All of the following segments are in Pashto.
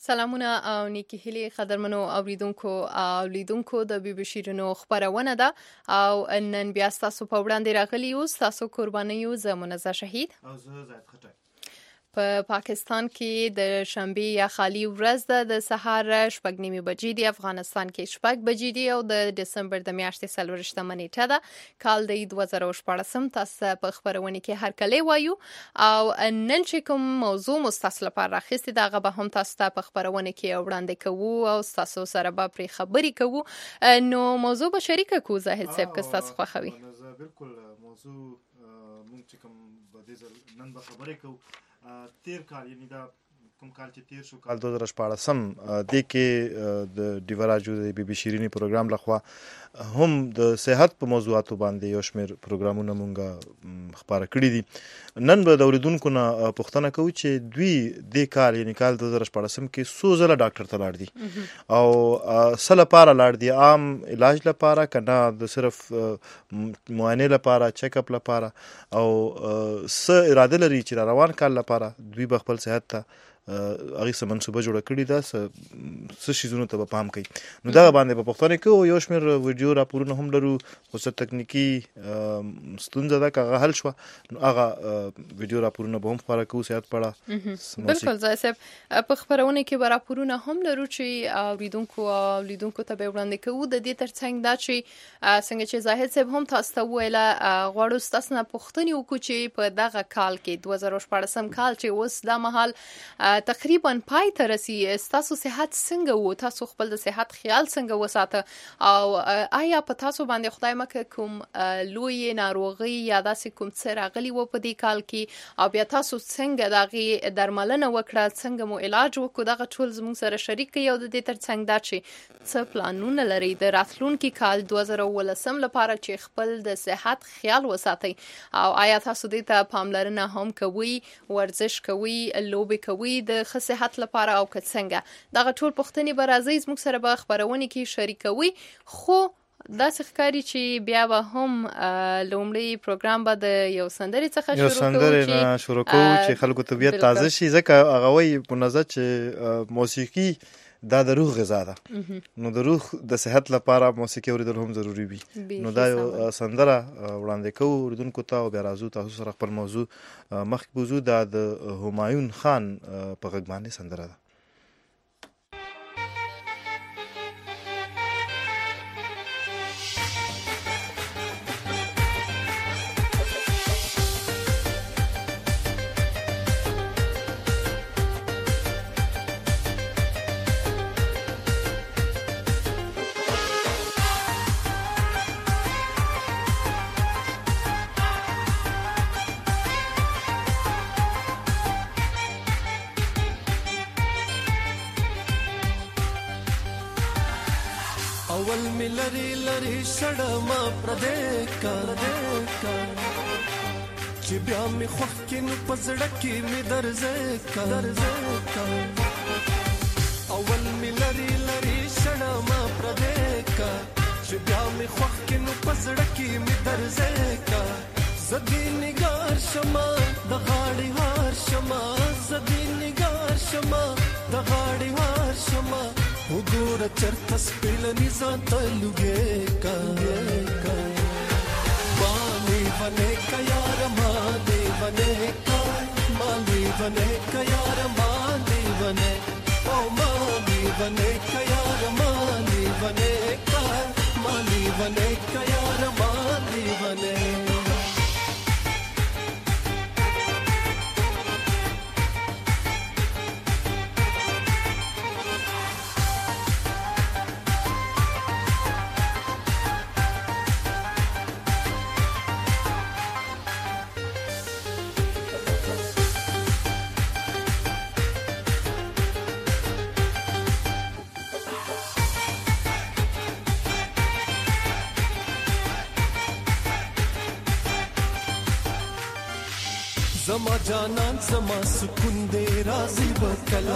سلامونه او نیکی هیلي قدرمنو اوریدونکو او لیدونکو د بي بي شیرینو خبرونه ده او نن بیا تاسو په وړاندې راغلی یو تاسو قرباني یو زمونږه شهید او زه زاید خټک په پاکستان کې د شنبه یا خالی ورځ ده د سهار 8:30 بجې دی افغانستان کې 8 بجې دی او د دسمبر د میاشتې 4 نیټه ده کال د 2014 تاسو په خبرونه کې هر کله وایو او نن چې کوم موضوع مستقل لپاره راخسته دغه به هم تاسو ته په خبرونه کې وړاندې کوو او تاسو سره به پرې خبرې کوو نو موضوع به شریک کوو زاهد صاحب که تاسو خوښوي بالکل موضوع مونږ چې کوم بده نن به خبرې کوو تیر کال یعنی دا کوم کال چې تیر شو کال 2014 د کې د ډیوراجو د بي بي شیرینی پروګرام لخوا هم د صحت په موضوعاتو باندې یو شمېر پروګرامونه مونږه خبره کړې دي نن به د اوریدونکو نه پوښتنه کوو چې دوی د کال یعنی کال 2014 کې څو ځله ډاکټر ته لاړ دي او سل لپاره لاړ دي عام علاج لپاره کنه د صرف معاینه لپاره چیک اپ لپاره او س اراده لري چې روان کال لپاره دوی به خپل صحت ته هغه سم منسوبه جوړه کړې ده څه شیزونو ته پام کوي نو دا باندې په پښتون کې یو شمېر ویډیو راپورونه هم لرو خو څه تکنیکی ستونزه ده که حل شو نو هغه ویډیو راپورونه به هم خبره کوو صحت پړه بالکل ځای صاحب په خبرونه کې راپورونه هم لرو چې اوریدونکو ته به وړاندې کوو د دې ترڅنګ دا چې څنګه چې زاهد صاحب هم تاسو ته ویله غواړو تاسو نه پوښتنه وکړو چې په دغه کال کې 2014 کال چې اوس د مهال تقریبا پای ته رسی تاسو صحت څنګه وو تاسو خپل د صحت خیال څنګه وساته او آیا په تاسو باندې خدای مکه کوم لوی ناروغي یا داسې کوم څه راغلی وو په دې کال کې او بیا تاسو څنګه دغه درملنه وکړه څنګه مو علاج وکړو دغه ټول زموږ سره شریک یو د دې ترڅنګ دا چې څه پلانونه لري د راتلونکي کال 2019 لپاره چې خپل د صحت خیال وساتئ او آیا تاسو دې ته پاملرنه هم کوي ورزش کوي لوبي کوي د صحت لپاره او که څنګه دغه ټول پوښتنې به راځي زموږ سره به خبرونه کې شریکوي خو دا ښکاري چې بیا به هم لومړی پروګرام به د یو سندرې څخه شروع کوو چې خلکو طبیعت تازه شي ځکه هغه وایي په نظر چې موسیقي دا د روح غذا ده نو د روح د صحت لپاره موسیقي اوریدل هم ضروری وي نو دا یو سندره وړاندې کوو اوریدونکو ته او بیا راځو تاسو سره خپل موضوع مخکې بوزو دا د همایون خان په غږ باندې سندره ده اول می لری لری شړما پردیکا چې بیا می خوښ کین پزړه کې می درځه اول می لری لری شړما پردیکا چې بیا می خوښ کین پزړه کې می درځه زدی نگار شما د غاړي هار شما زدی نگار شما د غاړي هار شما وګوره چرته سپیلنی ځان ته لوګې کا مالی ونه کا یار مالی ونه کا مالی ونه کا یار مالی ونه او مالی ونه کا یار مالی ونه کا مالی ونه کا یار مالی ونه زما جانان زما سکون دے راضی بکلا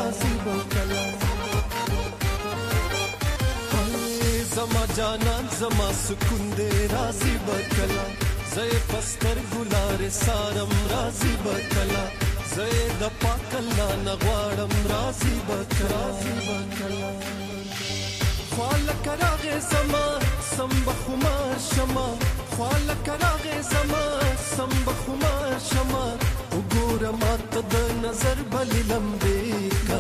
زما جانان زما سکون دے راضی بکلا زے پستر گلار سارم راضی بکلا زے د پاک الله نه غواړم راضي بکلا خواله کراغه زما سم بخمار شما خواله کراغه زما سم بخمار شما وګوره ماته د نظر بلی لمبې کا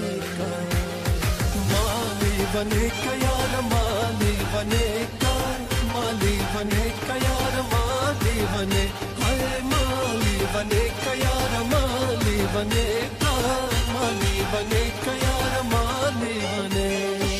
مالی بنے کا یار مالی بنے کا مالی بنے کا یار مالی بنے ہائے مالی بنے کا یار مالی بنے کا مالی بنے کا یار مالی بنے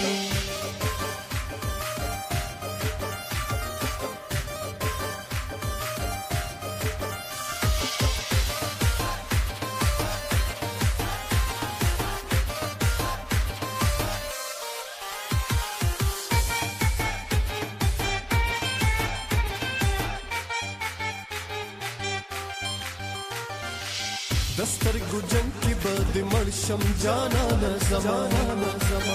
دستر گجن کی بد مرشم جانا نہ زمانہ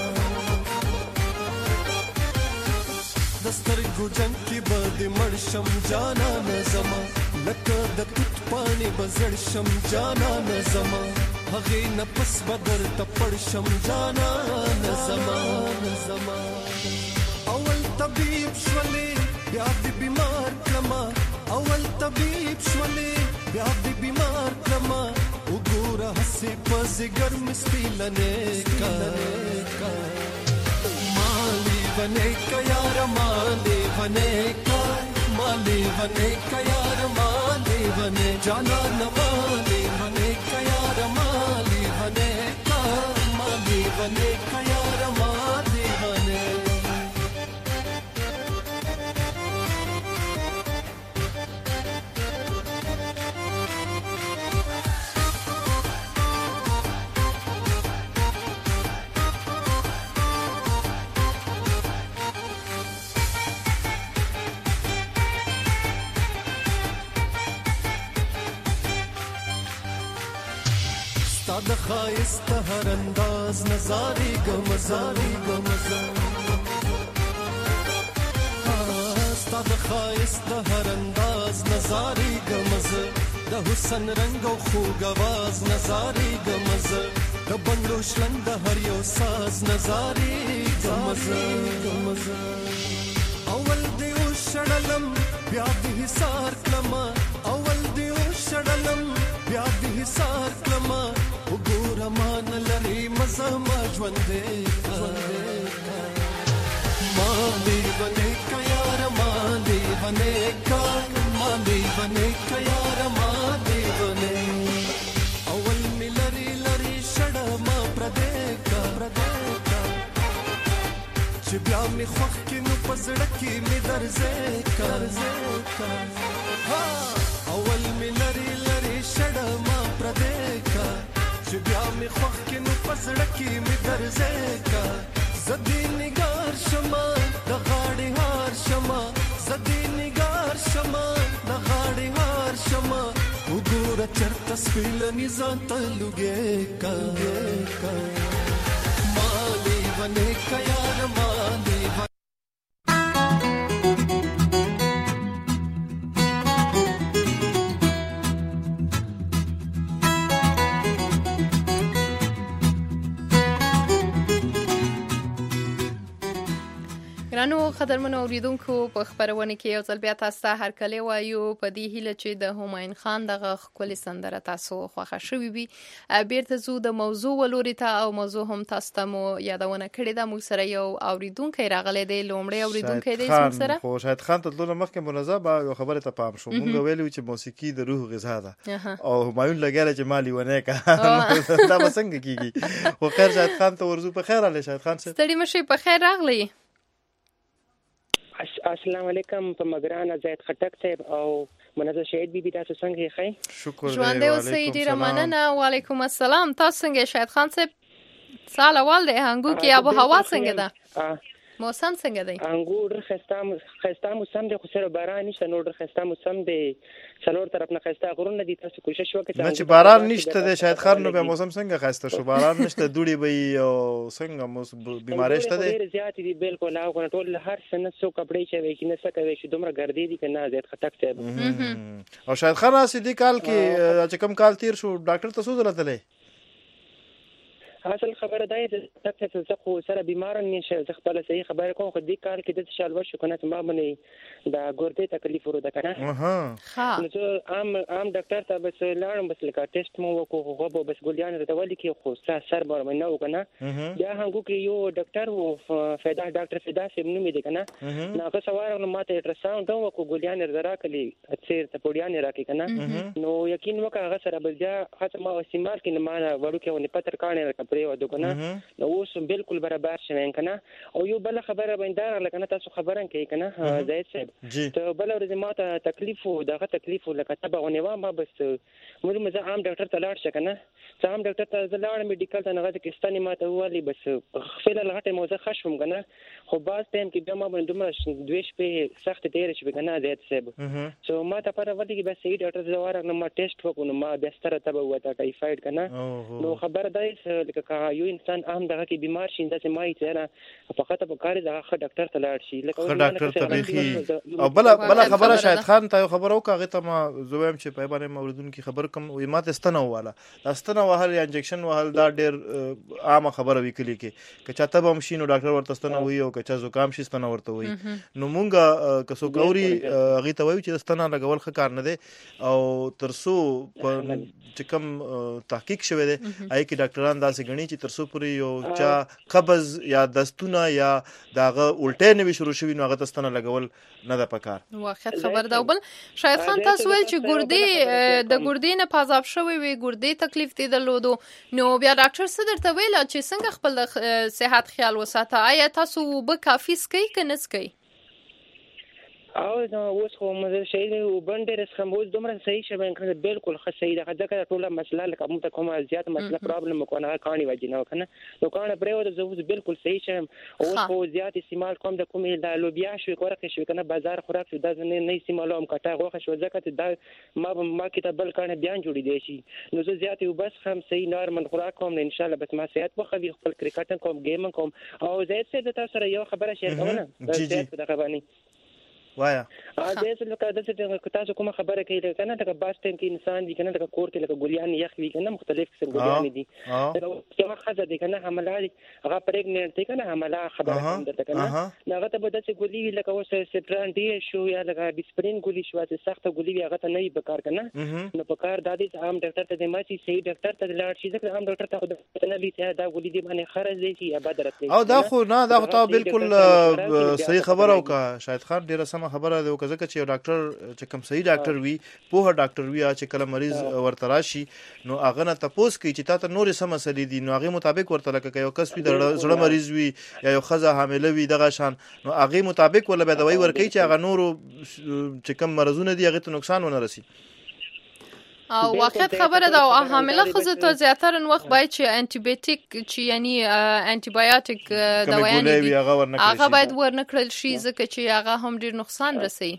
دستر گجن کی بد مرشم جانا نہ زمان لکه د توت پانی بزړ شم جانا نہ زمان هغه نفس بدر تپړ شم جانا نہ زمان اول طبيب شولې بیا دې بیمار کما اول طبيب شولې بیا دې بیمار کما وګوره هسې پزې ګرم سپیلنې کا مالی بنے کا یار مالی بنے کا مالی بنے کا یار مالی بنے جانا نہ مالی بنے کا یار مالی بنے کا مالی بنے کا یار مالی بنے ستاد خایست هر انداز نظاری گمزاری ستاد خایست هر انداز نظاری گمز د حسن رنگ او خوږ आवाज نظاری گمز د بنگلو شلند هر یو ساز نظاری گمز اول دیو شړلم بیا دې حصار کلمه اول دیو شړلم بیا دې حصار کلمه وګوره مان لري مزه ما ژوندې مالی بنے کا یار مالی بنے کا مالی بنے کا یار مالی بنے اول می لري لري شړه ما پردې کا چې بیا می خوښ کې نو پزړه کې می درځه ها اول می لري لري شړه ما پردې کا چې بیا می خوښ کې نو پزړه کې می درځه کا زدي نگار شما د غاړې هار شما زدي نگار شما د غاړې هار شما وګوره چرته سپیلني ځان ته لږه کا مالی بنے کا یار مالی ګرانو قدرمنو اوریدونکو په خبرونه کې یو ځل بیا تاسو ته هرکلی وایو په دې هیله چې د همایون خان دغه ښکلې سندره تاسو خوښه شوې وي. بیرته ځو د موضوع ولوري ته او موضوع هم تاسو ته مو یادونه کړې ده. موږ سره یو اوریدونکی راغلی دی، لومړی اوریدونکی دی موږ سره. خو شاید خان ته تلو مخکې منظم یو خبره ته پام شو. موږ ویلو چې موسیقي د روح غذا ده او همایون لګیاله چې مالی ونه کا دا به څنګه کیږي. خو خیر شاید خان ته ورزو په خیر علي. شاید خان څه ستړي مشي په خیر راغلی. السلام علیکم په مګران زید خټک صاحب او منزه شهید بیبي تاسو څنګه ښه؟ شکر دی. ژوند اوسئ، ډیره مننه. وعلیکم السلام. تاسو څنګه شهید خان صاحب؟ سال اول د هنګو کې آب و هوا څنګه ده؟ موسم څنګه دی؟ انګور خسته موسم دی، خو سره باران نشته، نو ډېر خسته موسم دی، څلور طرف نه خسته غرونه دي. تاسو کوشش وکړئ نه چې باران نشته دی شاید خار نو بیا موسم څنګه خسته شو؟ باران نشته دوړي به او څنګه بیماری شته دی؟ ډېر زیات دي بالکل. هغه ټول هر سنه څو کپړې چې وي کې نه څه کوي چې دومره ګردې دي که نه زیات خطک ته. او شاید خان راسي دې کال کې چې کوم کال تیر شو ډاکټر ته څو ځله تللی؟ اصل خبره دا ده چې زه خو سره بیمار نه یم، زه خپله صحیح خبره کوم، خو دې کال کې داسې شال وشو که نه چې ما باندې د ګردې تکلیف ورده که نه. نو زه عام ډاکټر ته بس لاړم، بس لکه ټیسټ مو وکړو، هغه به بس ګولیانې راته ولیکي، خو سر به مې نه و که نه. بیا هنګو کې یو ډاکټر و ډاکټر فدا صاحب نوم یې دی که نه، نو هغه څه ورغلم ما ته الټراساونډ هم وکړو، ګولیانې راته راکړلې څېر ته پوډیانې راکړې که نه. نو یقین وکړه هغه سره به بیا هڅه ما استعمال کړي، نو ما نه وړوکې غوندې پتر کاڼې راته پرېوتو که نه، نو اوس بالکل برابر شوم که نه. او یو بله خبره باندې دا راغله که نه، تاسو خبره کوي که نه زاهد صاحب، ته بله ورځ ما ته تکلیف و، دغه تکلیف و لکه تبه غوندې وه، ما بس ویل زه عام ډاکټر ته لاړ شه که نه. زه عام ډاکټر ته زه لاړم میډیکل ته، هغه چې ستنې ما ته وویلې، بس فعلا غټې مو زه ښه شوم که نه. خو بعض ټایم کې بیا ما باندې دومره 2 شپې سختې تېرې شوې که نه زاهد صاحب. سو ما ته پته ولګي بس صحیح ډاکټر ته ورغلم، ما ټیسټ وکړو، نو ما بیا ستره تبه ووته ټایفاید که نه. نو خبره دا لکه که یو انسان عام دغه کې بیمار شي داسې ما یې چې فقط په کار دغه ښه ډاکټر ته لاړ شي. ښه ډاکټر ته بیخي. او بله خبره شاید خان ته یو خبره وکړه، هغې ته ما زه وایم چې په باندې ما اورېدونکي خبر کوم، وایي ما ته ستنه وواله. دا ستنه وهل یا انجکشن وهل دا ډېر عامه خبره وي کلي کې، که چا تبه هم شي نو ډاکټر ورته ستنه وایي، او که چا زکام شي ستنه ورته وایي. نو مونږ که څوک اوري هغې ته وایو چې ستنه لګول ښه کار نه دی، او تر څو چې کوم تحقیق شوی دی هغې کې ډاکټران داسې ګڼي چې تر څو پورې یو چا قبض یا دستونه یا د هغه الټۍ نه وي شروع شوي نو هغه ته ستنه لګول نه ده پکار. واقعیت خبر ده. بل شاید خان تاسو ویل چې ګردې د ګردې نه پازاب شوی وي، ګردې تکلیف دې درلودو، نو بیا ډاکټر څه درته ویل چې څنګه خپل صحت خیال وساته؟ آیا تاسو اوبه کافي څښئ که نه څښئ؟ او اوس خو مزه شي دی او باندې رس هم اوس دومره صحیح شوم کنه، بالکل ښه صحیح ده. ځکه ټوله مسله لکه موږ ته کومه زیات مسله پرابلم کو نه کاني وځي نه کنه، نو کانه پرې زه اوس بالکل صحیح شوم. اوس خو زیات استعمال کوم د کومې د لوبیا شو کورخه شو کنه، بازار خوراک شو د نه استعمالوم کټه غوښه شو، ځکه دا ما کې بل کانه بیان جوړی دی شي. نو زه زیات یو بس هم صحیح نارمل خوراک کوم ان شاء الله، بس ما صحت وخوي، خپل کرکټ کوم، گیم کوم. او زه څه د تاسو سره یو خبره شیر کوم نه د صحت د خبرني وایا دې لکه داسې تاسو کومه خبره کوي کنه، لکه باس ټایم کې انسان دي کنه، لکه کور کې لکه ګولیان یخ وی کنه، مختلف قسم ګولیان دي. یو خزه دي کنه حمله دي، هغه پرېګننټ دي کنه، حمله خبره کوم درته کنه، هغه ته به داسې ګولي لکه اوس سټران دی شو یا لکه ډیسپرین ګولي شو، چې سخت ګولي هغه ته نه بکار کنه. نو په کار د دې عام ډاکټر ته د ماشي صحیح ډاکټر ته لاړ شي، ځکه عام ډاکټر ته خو نه لیته دا ګولي دی باندې خرج دی شي یا بدرت دی. او دا خو نه، دا خو ته بالکل صحیح خبره وکړه شاید خان، ډیره سمه خبره ده وکړه، چې یو ډاکټر چې کوم صحیح ډاکټر وي، پوهه ډاکټر وي، چې کله مریض ورته راشي نو هغه نه تپوس کوي چې تا ته نورې څه مسلې دي، نو هغې مطابق ورته لکه یو کس وي د زړه مریض وي یا یو ښځه حامله وي دغه شان، نو هغې مطابق ورله بیا دوایي ورکوي چې هغه نورو چې کوم مرضونه دي هغې ته نقصان ونه رسي. او واقعیت خبره ده. او حامله ښځو ته زیاتره وخت باید چې انټي بیوټیک چې یعنی انټي بایوټیک دوايانې دي هغه باید ورنه کړل شي، ځکه چې هغه هم ډېر نقصان رسوي.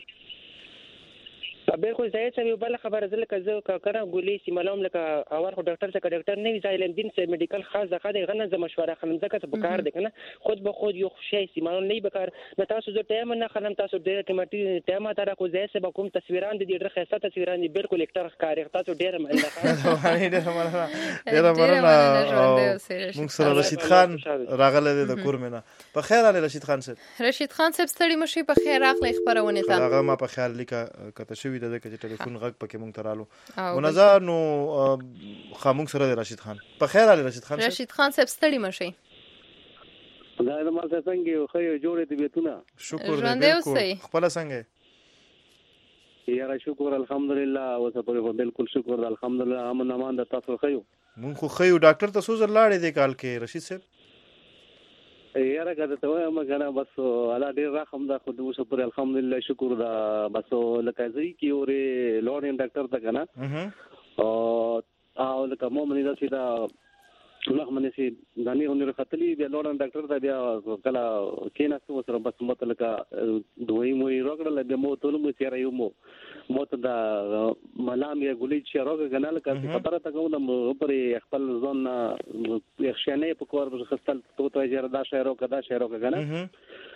بالکل زه ته یو بل خبره زله کزه کړه ګولې استعمالوم، لکه اور خو ډاکټر څخه ډاکټر نه وي زایلم دین سه میډیکل خاص ځکه دا غنه ز مشوره خلم ځکه څه بکار دي کنه، خود به خود یو شی استعمالون نه بکار نه. تاسو زه ټایم نه خلم، تاسو ډېر ټیمټي ټایم تر کو زه سه کوم تصویران دي ډېر خاصه تصویران دي، بالکل اکټر ښکاری، تاسو ډېر مننه. موږ سره رشید خان راغله د کورمنه. په خیر علي رشید خان صاحب. رشید خان صاحب ستړي مشي، په خیر راغلی خبرونه ته. هغه ما په خیال لیکه کته شوی د چې ټلیفون غږ پکې مونږ ترالو منظر نو خاموږ سره د رشید خان. په خیر علي رشید خان. رشید خان صاحب ستړي مشي. دا د ما څنګه خو جوړې دي بیتونه. شکر دې خپل څنګه یا شکر الحمدلله او زه بالکل شکر الحمدلله امن امان د تاسو خو مونږ خو خو ډاکټر ته سوزر لاړې دی کال کې رشید صاحب. یاره کته ته وایم کنه، بس الله ډیر رحم ده، خو اوس پر الحمدلله شکر ده، بس لکه زی کی اورې لوړ ډاکټر ته کنه او لکه مو منی دا سیدا نو منه سي دانی غونې خطلې بیا لوړن ډاکټر ته بیا کله کیناستو سره بس مطلق دوی مو روغړل بیا مو ټول مو سره یو مو ته دا ملام یا ګولې چې روغ غنل کړه خبره تا کوم پر خپل ځون یخشنه په کور خستل ته جره دا شهرو کدا شهرو غنل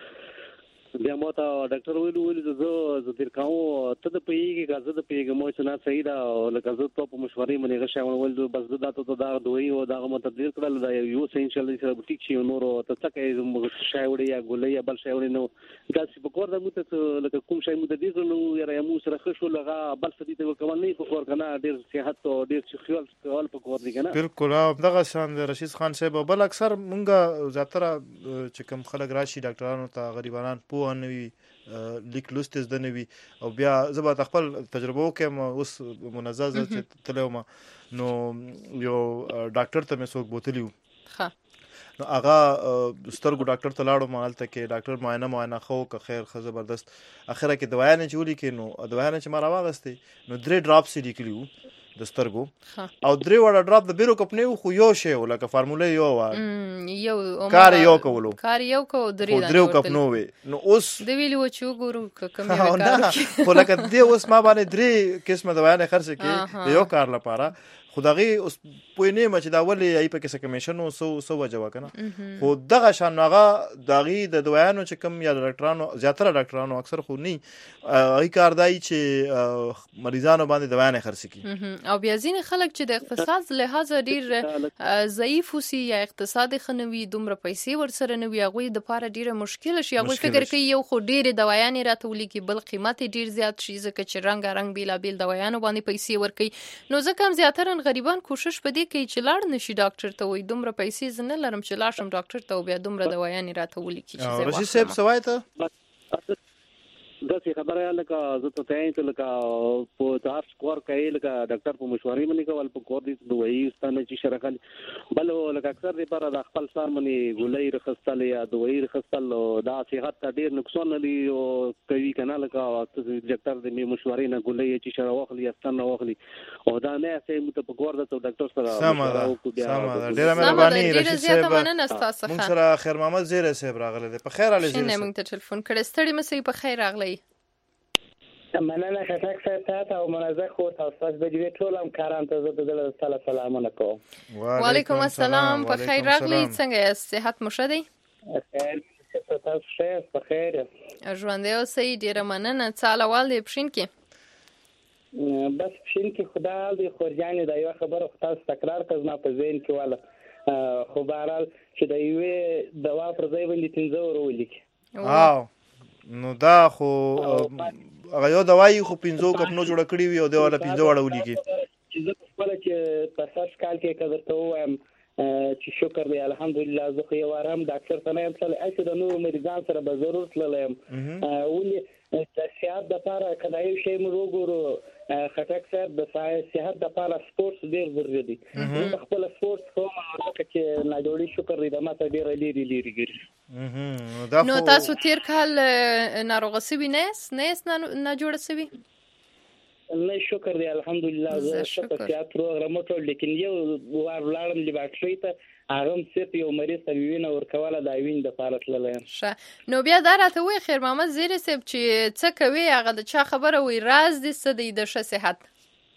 بیا مو ته ډاکټر ویل زه تیر کاو ته د پیګه غزه د پیګه مو چې نه صحیح دا لکه زه ته په مشورې منې غشاون ول بس دا ته دا دوی او دا مو تدبیر کړل دا یو سینشل دي سره بوتیک شي نور ته څه کوي شاوړي یا ګولې یا بل شاوړي نو دا چې په کور د مو ته لکه کوم شي مو د دې نو یا مو سره خښو لغه بل څه دي ته کوم نه په کور کنه ډیر صحت او ډیر خیال کول په کور دي کنه بالکل دغه شان د رشید خان صاحب بل اکثر مونږه زیاتره چې کوم خلک راشي ډاکټرانو ته غریبانان پوه نه وي لیک لوست زده نه وي او بیا زه به خپل تجربه وکم اوس منزه چې تلوم نو یو ډاکټر ته مې څوک بوتلیو نو هغه سترګو ډاکټر ته لاړو مالته کې ډاکټر معاینه خو که خیر خو زبردست اخره کې دوايانې چولې کې نو دوايانې چې ما راوغستې نو 3 ډراپس یې لیکلیو د سترګو او 3 وړه ډراپ د بیرو کپ نه خو یو شی ولکه فارموله یو یو کار یو کولو کو درې کپ نو وي نو اوس د ویلو چې وګورو کوم یو کار خو لکه دې اوس ما باندې 3 قسمه دوايانې خرڅ کې یو کار لپاره خدای اوس پوی نه مچ دا ولې ای په کې کمیشن او سو وجو کنه خو دغه شان هغه دغه د دوايانو چې کم یا ډاکټرانو زیاتره ډاکټرانو اکثر خو نه ای کار دای چې مریضانو باندې دوايانې خرڅ کی او بیا ځین خلک چې د اقتصاد لحاظ ډیر ضعیف وسی یا اقتصاد خنوي دومره پیسې ورسره نه وي هغه د پاره ډیره مشکل شي هغه فکر کوي یو خو ډیره دوايانې راتولي کی بل قیمت ډیر زیات شي ځکه چې رنگ بیلا بیل دوايانو باندې پیسې ورکي نو ځکه هم زیاتره غریبان کوشش پدې کوي چې لاړ نشي ډاکټر ته وي دومره پیسې زنه لرم چې لاشم ډاکټر ته بیا دومره دوايانې راتولي کی چې رشید صاحب سوایته دا څه خبره لکه زه ته ته لکه په تاسو کور کوي لکه ډاکټر په مشورې منی کول په کور دي دوی ستنه چې شرکل بل لکه اکثر دې پر د خپل سار منی ګولې رخصتل یا دوی رخصتل دا صحت ته ډیر نقصان لري او کوي کنه لکه ډاکټر دې مشورې نه ګولې چې شر واخلي ستنه واخلي او دا نه سه مت په کور د ډاکټر سره سم ډیر مهرباني رشید صاحب مونږ سره خیر محمد زیره صاحب راغله په خیر علي زیره مونږ ته ټلیفون کړی ستړي مسې په خیر راغلی مننه خټک صاحب ته او منزه خو تاسو د دې ټول هم کاران ته زه د تعالی سلامونه کوم وعلیکم السلام په خیر راغلی څنګه یاست صحت مو ښه دی خیر تاسو ښه په خیر ژوند یو سي ډیر مننه تعالی والي پښین کې بس پښین کې خدا دې خورجانې دا یو خبره تاسو تکرار کړئ نه په ذهن کې والا خو بهرحال چې د یوې دوا پر ځای باندې 15 ورو لیکي نو دا خو هغه یو دوايي خو 15 کپ نو جوړ کړی وي او دا ولا 15 وړولې کی چې زه خپل چې په ساس کال کې کړه ته وایم چې شکر دی الحمدلله زه خو یو آرام ډاکټر ته نه یم تل اته د نور مریضان سره به ضرورت لرم ولې د صحت د لپاره کله یو شی مو وګورو خټک صاحب د صحت د لپاره سپورتس ډیر ضروري دي خپل سپورتس کوم هغه چې نه جوړی شکر دی د ماته ډیر لري ګری نو تاسو تیر کال ناروغه سوي نه جوړ سوي نه شکر دی الحمدلله زه شکر صحت پروګرام ټول لیکن یو وار لاړم لیبارټری ته هغه صرف یو مریض ته وینه ورکواله دا وین د فارت للایم نو بیا دا راته وای خیر محمد زیره صاحب چې څه کوي هغه د چا خبره وای راز دې څه د ښه صحت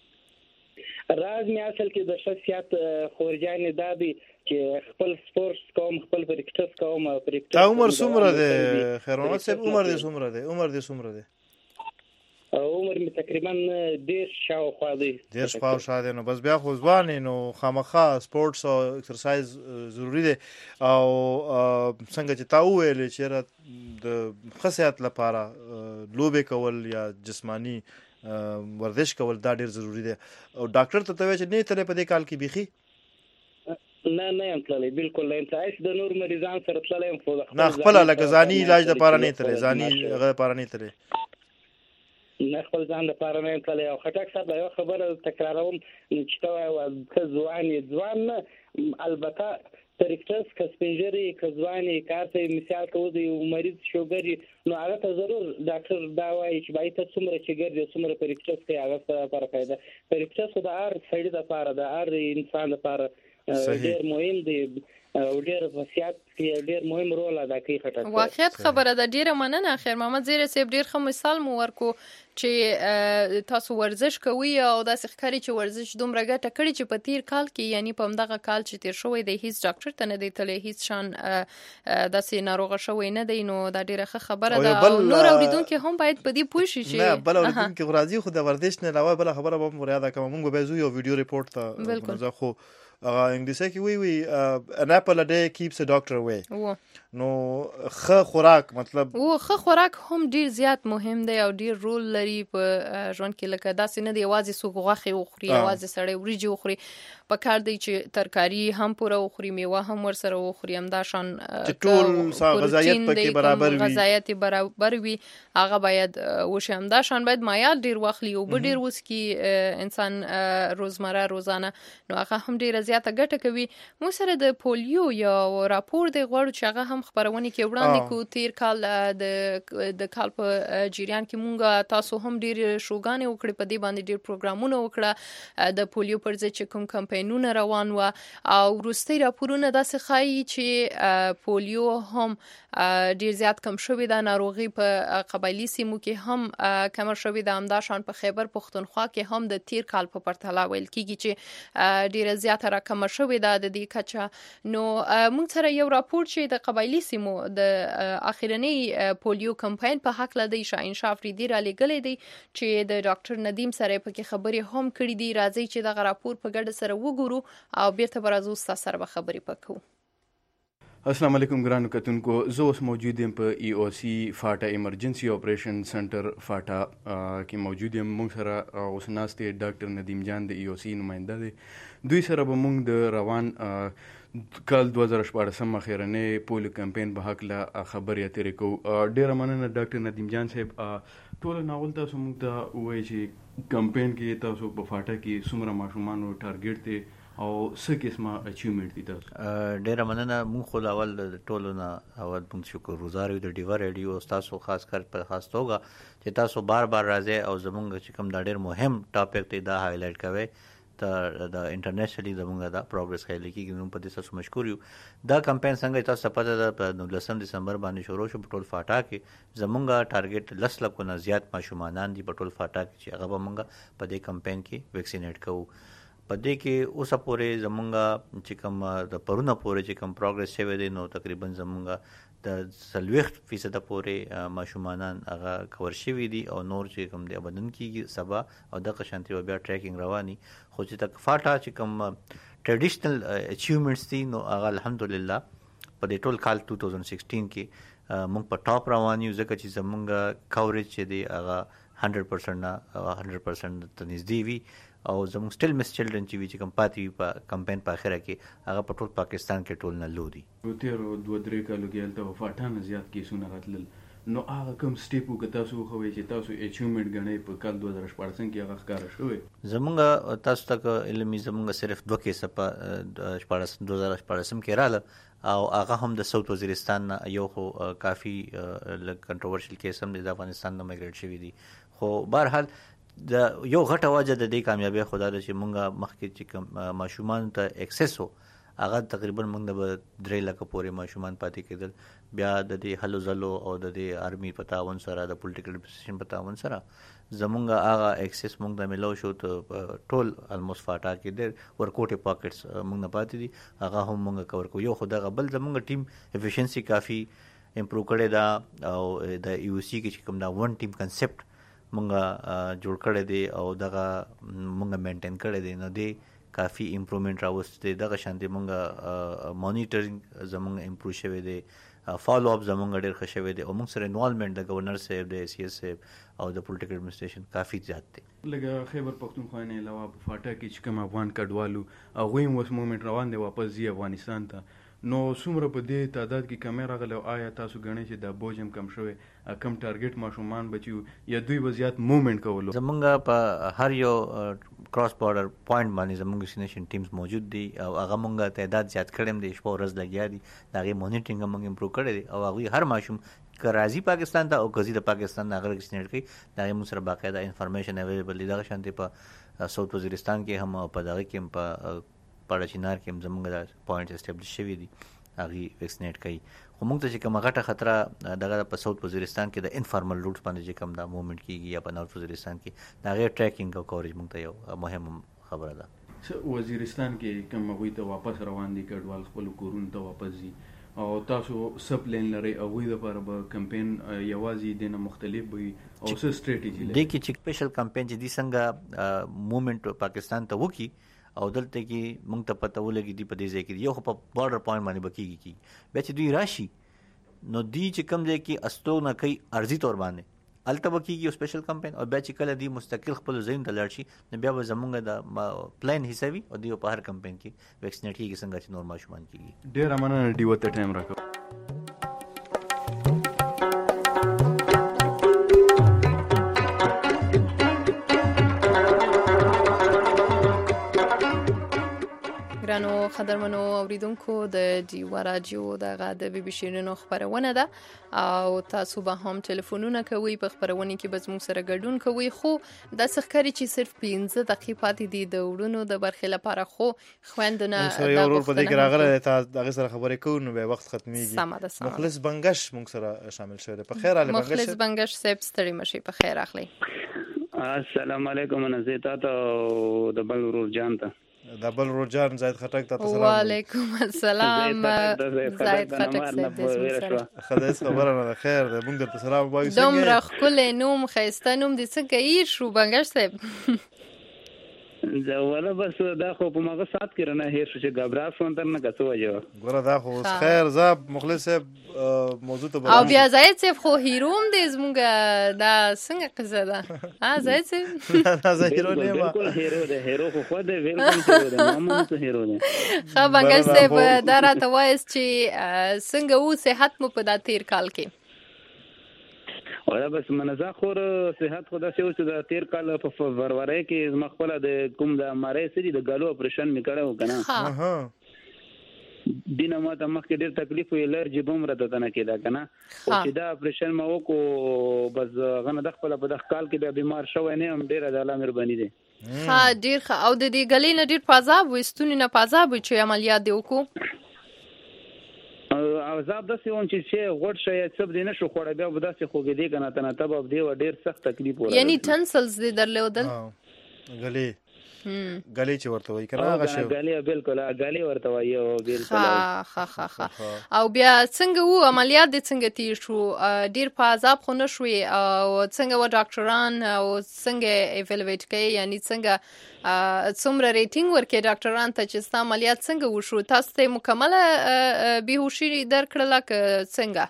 راز می اصل کې د ښه صحت خورجانې دا دی چې خپل سپورتس کوم خپل پریکټس کوم تا عمر څومره دی خیر محمد صاحب عمر دې څومره دی عمر می تقریبا 10 شاوخوا دی 10 شاوخوا دی نو بس بیا خو ځوان نو خامخا سپورتس او ایکسرسایز ضروری دی او څنګه چې تا ویل چې د خصيات لپاره لوبه کول یا جسمانی ورزش کول دا ډیر ضروری دی او ډاکټر ته توې چې نه تلې په دې کال کې بيخي نه ام تللی بالکل نه تاسو د نور مریضان سره تللی ام نه خپل لکه ځاني علاج لپاره نه تللی ځاني هغه لپاره نه تللی نه خپل ځان لپاره نه تللی او خټک صاحب یو خبره تکراروم چې تا وایي ځوان البته پریکټس کسپنجری کځواني کارته مثال کوي مریض شوګر نو هغه ته ضرور ډاکټر دا وایي چې باید څومره چې ګرځي څومره پریکټس کوي هغه لپاره فائدہ پریکټس د هر سړي لپاره د هر انسان لپاره ډېر مهم دی او ډېر وصیت کې ډېر مهم رول ادا کوي خټک. واقعیت خبره ده. ډیره مننه خیر محمد زیره صاحب. ډیر ښه مثال مو ورکو چې تاسو ورزش کوئ او داسې ښکاري چې ورزش دومره ګټه کړې چې په تیر کال کې یعنی په همدغه کال چې تیر شوی دی هیڅ ډاکټر ته نه دی تللی، هیڅ شان داسې ناروغه شوی نه دی. نو دا ډیره ښه خبره ده او نور اوریدونکي هم باید په دې پوه شي چې نه بل اوریدونکي راځي خو د ورزش نه علاوه بل خبره به مو یاد کوم. موږ به زو یو ویډیو ریپورت ته نو خو انګلیسي کې وی an apple a day keeps a doctor away. نو ښه خوراک مطلب ښه خوراک هم ډیر زیات مهم دی او ډیر رول لري په ژوند کې. لکه داسې نه دی یوازې څوک غوښې وخوري، یوازې سړی وریجې وخوري. په کار دی چې ترکاري هم پوره وخوري، میوه هم ورسره وخوري، همدا شان ټول غذایت پکې برابر وي، غذایت برابر وي هغه باید وشي. همدا شان باید مایعات ډیر واخلي او ډیر وسکي انسان روزمره روزانه، نو هغه هم ډیر زیاته ګټه کوي. مو سره د پولیو یو راپور دی غواړو چې هغه هم خبرونه کې وړاندې کو. تیر کال د کال په جریان کې مونږه تاسو هم ډیر شوګانې وکړي، په دې باندې ډیر پروګرامونه وکړه د پولیو پر ضد چې کوم کمپاینونه روان و او وروستي راپورونه داسې ښایي چې پولیو هم ډیر زیات کم شوی ده. ناروغي په قبایلي سیمو کې هم کم شوی ده. همدا شان په خیبر پښتونخوا کې هم د تیر کال په پرتله ویل کیږي چې ډیر زیاته راکم شوی ده د دې کچه. نو موږ سره یو راپور چې د قبایلي سیمو د اخیرنی پولیو کمپاین په حق لدی شاهین شافریدی را لګلې دی چې د ډاکټر ندیم سره پکې خبرې هم کړې دي. راځي چې دغه راپور په ګډه سره وګورو او بیرته برازو سره به خبرې پکو. السلام علیکم ګرانو کتونکو، زه اوس موجود یم په ای او سی فاټا ایمرجنسي اپریشن سنټر فاټا کې موجود یم. موږ سره اوس ناست دی ډاکټر ندیم جان د ای او سی نماینده دی. دوی سره به موږ د روان کال 2014 اخیرنی پولیو کمپاین په حق له خبرې اترې کوو. ډیره مننه ډاکټر ندیم جان صاحب. ټول ناول تاسو موږ ته ووایي چې کمپاین کې تاسو په فاټا کې څومره ماشومانو ټارګټ دی او څه قسمه اچیومنټ دي تاسو؟ ډیره مننه. موږ خو اول د ټولو نه اول موږ شکر گزار یو د ډیوا ریډیو تاسو خاص کر په خاص توګه چې تاسو بار راځي او زمونږ چې کوم دا ډیر مهم ټاپک دی دا هایلایټ کوي د انټرنیشنلی زمونږ دا پروګرس خیال کیږي. نو په دې تاسو مشکور یو. دا کمپاین څنګه تاسو پته ده په 19 دسمبر باندې شروع شو په ټول فاټا کې. زمونږ ټارګټ 10 لک نه زیات ماشومان دي په ټول فاټا کې چې هغه به موږ په دې کمپاین کې ویکسینیټ کوو. په دې کې اوسه پورې زمونږ چې کوم د پرونه پورې چې کوم پروګرس شوی دی نو تقریبا زمونږ د 40% پورې ماشومان هغه کور شوي دي او نور چې کوم دی بدن کېږي سبا او دغه شانتي بیا ټریکینګ رواني. خو چې تک فاټا چې کوم ټریډیشنل اچیومنټس دي نو هغه الحمدلله په دې ټول کال 2016 کې موږ په ټاپ روان یو ځکه چې زمونږ کوریج چې دی هغه 100% نه 100% ته نږدې وي او زموږ سټیل مس چلډرن چې وی چې کوم پاتې وي په کمپاین په اخره کې هغه په ټول پاکستان کې ټول نه لوري. تیر 2-3 کالو کې هلته فاټا نه زیات کیسونه راتلل. نو هغه کوم سټیپ وکړه تاسو خو وایي چې تاسو اچیومنټ ګڼئ په کال 2014 کې هغه ښکاره شوی؟ زمونږ تاسو تک علمي زمونږ صرف 2 کیسه په 2014 کې رااله او هغه هم د ساوث وزیرستان نه یو خو کافي کنټروورشل کیس هم د افغانستان نه مایګریټ شوی دی. خو بهرحال د یو غټه وجه د دې کامیابی خدا ده چې مونږه مخکې چې کوم ماشومان ته اکسس وو هغه تقریبا مونږ د 3 لک پورې ماشومان پاتې کېدل. بیا د دې هلو زلو او د دې آرمي په تعاون سره د پولیټیکل اډمنسټریشن په تعاون سره زمونږ هغه اکسس مونږ ته ملو شو ته ټول الموست فاټا کې د ورکوټي پاکټس مونږ نه پاتې دي هغه هم مونږ کور کو. یو خدا غبل زمونږ ټیم افیشنسي کافي امپروو کړی دا او د یو سی کې کوم دا ون ټیم کنسپټ مونږه جوړ کړی دی او دغه مونږه مینټین کړی دی. نو دی کافي امپروومنٹ راوست دی. دغه شانتي مونږه مانیټرینګ زمونږ امپروو شوی دی، فالو اپ زمونږ ډېر ښه شوی دی او مونږ سره انوالومنٹ د گورنر صاحب د سی ایس صاحب او د پولیټیکل اډمنسټریشن کافي زیات دی. لکه خیبر پښتونخوا نه علاوه په فاټا کې چې کوم افغان کډوالو هغوی هم اوس مومنټ روان دی واپس ځي افغانستان ته. نو څومره په دې تعداد کې کمی راغلی او آیا تاسو ګڼئ چې دا بوج هم کم شوی کم ټارګټ ماشومان بچي یا دوی به زیات موومنټ کولو؟ زمونږ په هر یو کراس بارډر پوینټ باندې زمونږ ویکسینیشن ټیمز موجود دي او هغه مونږ تعداد زیات کړی هم دی. شپه ورځ لګیا دي د هغې مانیټرینګ هم مونږ امپروو کړی دی او هغوی هر ماشوم که راځي پاکستان ته او که ځي د پاکستان نه هغه ویکسینیټ کوي د هغې مونږ سره باقاعده انفارمیشن اویلیبل دی. دغه شانتې په ساوث وزیرستان کې هم په دغه کې هم په پاړچینار کې هم زمونږ د پوینټ اسټابلیش شوی دي هغه ویکسینیټ کوي. خو موږ ته چې کومه غټه خطره دغه په ساوث وزیرستان کې د انفارمل روټس باندې چې کوم دا موومنټ کیږي یا په نارث وزیرستان کې دا غیر ټریکینګ او کورج موږ ته یو مهم خبره ده. وزیرستان کې کوم هغوی ته واپس روان دي کډوال خپل کورونو ته واپس دي او تاسو سپلین لري او هغوی لپاره به کمپین یوازې دینه مختلف وي او څه سټریټیجي لري؟ دې کې چې سپیشل کمپین چې دي څنګه موومنټ پاکستان ته وکي او دلته کې موږ ته پته ولګي دی په دې ځای کې یو په بارډر پوینټ باندې بکیږي کی بیا چې دوی راشي نو دی چې کوم ځای کې استو نه کوي ارزي تور باندې الته بکیږي یو سپیشل کمپین او بیا چې کله دی مستقل خپل ځین ته لاړ شي نو بیا به زمونږ د پلان حسابي او دی په هر کمپین کې ویکسینیټ کیږي څنګه چې نور ماشومان کیږي. ډیر مننه ډیو ته ټایم راکړو. ګرانو قدرمنو اوریدونکو د ډیوا راډیو دغه د بي بي شیرینو خبرونه ده او تاسو به هم ټلیفونونه کوئ په خبرونه کې به زموږ سره ګډون کوئ خو د څخکري چې صرف 15 دقیقې پاتې دي د وړونو د برخې لپاره خو خويندنه د ورور په دې کې راغله تاسو دغه سره خبرې کوو نو به وخت ختميږي. مخلص بنگش موږ سره شامل شوی په خیر علي بنگش. مخلص بنگش صاحب ستړي مشي په خیر اخلي. السلام علیکم نزیتا ته د بل ورور جان ته د بل روجان زید خټک ته سلام. وعلیکم السلام زید خټک صاحب خدای خبره نه خیر ده موږ ته سلام وایو. دومره خپل نوم خسته نوم دي څنګه یې شو بنگش صاحب دا ولا بس دا خو په مغه سات کې رانه هیر شو چې غبرا فونتر نه کڅو وایو ګوره دا خو خیر زاب مخلص صاحب موضوع ته او بیا زید صاحب خو هیروم دې زموږ دا څنګه قصه ده زید صاحب دا هیرو نه ما بالکل هیرو ده هیرو خو ده بالکل هیرو ده مامو ته هیرو ده. خو بنگش صاحب دا راته وایي چې څنګه و صحت مو په دا تیر کال کې ولا بس منزه خور صحت خدا سه اوس د تیر کال په فروری کې مخبله د کوم د مارې سری د غالو اپریشن میکړو کنه دینه ما ته مخ کې ډیر تکلیف وی الرجی بوم راته نه کېدا کنه او چې دا اپریشن ما وکړو بس غنه د خپل په د کال کې د بیمار شوی نه هم ډیر د الله مهرباني دي. ها ډیر او د دې غلې نه ډیر پازاب وستونی نه پازاب چې عملیات دی وکړو عذاب داسې اون چې غوړ شي سب دینه شو خوړه بیا داسې خوګې دی کنه ته تبه دی ډیر سخت تکلیف ورته یعنی ټنسلز دې درلودل غلې چې ورته وای کنه هغه شی غلې بالکل غلې ورته وای او بالکل او بیا څنګه وو عملیات دې څنګه تیر شو ډیر په عذاب خو نه شوي او څنګه و ډاکټران او څنګه ایوالویټ کوي یعنی څنګه څومره ریټینګ ورکړي ډاکټران ته چې ستا عملیات څنګه وشو تاسو ته مکمله بیهوشي درکړله که څنګه؟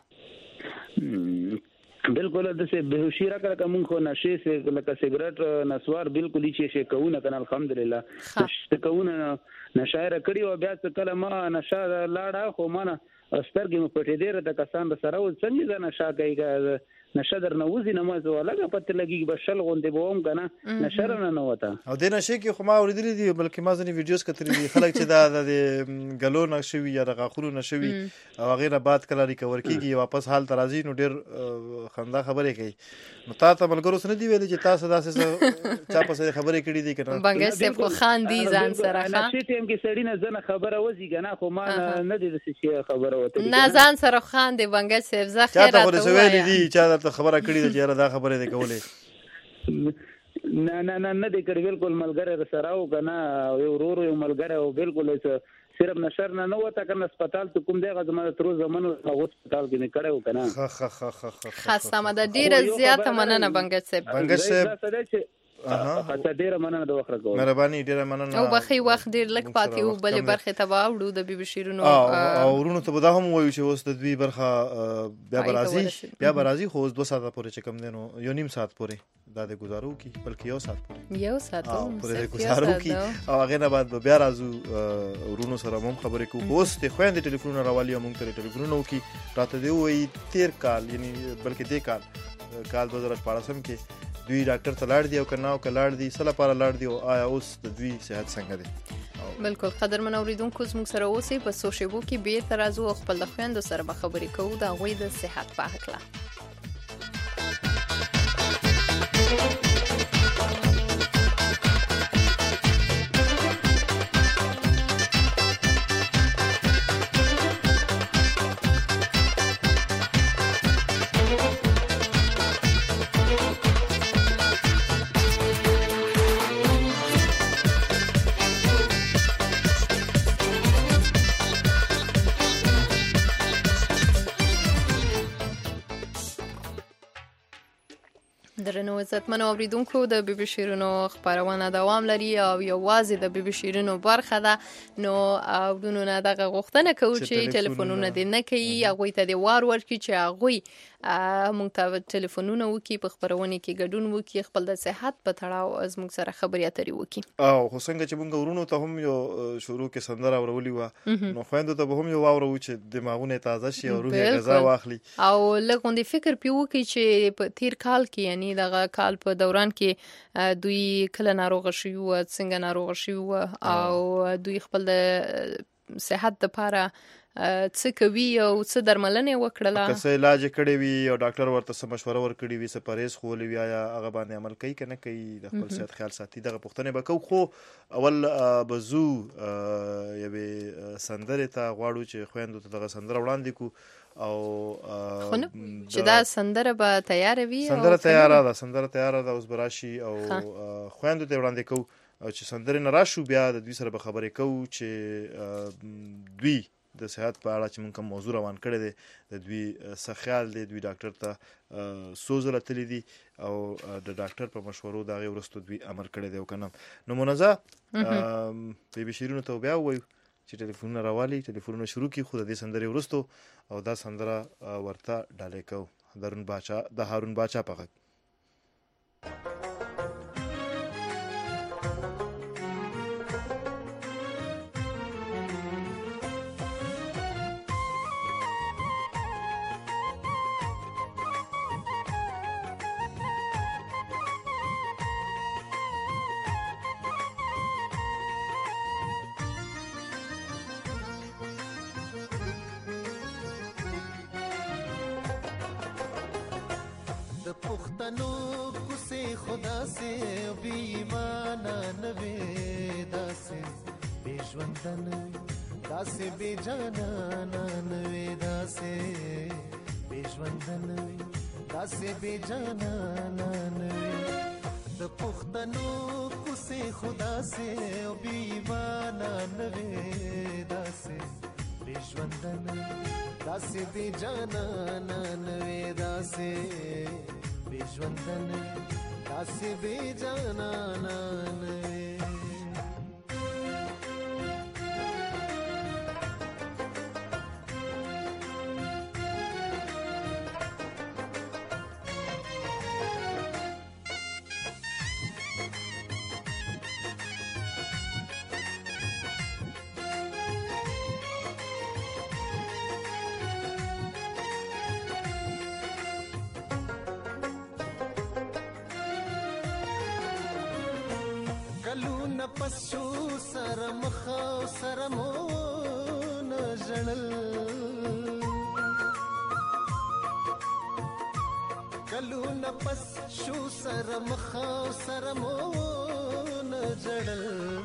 بالکل د څه بهوشي راکړه کوم خو نشي سه لکه سیګریټ نسوار بالکل هیڅ شي کوونه کنه الحمدلله څه کوونه نشایر کړي او بیا څه کله ما نشه لاړه خو ما سترګې مې پټې ډېر د کسان سره و څنګه نشه کوي نشه در نه وځي نه مزه ولګه پته لګي بشل غوندې بوم کنه نشه نه وته او د نشه کې خو ما اوریدلې دي بلکې ما ځنې ویډیوز کتلې دي خلک چې دا د غلو نشوي یا د غاخونو نشوي او غیره بعد کله ریکور کیږي واپس حال ترازی نو ډېر خندا خبرې کوي نو تاسو ملګرو سره دی ویلي چې تاسو داسې چا په سره خبرې کړې دي کنه بنگش صاحب خو خان دي ځان سره خان نشي ټیم کې سړی نه ځنه خبره وځي کنه خو ما نه دي د څه خبره وته نه ځان سره خان دی بنگش صاحب زه خیرات چا ته خبره کړې ده چې دا خبره ده کولې نه دې کړ بالکل ملګری سره او کنه یو ورور یو ملګری او بالکل صرف نشر نه وته کنه هسپتال ته کوم دی غزمه تر زمانو هسپتال کې نه کړو کنه خاصه مده ډیره زیاته مننه بنگش صاحب حتی ډیره مننه د وخت راکو مهرباني ډیره مننه او بخي وخت ډیر لک پاتې او بلې برخه ته واوړو د بي بي شیرونو او ورونو ته به دا هم وایو چې اوس د دوی برخه بیا برازي خو 2 ساعت پورې چې کم دینو یو نیم ساعت پورې دا د گزارو کی بلکې یو ساعت پورې گزارو کی او هغه نه بعد بیا راځو ورونو سره هم خبرې کوو اوس ته خويندې ټلیفون راوالي موږ ته ټلیفونونه وکي راته دی وایي 13 کال یعنی بلکې دې کال 2014 کې دوی ډاکټر ته لاړ دي او کناو کلاړ دي سره لپاره لاړ دي او آیا اوس د دوی صحت څنګه ده؟ بالکل قدرمن اوریدونکو زموږ سره اوسئ په سوشیبو کې بیرته راځو خپل د خويندو سره به خبرې کوو د هغوی د صحت په هکله. درنو عزتمنو اوریدونکو د بي بي شیرینو خبرونه دوام لري او یوازې د بي بي شیرینو برخه ده. نو اورونو نه دغه غوښتنه کوو چې ټلیفونونه دې نه کوي، هغوی ته دې وار ورکړي چې هغوی موږ ته ټلیفونونه وکړي، په خبرونه کې ګډون وکړي، خپل د صحت په تړاو از موږ سره خبرې اترې وکړي. او خو څنګه چې موږ ورونو ته هم یو شروع کې سندره اورولې وه، نو خویندو ته به هم یو واورو چې دماغونه تازه شي او روح یې غذا واخلي، او لږ غوندې فکر پې وکړي چې په تیر کال کې، یعنی دغه کال په دوران کې دوی کله ناروغه شوي وه، څنګه ناروغه شوي وه، او دوی خپل د صحت دپاره څه کوي او څه درملنې وکړله، که څه علاج کړی وي او ډاکټر ورته څه مشوره ورکړې وي، څه پرهیز ښوولی وي، آیا هغه باندې عمل کوي که نه کوي، د خپل صحت خیال ساتي، دغه پوښتنې به کوو. خو اول به ځو یوې سندرې ته، غواړو چې خویندو ته دغه سندره وړاندې کړو او چې دا سندره به تیاره وي. سندره تیاره ده، اوس به راشي او خویندو ته وړاندې کوو، او چې سندرې نه راشو بیا د دوی سره به خبرې کوو چې دوی د صحت په اړه چې موږ کوم موضوع روان کړی دی، د دوی څه خیال دی، دوی ډاکټر ته څو ځله تللي دي او د ډاکټر په مشورو د هغې وروسته دوی عمل کړی دی او که نه. نو منزه بي بي شیرینو ته بیا ووایو چې ټلیفونونه راوالي، ټلیفونونه شروع کړي، خو د دې سندرې وروستو او دا سندره ورته ډالۍ کوو د هارون باچا په غږ. پختنو کوسه خدا سے بی ایمانا نوے داسے بے ژوندن داسے بے جانا نوے داسے بے ژوندن داسے بے جانا نوے د پختنو کوسه خدا سے بی ایمانا نوے داسے بے ژوندن داسې بې جانا نوې داسې بې ژوندن داسې بې جانا نوې. کلونه پس شو سره مخه سره مون ژړل، کلونه پس شو سره مخه سره مون ژړل،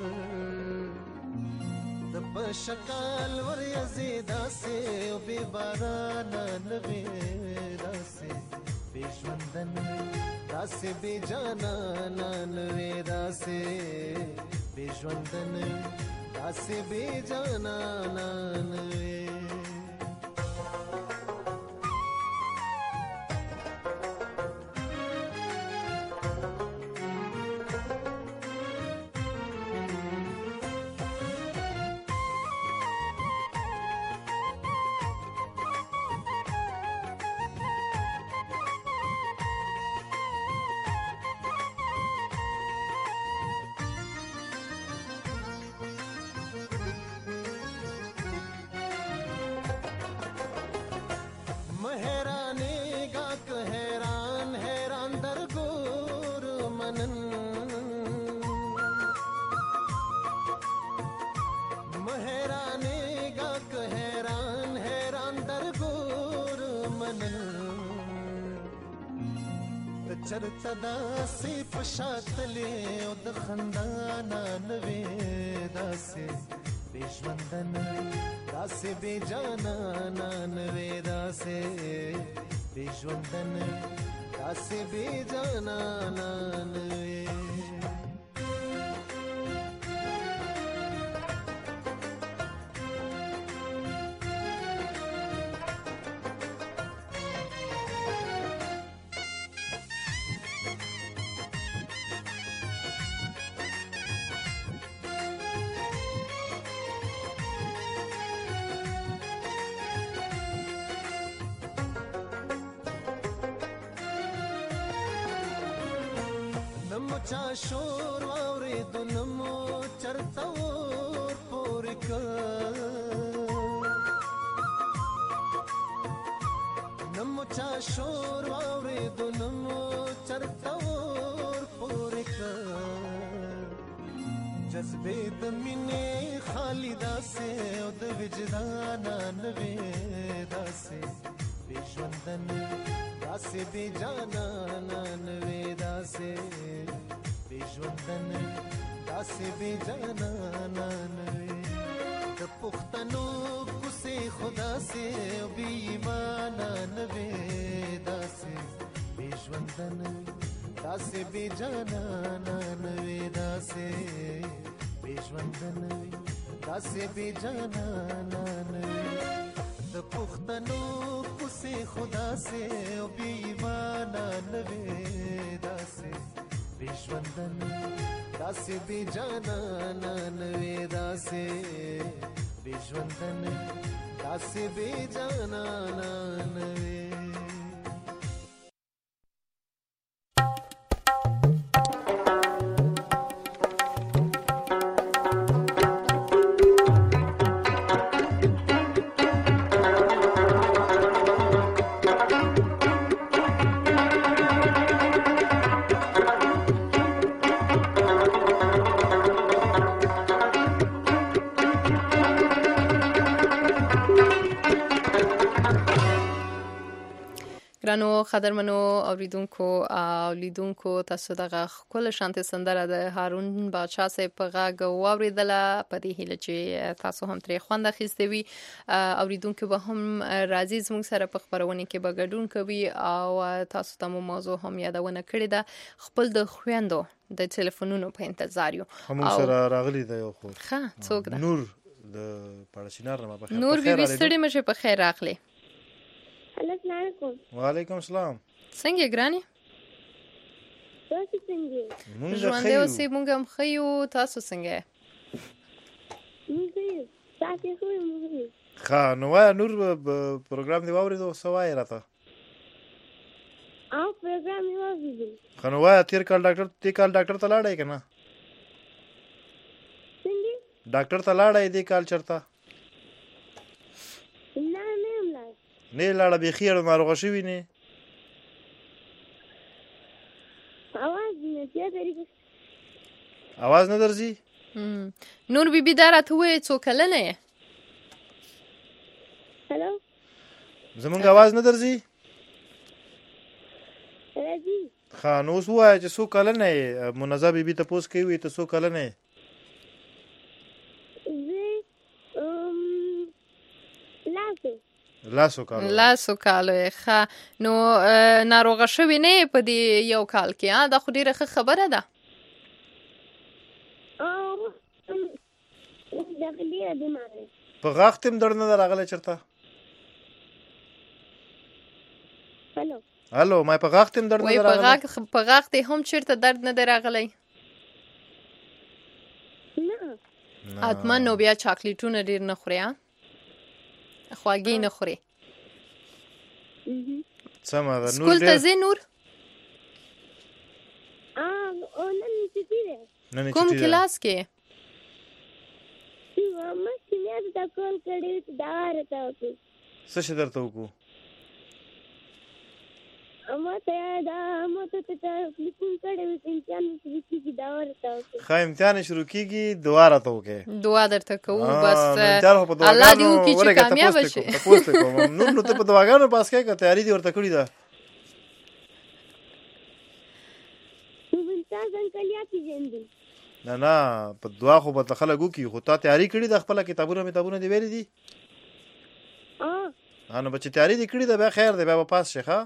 د پشکال ور یزیدا سے او بے باران نوې داسې بے ژوندن داسې بے جانا نوې داسې بے ژوندن داسې بے جانا نوې. چرته داسې پشاتلې او د خندانا نوې داسې بې ژوندن داسې بې جانا نوې داسې بې ژوندن داسې بې جانا نوې. نمو چا شور واورېدو نمو چرته ور پورې کړ نمو چا شور واورېدو نمو چرته ور پورې کړ جذبې د مینې خالي داسې او د وجدانه نوې داسې بې ژوندن داسې بې جانانه نوې داسې بې ژوندن داسې بې جانانه نوې د پښتنو کوڅې خو داسې او بې ایمانه نوې داسې بې ژوندن داسې بې جانانه نوې داسې بې ژوندن داسې بې جانانه نوې د پښتنو کوڅې خو داسې او بې ایمانه نوې داسې بې ژوندن داسې بې جانانه نوې داسې بې ژوندن داسې بې جانانه نوې ګرانو قدرمنو اوریدونکو او لیدونکو تاسو دغه ښکلې شانتې سندره د هارون باچا صاحب په غږ واورېدله په دې هیله چې تاسو هم ترې خوند اخیستی وي اوریدونکو به هم راځي زموږ سره په خپرونې کې به ګډون کوي او تاسو ته مو موضوع هم یادونه کړې ده خپل د خویندو د ټلیفونونو په انتظار یو هم سره راغلی دی یو خو ښه څوک ده نور د پاړسینار نه په خیر نور بیبي ستړي مشه په خیر راغلی السلام علیکم وعلیکم السلام څنګه ګرانی تاسو څنګه ژوند دی اوسې مونږ هم خيو تاسو څنګه مونږ تاسو خو مونږ ښه نو وای نور پروګرام دی واورېدو سوای راته او پروګرام دی واورېدو خو نو وای تیر کال ډاکټر ته لاړای کنه څنګه ډاکټر ته لاړای دی کال چرته نه لاړه به خیر ناروغه شوی نه आवाज نه درځي نور بیبي دراته وې څو کله نه هالو زمونږ आवाज نه درځي راځي ها نو څه وای چې څو کله نه منزه بیبي ته پوس کوي ته څو کله نه لاسو کالو ښه نو ناروغه شوی نه په دې یو کال کې دا خو ډیره ښه خبره ده په غاښ تم درد نه راغلی چرته هالو ما په غاښ تم درد نه راغلی په غاښ ته هم چرته درد نه راغلی نه اتمن نو بیا چاکلیټونه ډیر نه خوري خواږی نه خوري سمه ده نور سکول ته زی نور کوم کلاس کې څه شي درته وکړو ښه امتحان شروع کیږي دعا راته وکړئ دعا درته کوو بس الله دې وکړي چې کامیاب شي نو ته په دعاګانو پاس کې تیاری دې ورته کړې ده نه په دعا خو به خلک وکړي خو تا تیاری کړې ده خپل کتابونه دې ویلي دي نو بچ تیاری دې کړې ده بیا خیر دی بیا پاس شي ښه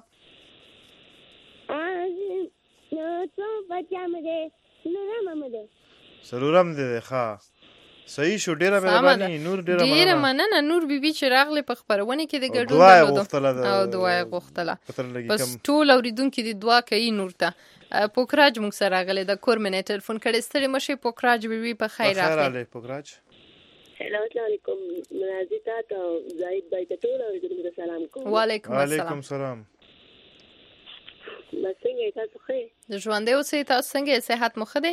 سلورم دې ښه صحیح شو ډیره مهرباني نور ډیره مننه نور بیبي چې راغله په خبرونه کې د ګډون او دعا غوښتله بس ټول اوریدونکو دې دعا کوي نور ته پوکراج موږ سره راغله د کورمنه ټلیفون کړي ستړي مشه پوکراج بیبي په خیر راغله پوکراج السلام علیکم منازی تاسو زاید بای ته ټول اوریدونکو سلام کوم وعلیکم السلام څنګه تاسو ښه د ژوندې اوسئ تاسو څنګه صحت مو ښه دی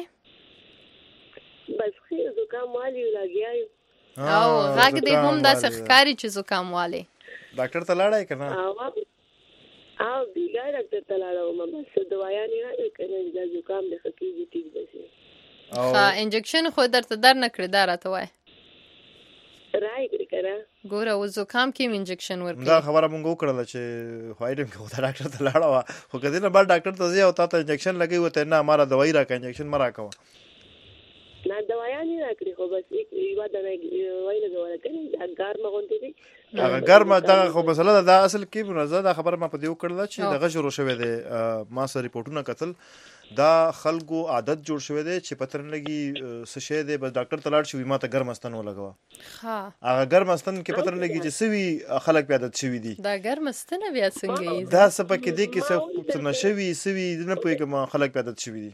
بس ښه زکام والی لګیا یو او غږ دې هم داسې ښکاري چې زکام والی ډاکټر ته لاړای که نه او بیګا ډاکټر ته لاړم بس دوايانې راکړې کنه د زکام د ښه کېږي ټیک به شي ښه انجکشن خو درته در نه کړې دا راته وایه رای کړې که نه ګوره اوس زکام کې م انجکشن ورکوي دا خبره مونږ وکړله چې خوای ټیم کې خو ته ډاکټر ته لاړه وه خو که دې نه بعد ډاکټر ته ځې او تا ته انجکشن لګوي ورته نه ما را دوايي راکړه انجکشن مه راکوه نه دوايانې راکړې خو بس یوه دانه وایي لګوله کنه ګرمه غوندې دي هغه ګرمه دغه خو مسله ده دا اصل کې منزه دا خبره ما په دې وکړله چې دغه شروع شوی دی ما سره ریپورټونه کتل دا خلکو عادت جوړ شوی دی چې پته نه لګي څه شی دی بس ډاکټر ته لاړ شي ما ته ګرم استن ولګوه هغه ګرم استن کې پته نه لګي چې څه وي خلک بیا عادت شوي دي دا ګرم استنه بیا څنګه دا څه پکې دی کې څه نشوي څه وي نه پوهېږم خلک بیا عادت شوي دي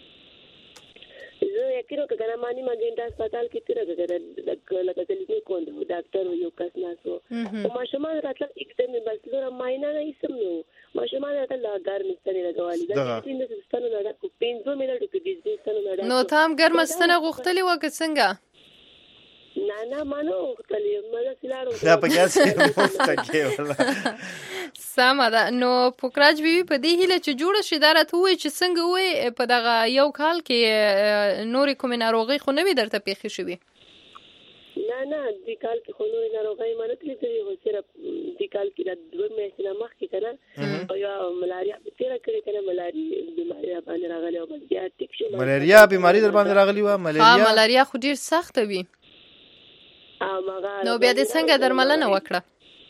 زه یقینو که کنه مانی ما ګنټه هسپتال کې تیره کړه لکه کلینیک کوم ډاکټر یو کس ناسو او ماشومان راتل एकदम بس لور ماینه نه سم نو ماشومان راتل ګرم ستنې لګوالي دا چې ستنه نه راکو 15 منټو کې دې ستنه نه راکو نو تام ګرم ستنه غوښتلی و که څنګه نه مانو غوښتلی مله سلاړو دا په ګاس مفته کې ولا سمه ده نو پوکراج بیبي په دې هیله چې جوړه شي دا راته ووایي چې څنګه وایي په دغه یو کال کې نورې کومې ناروغۍ خو نه وي درته پېښې شوي نه دې کال کې خو نورې ناروغۍ ما نه تللی خو صرف دې کال کې دا 2 میاشتې نه مخکې که نه او یا ملاریا مې تېره کړې که نه ملاریا بیماري راباندې راغلی او بس بیا ټیک شو ملاریا بیماري در باندې راغلې وه ملاریا خو ډېر سخته وي نو بیا دې څنګه درملنه وکړه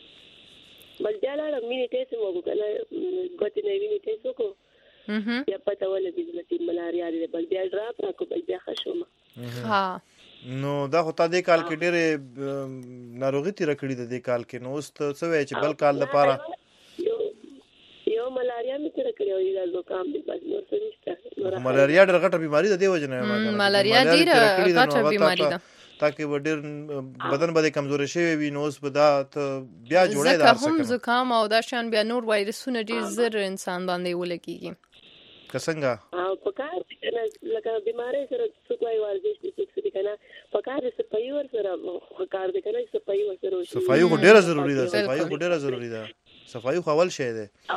بل بیا لاړم مینې ټیسټ مې وکړو که نه ګوتې نه وینې ټیسټ وکړو بیا پته ولګېدله چې ملاریا دی بل بیا ډراپ راکړو بل بیا ښه شوم نو دا خو تا دې کال کې ډېرې ناروغي تېره کړې ده دې کال کې نو اوس ته څه وایې چې بل کال دپاره یو ملاریا مې تېره کړې او دا زکام دی بس نور څه نشته ملاریا ډېره غټه بیماري ده دې وجې نه ملاریا ډېره غټه بیماري ده تاکي به ډېر بدن به کمزوري شوی وي نو اوس به دا ته بیا جوړی ځکه هم زکام او دا شیان بیا نور وایرسونه ډېر زر انسان باندې ولګېږي که څنګه او په کار دي که نه لکه بیمارۍ سره څوک وایي ورزش دي څوک څه دي که نه په کار د صفایي ورسره ښه کار دی که نه صفایي ورسره وشي صفایي خو ډېره ضروري ده صفایي خو ډېره ضروري ده صفایي خو اول شی دی او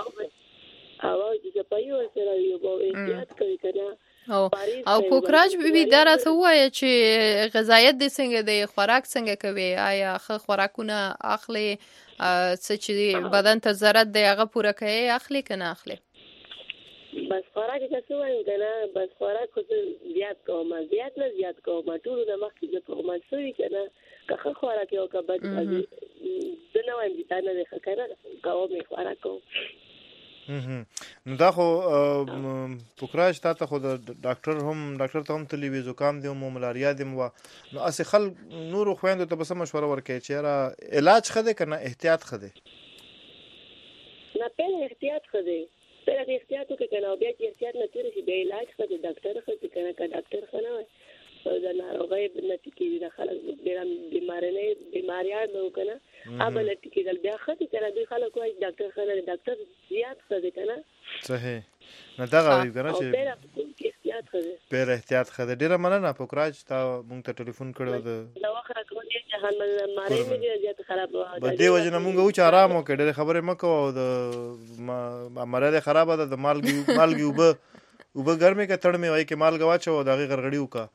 چې صفایي ورسره وي او احتیاط کوي که نه او پوکراج بیبي دا راته ووایه چې غذایت دې څنګه دی خوراک څنګه کوي آیا ښه خوراکونه اخلي څه چې بدن ته ضرورت دی هغه پوره کوي اخلي که نه اخلي بس خوراک که څه وایم که نه بس خوراک خو زه زیات کوم زیات نه زیات کوم ټولو نه مخکې زه کوم څه وي که نه که ښه خوراک یې او که بد زه نه وایم چې تا نه دی ښه که نه کوم یې خوراک کوم نو دا خو پوکراج تا ته خو د ډاکټر ته هم تللی وي زکام دی مو ملاریا دی مو نو اسې خلک نورو خویندو ته به څه مشوره ورکوي چې یاره علاج ښه دی که نه احتیاط ښه دی نه پهله احتیاط ښه دی پهله د احتیاط وکړې که نه او بیا چې احتیاط نه تېره شي بیا علاج ښه دی ډاکټر ښه دی که نه که ډاکټر ښه نه وای د ناروغۍ نه ټیکېږي د خلک ډېره بیماریان به و که نه هغه نه ټیکېدل بیا ښه دي که نه دوی خلک وایي ډاکټر ښه نه دی ډاکټر زیات ښه دی که نه صحیح نه دغه وایي که نه چې پهله احتیاط ښه دی پهله احتیاط ښه دی ډېره مننه پوکراج تا مونږ ته ټلیفون کړی د وخت راکول ډېر جهان مارۍ مې ډېره زیاته خرابه وه دې وجې نه مونږ وو چې ارام وکړې ډېرې خبرې مه کوه او د مرۍ خرابه ده د مالګې اوبه ګرمې که تړ مې وایي کې مالګه واچوه او د هغې غرغړي وکړه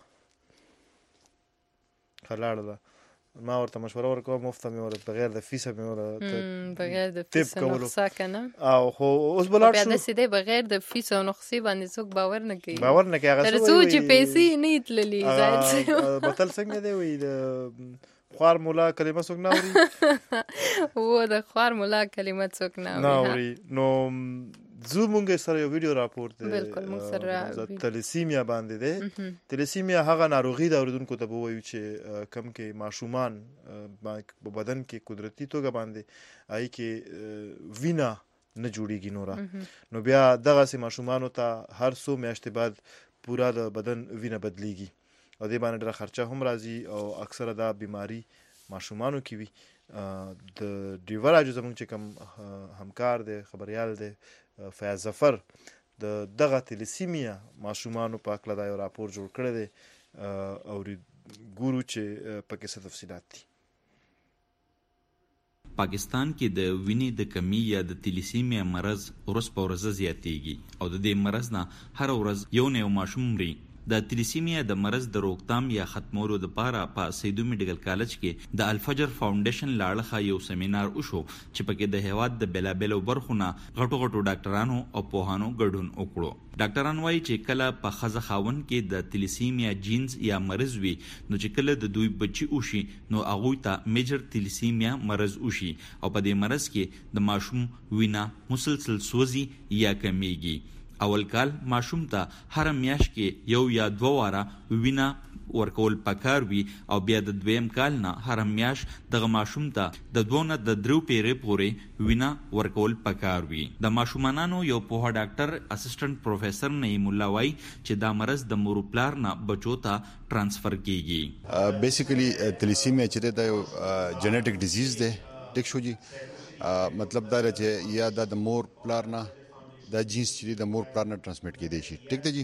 خلاړه ده ما ورته مشوره ورکوه مفته مې ورته بغیر د فیسه مې ورته بغیر د فیسه نقصه که نه او خو اوس به لاړ شو بیا داسې دی بغیر د فیسه او نقصې باندې څوک باور نه کوي هغه تر څو چې پیسې نه وي تللي متل څنګه دی وایي د خوار مولا کلمه څوک نه اوري و د خوار مولا کلمه څوک نه اوري نو زه مونږ سره یو ویډیو راپور دی بالکل مونږ سره تلیسیمیا باندې دی تلیسیمیا هغه ناروغي ده اوریدونکو ته به ووایو چې کم کې ماشومان په بدن کې قدرتي توګه باندې هغې کې وینه نه جوړیږي نوره نو بیا دغسې ماشومانو ته هر څو میاشتې بعد پوره د بدن وینه بدلیږي او دې باندې ډېره خرچه هم راځي او اکثره دا بیماري ماشومانو کې وي. د ډیور اجو زمونږ چې کوم همکار دی خبريال دی فیاض ظفر د دغه تلیسیمیا ماشومانو په اړه دا یو راپور جوړ کړی دی او ګورو چې پکې څه تفصیلات دي. پاکستان کې د وینې د کمی یا د تلیسیمیا مرض ورځ په ورځ زیاتېږي او د دې مرض نه هر ورځ یو نه یو ماشوم مري. د تلیسیمیا د مرض د روکتام یا ختمولو لپاره په سیدو میډیکل کالج کې د الفجر فاونډیشن لاړه یو سیمینار وشو چې پکې د هیواد د بلابلو برخو نه غټو ډاکټرانو او پوهانو ګډون وکړو. ډاکټران وایي چې کله په ښځه خاوند کې د تلیسیمیا جینز یا مرض وي نو چې کله د دوی بچي وشي نو هغوی ته میجر تلیسیمیا مرض وشي او په دې مرض کې د ماشوم وینه مسلسل سوځي یا کمیږي. اول کال ماشوم ته هر میاشت کې یو یا 2 واره وینه ورکول پکار وي او بیا د دویم کال نه هر میاشت دغه ماشوم ته د 2 نه د 3 پیرې پورې وینه ورکول پکار وي. د ماشومانانو یو پوهه ډاکټر اسسټنټ پروفیسور نعیم الله وایي چې دا مرض د مور پلار نه بچو ته ترانسفر کیږي. بیسیکلی تلیسیمیا چې دا یو جنیټک ډیزیز دی ټیک شو جی. مطلب دا چې یا د مور پلار نه دا جینز چې د مور پلار نه ټرانسمیټ کېدی شي. ټیک دی جی.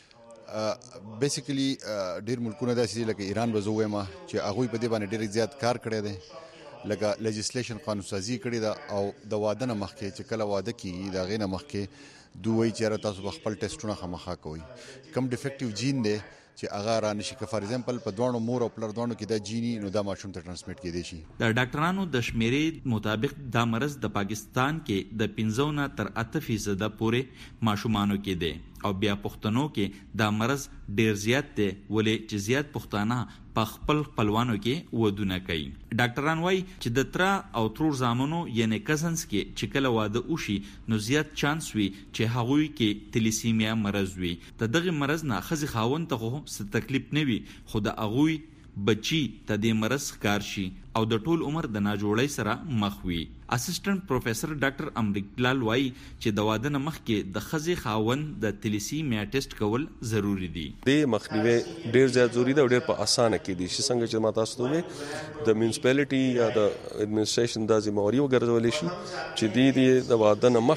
بیسیکلی ډیر ملکونه داسې لکه ایران به زه وایم چې هغوی په دې باندې ډیر زیات کار کړی دی لکه لیجسلیشن قانون سازي کړې ده او د واده نه مخکې چې کله واده کیږي د هغې نه مخکې دوی وایي چې تاسو به خپل ټیسټونه خامخا کوئ. کم ډیفیکټیو جین دی چې هغه را نشي که فار ایگزامپل په دوانو مور او پلار دوانو کې دا جینی نو دا ماشوم ته ترانسمیټ کېدی شي. د ډاکټرانو د شمیرې مطابق دا مرض د پاکستان کې د 15 نه تر 8% پورې ماشومانو کې دی او بیا پښتنو کې دا مرض ډیر زیات دی ولې چې زیات پښتانه په خپل خپلوانو کې ودونه کوي. ډاکټران وایي چې د تر او ترور زامنو یعنی کزنز کې چې کله واده وشي نو زیات چانس وي چې هغوی کې تلیسیمیا مرض وي. د دغه مرض نه ښځې خاوند ته خو څه تکلیف نه وي خو د هغوی بچی ته د مرض ښکار شي او د ټول عمر د ناجوړۍ سره مخ وي. اسسټنټ پروفیسور ډاکټر امرکلال وایي چې د واده نه مخکې د ښځې خاوند د تلیسیمیا ټیسټ کول ضروری دي. د مخنیوي ډیر زیات ضروری دی او ډیر په اسانه کې دي چې څنګه چې ما تاسو ته وې د میونسپالټي یا د اډمنسټریشن د ذمہواری وګرځولې شي چې د واده نه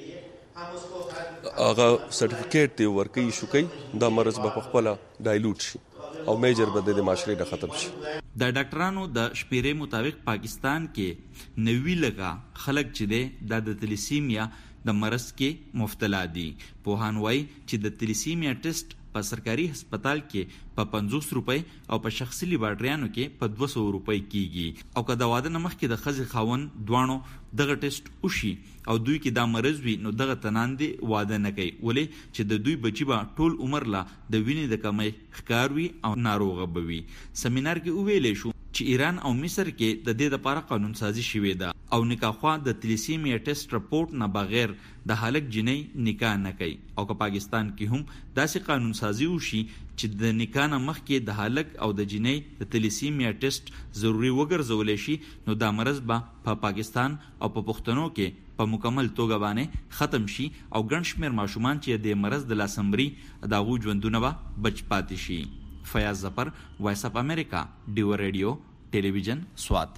مخکې هغه سرټیفیکیټ دی ورکړي شو کوي دا مرض به خپل ډایلوټ شي او میجر بده د معاشري نه ختم شي. د ډاکټرانو د شمیرې مطابق پاکستان کې 90 لکه خلک چې دی د تلیسیمیا د مرض کې مبتلا دي. پوهان وایي چې د تلیسیمیا ټیسټ په سرکاري هسپتال کې په 50 روپۍ او په شخصي لیبارټریانو کې په 200 روپۍ کیږي او که د واده نه مخکې د ښځې خاوند دوانو دغه ټیسټ وشي او دوی کې دا مرض وي نو دغه تناندې واده نه کوي ولې چې د دوی بچي به ټول عمر لا د وینې د کمی ښکار وي او ناروغه به وي. سمینار کې وویلی شو چې ایران او مصر کې د دې لپاره قانون سازي شوې ده او نکاح د تلیسیمیا ټیسټ رپورټ نه بغیر د هلک جنۍ نکاح نه کوي او که پاکستان کې هم داسې قانون سازي وشي چې د نکاح نه مخکې د هلک او د جنۍ د تلیسیمیا ټیسټ ضروري وګرځولی شي نو دا مرض به په پاکستان او په پښتنو کې په مکمل توګه باندې ختم شي او ګڼ شمېر ماشومان چې د مرض د لاسه مري د هغوی ژوندونه به بچ پاتې شي. فیاض ظفر، وایس اف امریکا، ډیور ریډیو ټلویزیون سوات.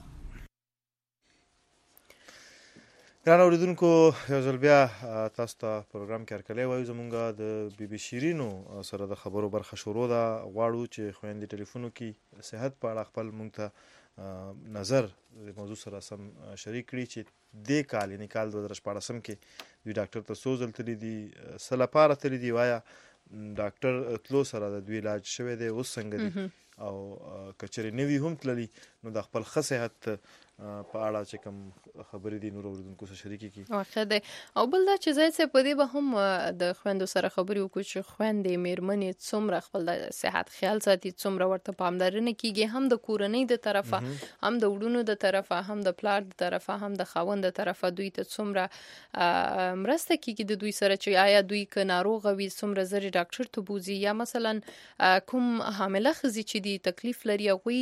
ګران اوریدونکو یو ځل بیا تاسو ته پروګرام کې هرکلی وایو. زمونږ د بي بي شیرینو سره د خبرو برخه شروع ده. غواړو چې خویندې ټلیفونو کې صحت په اړه خپل مونږ ته نظر د موضوع سره سم شریک کړي چې دې کال یعنې کال 2014 کې دوی ډاکټر ته څو ځل تللي دي، څه لپاره تللي دي، وایا ډاکټر تلو سره د دوی علاج شوی دی، اوس څنګه دي او که چېرې نه وي هم تللي نو د خپل ښه صحت په اړه چې کوم خبرې دي نور اوریدونکو سره شریکې کړي. واقع دی. او بل دا چې زاید صاحب په دې به هم د خویندو سره خبرې وکړو چې خویندې میرمنې څومره خپل د صحت خیال ساتي، څومره ورته پاملرنه کیږي، هم د کورنۍ د طرفه هم د وړونو د طرفه هم د پلار د طرفه هم د خاوند د طرفه دوی ته څومره مرسته کیږي د دوی سره چې آیا دوی که ناروغه وي څومره زر ډاکټر ته بوزي یا مثلا کوم حامله ښځې چې دي تکلیف لري هغوی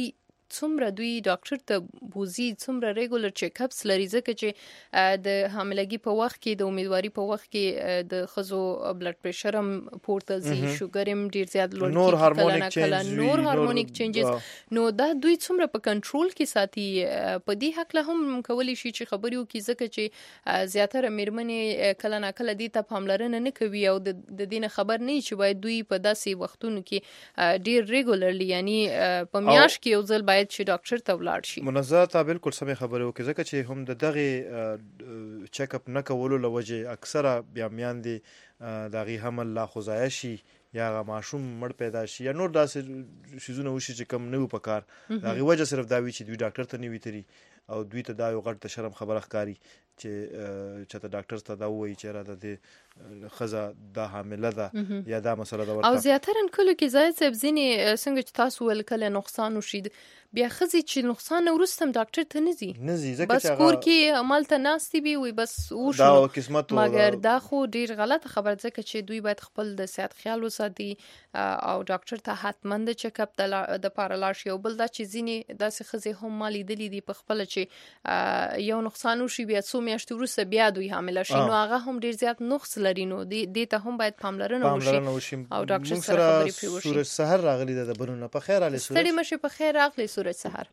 څومره دوی ډاکټر ته بوزي، څومره ریګولر چیک اپس لري، ځکه چې د حاملګي په وخت کې، د امیدواري په وخت کې د ښځو بلډ پریشر هم پورته ځي، شوګر هم ډیر زیات لوړ کېږي، نور هارمونیک چینجز. نو دا دوی څومره په کنټرول کې ساتي؟ په دې حق له هم کولی شي چې خبرې وکړي، ځکه چې زیاتره میرمنې کله ناکله دې ته پاملرنه نه کوي او د دې نه خبر نه چې باید دوی په داسې وختونو کې ډیر ریګولرلی، یعنی په میاشت کې یو ځل باید چې ډاکټر ته ولاړ شي. منزه تا بالکل سمې خبرې وکړي، ځکه چې هم د دغه چیک اپ نه کولو له وجې اکثره بیا میاندې د هغې حمل لا خو ضایع شي یا هغه ماشوم مړ پیدا شي یا نور داسې څیزونه وشي چې کم نه وي په کار. د هغې وجه صرف دا وي چې دوی ډاکټر ته نه وي تلي او دوی ته دا یو غټ د شرم خبره ښکاري چې چاته ډاکټر ته دا ووایي چې یاره د دې ښځه دا حامله ده یا دا مسله ده ورته. او زیاتره کلو کې زاهد صاحب ځینې څنګه چې تاسو ویل کله نقصان وشي، بیا ښځې چې نقصان نه وروسته هم ډاکټر ته نه ځي، بس کور کې همالته ناستې وي وي بس وشو. مګر دا خو ډیر غلطه خبره، ځکه چې دوی باید خپل د صحت خیال وساتي او ډاکټر ته حتما د چیک اپ د پاره لاړ شي. او بل دا چې ځینې داسې ښځې هم ما لیدلي دي په خپله چې یو نقصان وشي بیا څو میاشتې وروسته بیا دوی حامله شي، نو هغه هم ډیر زیات نقص لري، نو دې ته هم باید پاملرنه وشي او ډاکټر سره خبرې پرې وشي. سورج سحر راغلی ده د بنونه په خیر علي. ستړي مشه، په خیر راغلی سورج سحر.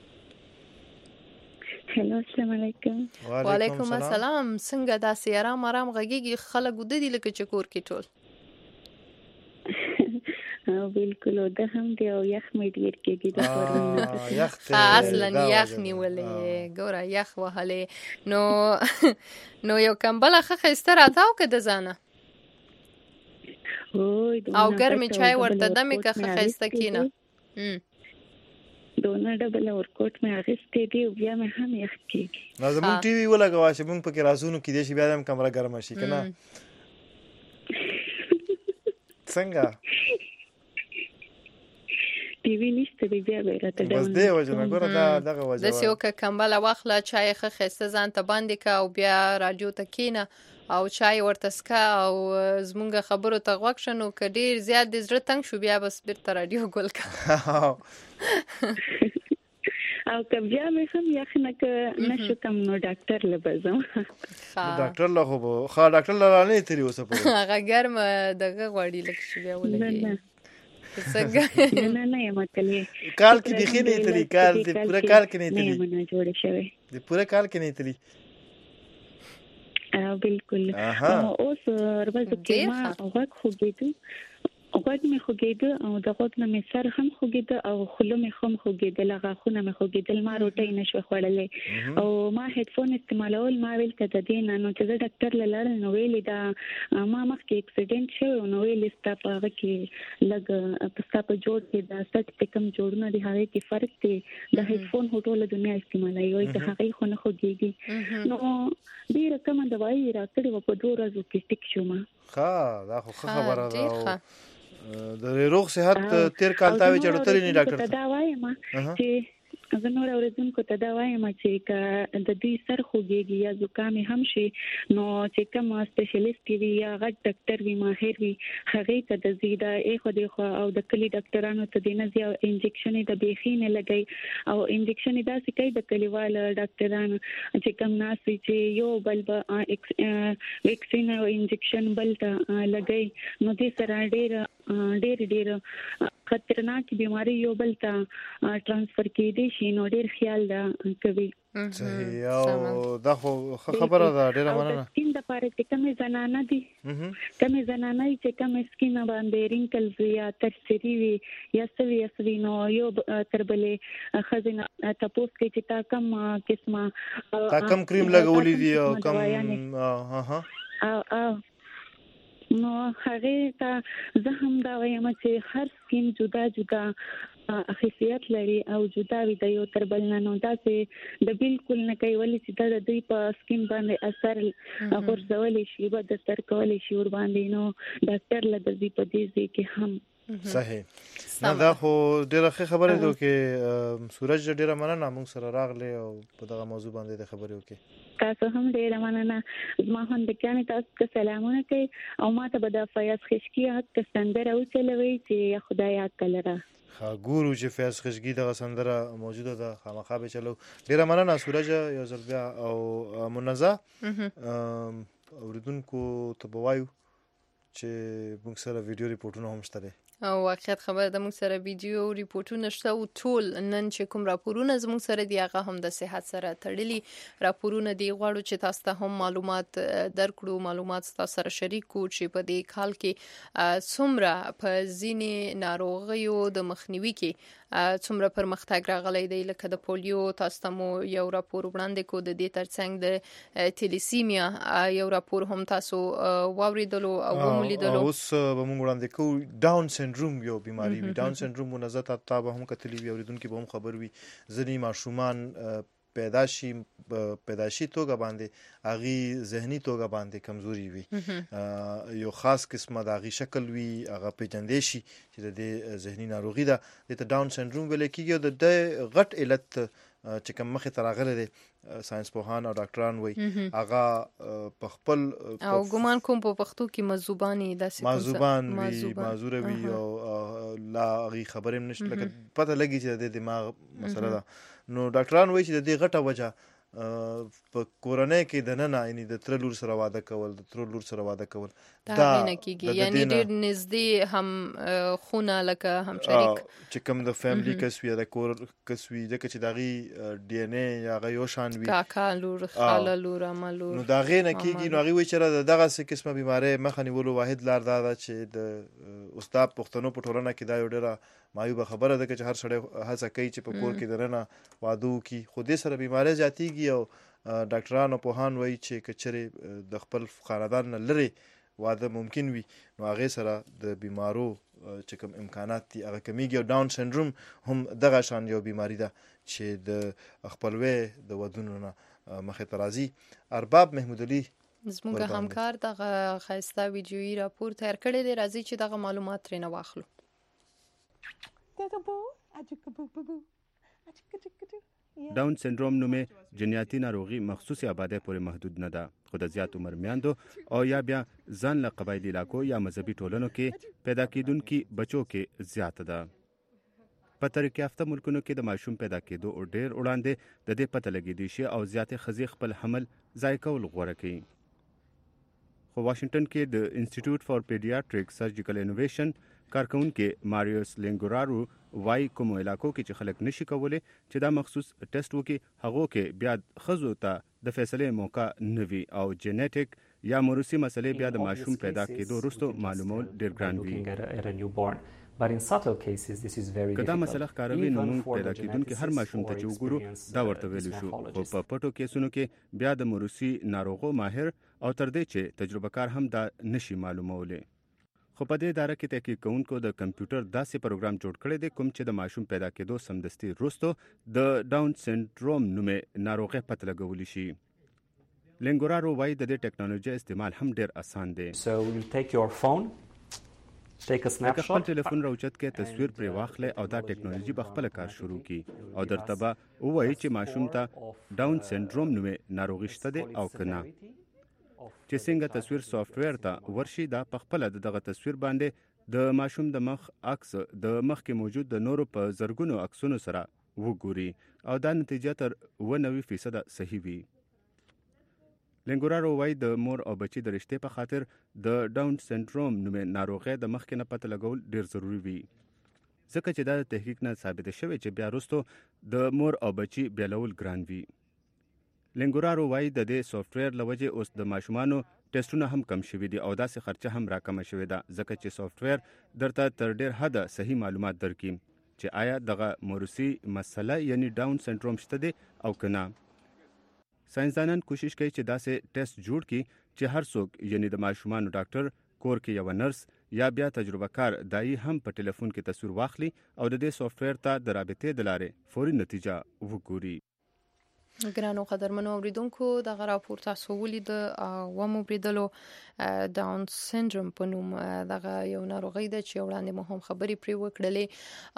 هلو السلام علیکم. وعلیکم السلام. څنګه داسې آرام آرام غږیږي؟ خلک وده دي لکه چې کور کې ټول. بالکل ده هم دی او یخ مې ډیر کېږي د کورونه. یخ اصلا یخ نیولې، ګوره یخ وهلې نو یو کمبله ښه ښایسته راته وکړه د ځانه او ګرمې چای ورته دمې که ښه ښایسته کېنه. دونه ډبل ورکوټ مې اخیستی دی او بیا مې هم یخ کېږي. نو زموږ ټي وي ولګوه چې موږ پکې رازونو کېدای شي بیا هم کمره ګرمه شي که نه څنګه ټي وي نشته دی بیا به راته بس دې وجه نه ګوره دغه وجه داسې وکړه کمبله واخله، چای ښه ښایسته ځان ته باندې که او بیا راډیو ته کښېنه او چای ورته څکه او زمونږ خبرو ته غوږ شه، نو که ډېر زیات دې زړه تنګ شو بیا بس بیرته راډیو ګل کړه او که بیا مې هم یخ نه شو کم نو ډاکټر له به ځم. ډاکټر له خو به ښه ډاکټر له را نه یې تلي اوسه پورې هغه ګرمه دغه غواړي لکه چې بیا ولګي نه یم تللی کال کې بیخي نه تللی، کال د پوره کال کې نه تللی، جوړ شوی د پوره کال کې نه تللی. بالکل. اوس ورځ کې ما غوږ خوږېده، غوږ مې خوږېده او د غوږ نه مې سر هم خوږېده او خوله مې هم خوږېدل، غاښونه مې خوږېدل، ما روټۍ نه شوه خوړلی او ما هیډفون استعمالول. ما ویل که د دې نه نو چې زه ډاکټر له لاړم نو ویلې دا ما مخکې اکسیډنټ شوی نو ویلې ستا په هغه کې لږ ستا په جوړ کې د سټ چې کوم جوړونه دي هغې کې فرق دی، د هیډفون خو ټوله دنیا استعمالوي، وایي د هغې خو نه خوږېږي. نو ډېره کمه دوایي یې راکړې وه، په 2 ورځو کې ټیک شوم. ښه دا خو ښه خبره ده. د روغ صحت تیر کال تاوی چې ډاکټر نه ډاکټر ته دا وایم چې زه نور اورېدونکو ته دا وایم چې که د دوی سر خوږېږي یا زکام هم شي نو چې کوم سپیشلیست وي یا غټ ډاکټر وي ماهر وي هغې ته د ځي، دا ایخوا دیخوا او د کلي ډاکټرانو ته دې نه ځي او انجکشن یې د بیخي نه لګوي او انجکشن یې داسې کوي د کلیوالو ډاکټرانو چې کوم ناست وي چې یو بل به ویکسین او انجکشن بل ته لګوي، نو دې سره ډېر خطرناک بیماری یو بل ته ټرانسفر کېدی شي، نو ډېر خیال دا کوي. صحیح او دا خو خبره ده. ډېره مننه. سکین د پاره چې کومې زنانه دي چې کومې سکین باندې رینکلز یا ترسري وي یا سوي نو یو تر بلې ښځې نه تپوس کوي چې تا کوم قسمه تا کوم کریم لګولی دي او کوم نو هغې ته زه هم دا وایم چې هر سکیم جدا جدا خاصیت لري او جدا وي د یو تر بل نه، نو داسې د بالکل نه کوي ولې چې دا د دوی په سکیم باندې اثر غورځولی شي به د سر کولی شي ور باندې، نو ډاکټر له د دوی په دې ځای کې هم صحیح. نه دا خو ډېره ښه خبرې ده چې سورج ډېره مننه موږ سره راغلی او په دغه موضوع باندې د خبرې وکړې. تاسو هم ډېره مننه. زما خوندکیانې تاسو ته سلامونه کوي او ما ته به د فیاض خشکي حق ته سندره وچلوئ چې یا خدای یاد کله را. ګورو چې فیض خشګي دغه سندره موجوده ده خامخا به چلو. ډیره مننه سورج یو ځل بیا او منزه اوریدونکو ته بوایو چې موږ سره ویډیو ریپورټونه هم شته او واقعیت خبر د موږ سره ویډیو ریپورټونه شته او ټول نن چې کوم راپورونه زموږ سره دی هغه هم د صحت سره تړلي راپورونه دی. غواړو چې تاسو ته هم معلومات درکړو، معلومات تاسو سره شریک کو چې په دې کال کې څومره په ځینې ناروغیو د مخنیوي کې څومره پرمختګ راغلی دی. لکه د پولیو تاسو ته مو یو راپور وړاندې کو، د دې ترڅنګ د تلیسیمیا یو راپور هم تاسو واوریدلو او ومولیدلو. اوس به موږ وړاندې کو ډاون سندروم یو بیماری وي. ډاون سندروم منظت تابه هم کتلی وي، اوریدونکو به هم خبر وي. ځینې ماشومان پیدایشي توګه باندې اغي ذهني توګه باندې کمزوري وي، یو خاص قسمه د اغي شکل وي، هغه پیجندې شي چې د ذهني ناروغي ده. د ډاون سندروم ویل کېږي د غټ علت چې کوم مخه تراغله دي ساينس پوهان او ډاکټران وایي هغه په خپل او ګمان کوم په پښتو کې مزوبانی داسې معذور وي او لا غي خبرې نشته لکه پته لګي چې د دماغ مسله ده. نو ډاکټران وایي چې د دې غټه وجه په کورنۍ کې د نن یعنی د تر لور سره واده کول، د تر لور سره واده کول دا نه کیږي، یعنی ډېر نږدې هم خونه لکه هم شریک چې کوم د فیملی کس وي د کور کس وي ځکه چې داغي ډي ان اي یا غيو شان وي کاکا لور خاله لور عملور نو داغه نه کیږي. نو هغه وی چې دغه څه قسمه بیماری مخه نیولو واحد لار دا چې د استاد پښتنو په ټولنه کې دا یو ډېر مایوبه خبره ده چې هر سړی هڅه کوي چې په کور کې درنه وادو کی خو دې سره بیماری زیاتیږي او ډاکټران او پوهان وایي چې کچره د خپل خاندان نه لري واده ممکن وي نو هغه سره د بیمارو چې کوم امکانات دي هغه کمیږي. او ډاون سندروم هم دغه شان یو بیماری ده چې د خپلوي د ودونو نه مخه ترازی. ارباب محمود علي زموږ همکار دغه خاصه ویډیویي راپور تیار کړی دی، راځي چې دغه معلومات ترې نه واخلو. ډاون سندروم نومې جنیاتي ناروغي مخصوصي آبادی پورې محدود نه ده، خو د زیات عمر میاندو او یا بیا ځان له قبایلي علاقو یا مذهبي ټولنو کې پیدا کیدونکي بچو کې زیاته ده. په ترقي یافته ملکونو کې د ماشوم پیدا کېدو ډېر وړاندې د دې پته لګېدی شي او زیاتې ښځې خپل حمل ضایع کول غوره کوي. خو واشنگټن کې د انسټیټیوټ فار پیډیاټریک سرجیکل انوویشن کارکونکي ماریوس لینګورارو وای کوم علاقو کې چې خلک نشي کولای چې دا مخصوص ټیسټ وکړي هغه کې بیا خزو ته د فیصله موقع نوي او جینیټیک یا موروثي مسلې بیا د ماشوم پیدا کېدو وروسته معلومول ډېر ګران وي. کدا مسله ښکاروي نو موږ پیدا کېدونکي هر ماشوم ته چې وګورو دا ورته ویل شو، خو په پټو کیسونو کې بیا د موروثي ناروغو ماهر او تر دې چې تجربه کار هم دا نشي معلومولې. خو په دې اداره کې تحقیق کوونکو د کمپیوټر داسې پروګرام جوړ کړی دی کوم چې د ماشوم پیدا کېدو سمدستي وروسته د ډاون سندروم نومې ناروغي پته لګولی شي. لینګورارو وایي د دې ټیکنالوژي استعمال هم ډېر اسان دی. لکه خپل ټلیفون راوچت کې تصویر پرې واخلئ او دا ټیکنالوژي به خپل کار شروع کی او درته به ووایي چې ماشوم ته ډاون سندروم نومې ناروغي شته دی او که نه. چې څنګه تصویر سافټویر ته ورشي دا په خپل دغه تصویر باندې د ماشوم د مخ عکس د مخ کې موجود د نورو په زرګونو عکسونو سره وګوري او دا نتیجه تر 90% صحیح وي. لینګورارو وایي د مور او بچی د رشتې په خاطر د ډاون سندروم نومې ناروغي د مخ کې نه پته لګول ډیر ضروری وي ځکه چې دا تحقیق نه ثابت شوی چې بیا وروسته د مور او بچی بیلول ګران وي. لینګورارو وایي د دې سافټویر لوجه اوس د ماشومانو ټیسټونه هم کم شوي دي او داسې خرچه هم راکمه شوې ده ځکه چې سافټویر درته تر ډیر حده صحیح معلومات درکړي چې آیا دغه موروثي مسله یعنی ډاون سندروم شته دی او که نه. ساينسدانان کوشش کوي چې داسې ټیسټ جوړ کړي چې هر څوک یعنی د ماشومانو ډاکټر، کور کې یو نرس یا بیا تجربه کار دایي هم په ټلیفون کې تصویر واخلي او د دې سافټویر ته د رابطې د لارې فوري نتیجه وګوري. ګرانو قدرمنو اوریدونکو دغه راپور تاسو ولید او مو بریدلو داون سندروم په نوم دغه یو ناروغي ده چې وړاندې مو هم خبرې پرې وکړلې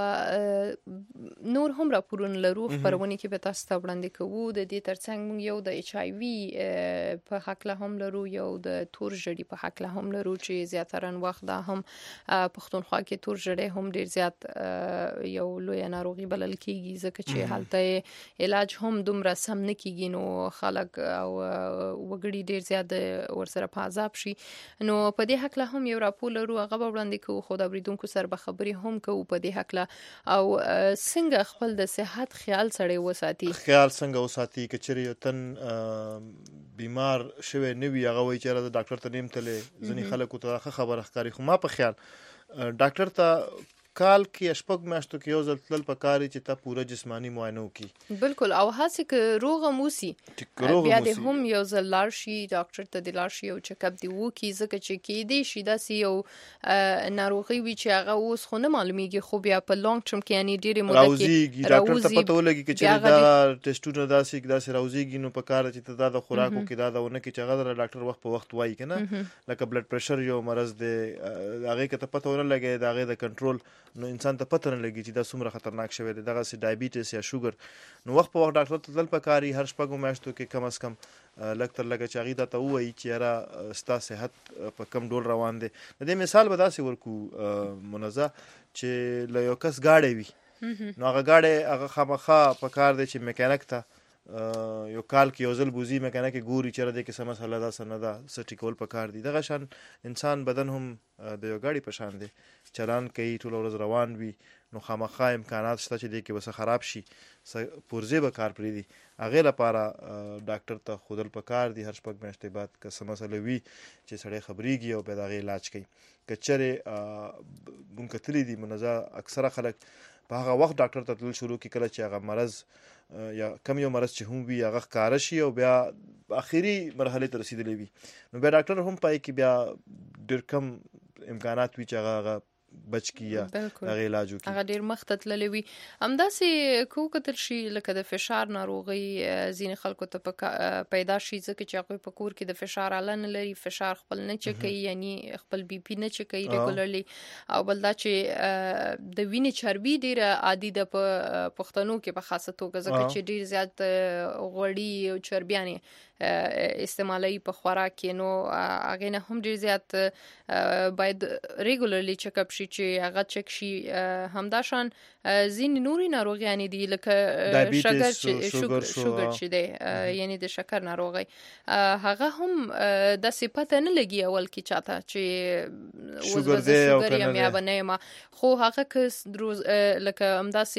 او نور هم راپورونه لرو خبرونه کې به تاسو ته وړاندې کوو د دې ترڅنګ موږ یو د ایچ آی وی په حق له هم لرو یو د تور ژړی په حق له هم لرو چې زیاتره وخت دا هم پښتونخوا کې تور ژړی هم ډیر زیات یو لوی ناروغي بلل کیږي ځکه چې هلته علاج هم دومره سم نه کیږي نو خلک او وګړي ډیر زیات ورسره په عذاب شي نو په دې حق له هم یو راپور لرو هغه وړاندې کوو خو د اوریدونکو سره به خبرې هم کوو په دې حق له او څنګه خپل د صحت خیال سره وساتي کچري یو تن بیمار شوی نه وي هغه وایي چې د ډاکټر ته نیم تلې ځنی خلکو ته خبره ښکاری خو ما په خیال ډاکټر ته کال کې شپږ میاشتو کې یو ځل تلل پکاري چې تا پوره جسمانی معاینه وکړي بالکل او هڅه ک روغ موسی بیا د هم یو ځل لاړ شي ډاکټر ته د لاړ شي او چک اپ دی وکي ځکه چې کې دی شي داسې یو ناروغي وي چې هغه اوس خو نه معلومیږي خو بیا په لانګ ټرم کې یعنی ډیره موده کې ډاکټر ته پته ولګي چې دا ټیسټونه داسې راوځيږي نو پکاره چې دا د خوراکو کې دا ونه کې چې هغه ډاکټر وخت په وخت وایي کنه لکه بلډ پريشر یو مرض دی هغه کې ته پته ولګي دا هغه د کنټرول نو انسان ته پته نه لګي چې دا څومره خطرناک شوی دی دغه سي ډایبیټس یا شوګر نو وخت په وخت ډاکټر ته تل پکاري هر شپږ میاشتو کې کم از کم لکتر لګه چاغي دا ته وایي چې را ستا صحت په کم ډول روان دي د دې مثال به داسې ورکو منزه چې له یو کس گاډي وي نو هغه گاډي هغه خامخا پکار دی چې میکانیک ته یو کال کې یو ځل بوزي میکانیک ګوري چې را دې کې سم مسله ده سن ده سټیکول پکار دي دغه شان انسان بدن هم د یو گاډي په شان دی چلان کوي ټول ورځ روان وي نو خامخا امکانات شته چې دې کې وسه خراب شي پرزه به کار پرې دي هغه لپاره ډاکټر ته خودل پکار دي هر شپږ میاشتې بعد که سم مسله وي چې سړی خبريږي او به دغه علاج کوي کچره مونږ کتلی دي منزه اکثره خلک په هغه وخت ډاکټر ته تل شروع کی کله چې هغه مرض یا کم یو مرض چې هم وي هغه ښکار شي او بیا اخیری مرحله ته رسیدلی وي نو بیا ډاکټر هم پای کې بیا ډېر کم امکانات وي چې هغه بچ کیه هغه علاج وکړي هغه ډیر مخ ته تللی وي همداسې کو کتل شي لکه د فشار ناروغي ځین خلکو ته پیدا شي ځکه چې هغه په کور کې د فشار علن لري فشار خپل نه چکی یعنی خپل بي پی نه چکی ریګولرلی او بل دا چې د وینې چربي ډیره عادي ده په پښتنو کې په خاصه توګه ځکه چې ډیر زیات غوړي او چربیانه استعمالي په خوراک کې نو هغه نه هم ډیر زیات باید ریګولرلی چک اپ شي چې هغه چک شي همداشان ځین نوري ناروغیان دي لکه شوګر چې دی یعنی د شکر ناروغي هغه هم د صفته نه لګي اول کې چاته چې شوګر یا بنه خو هغه کس لکه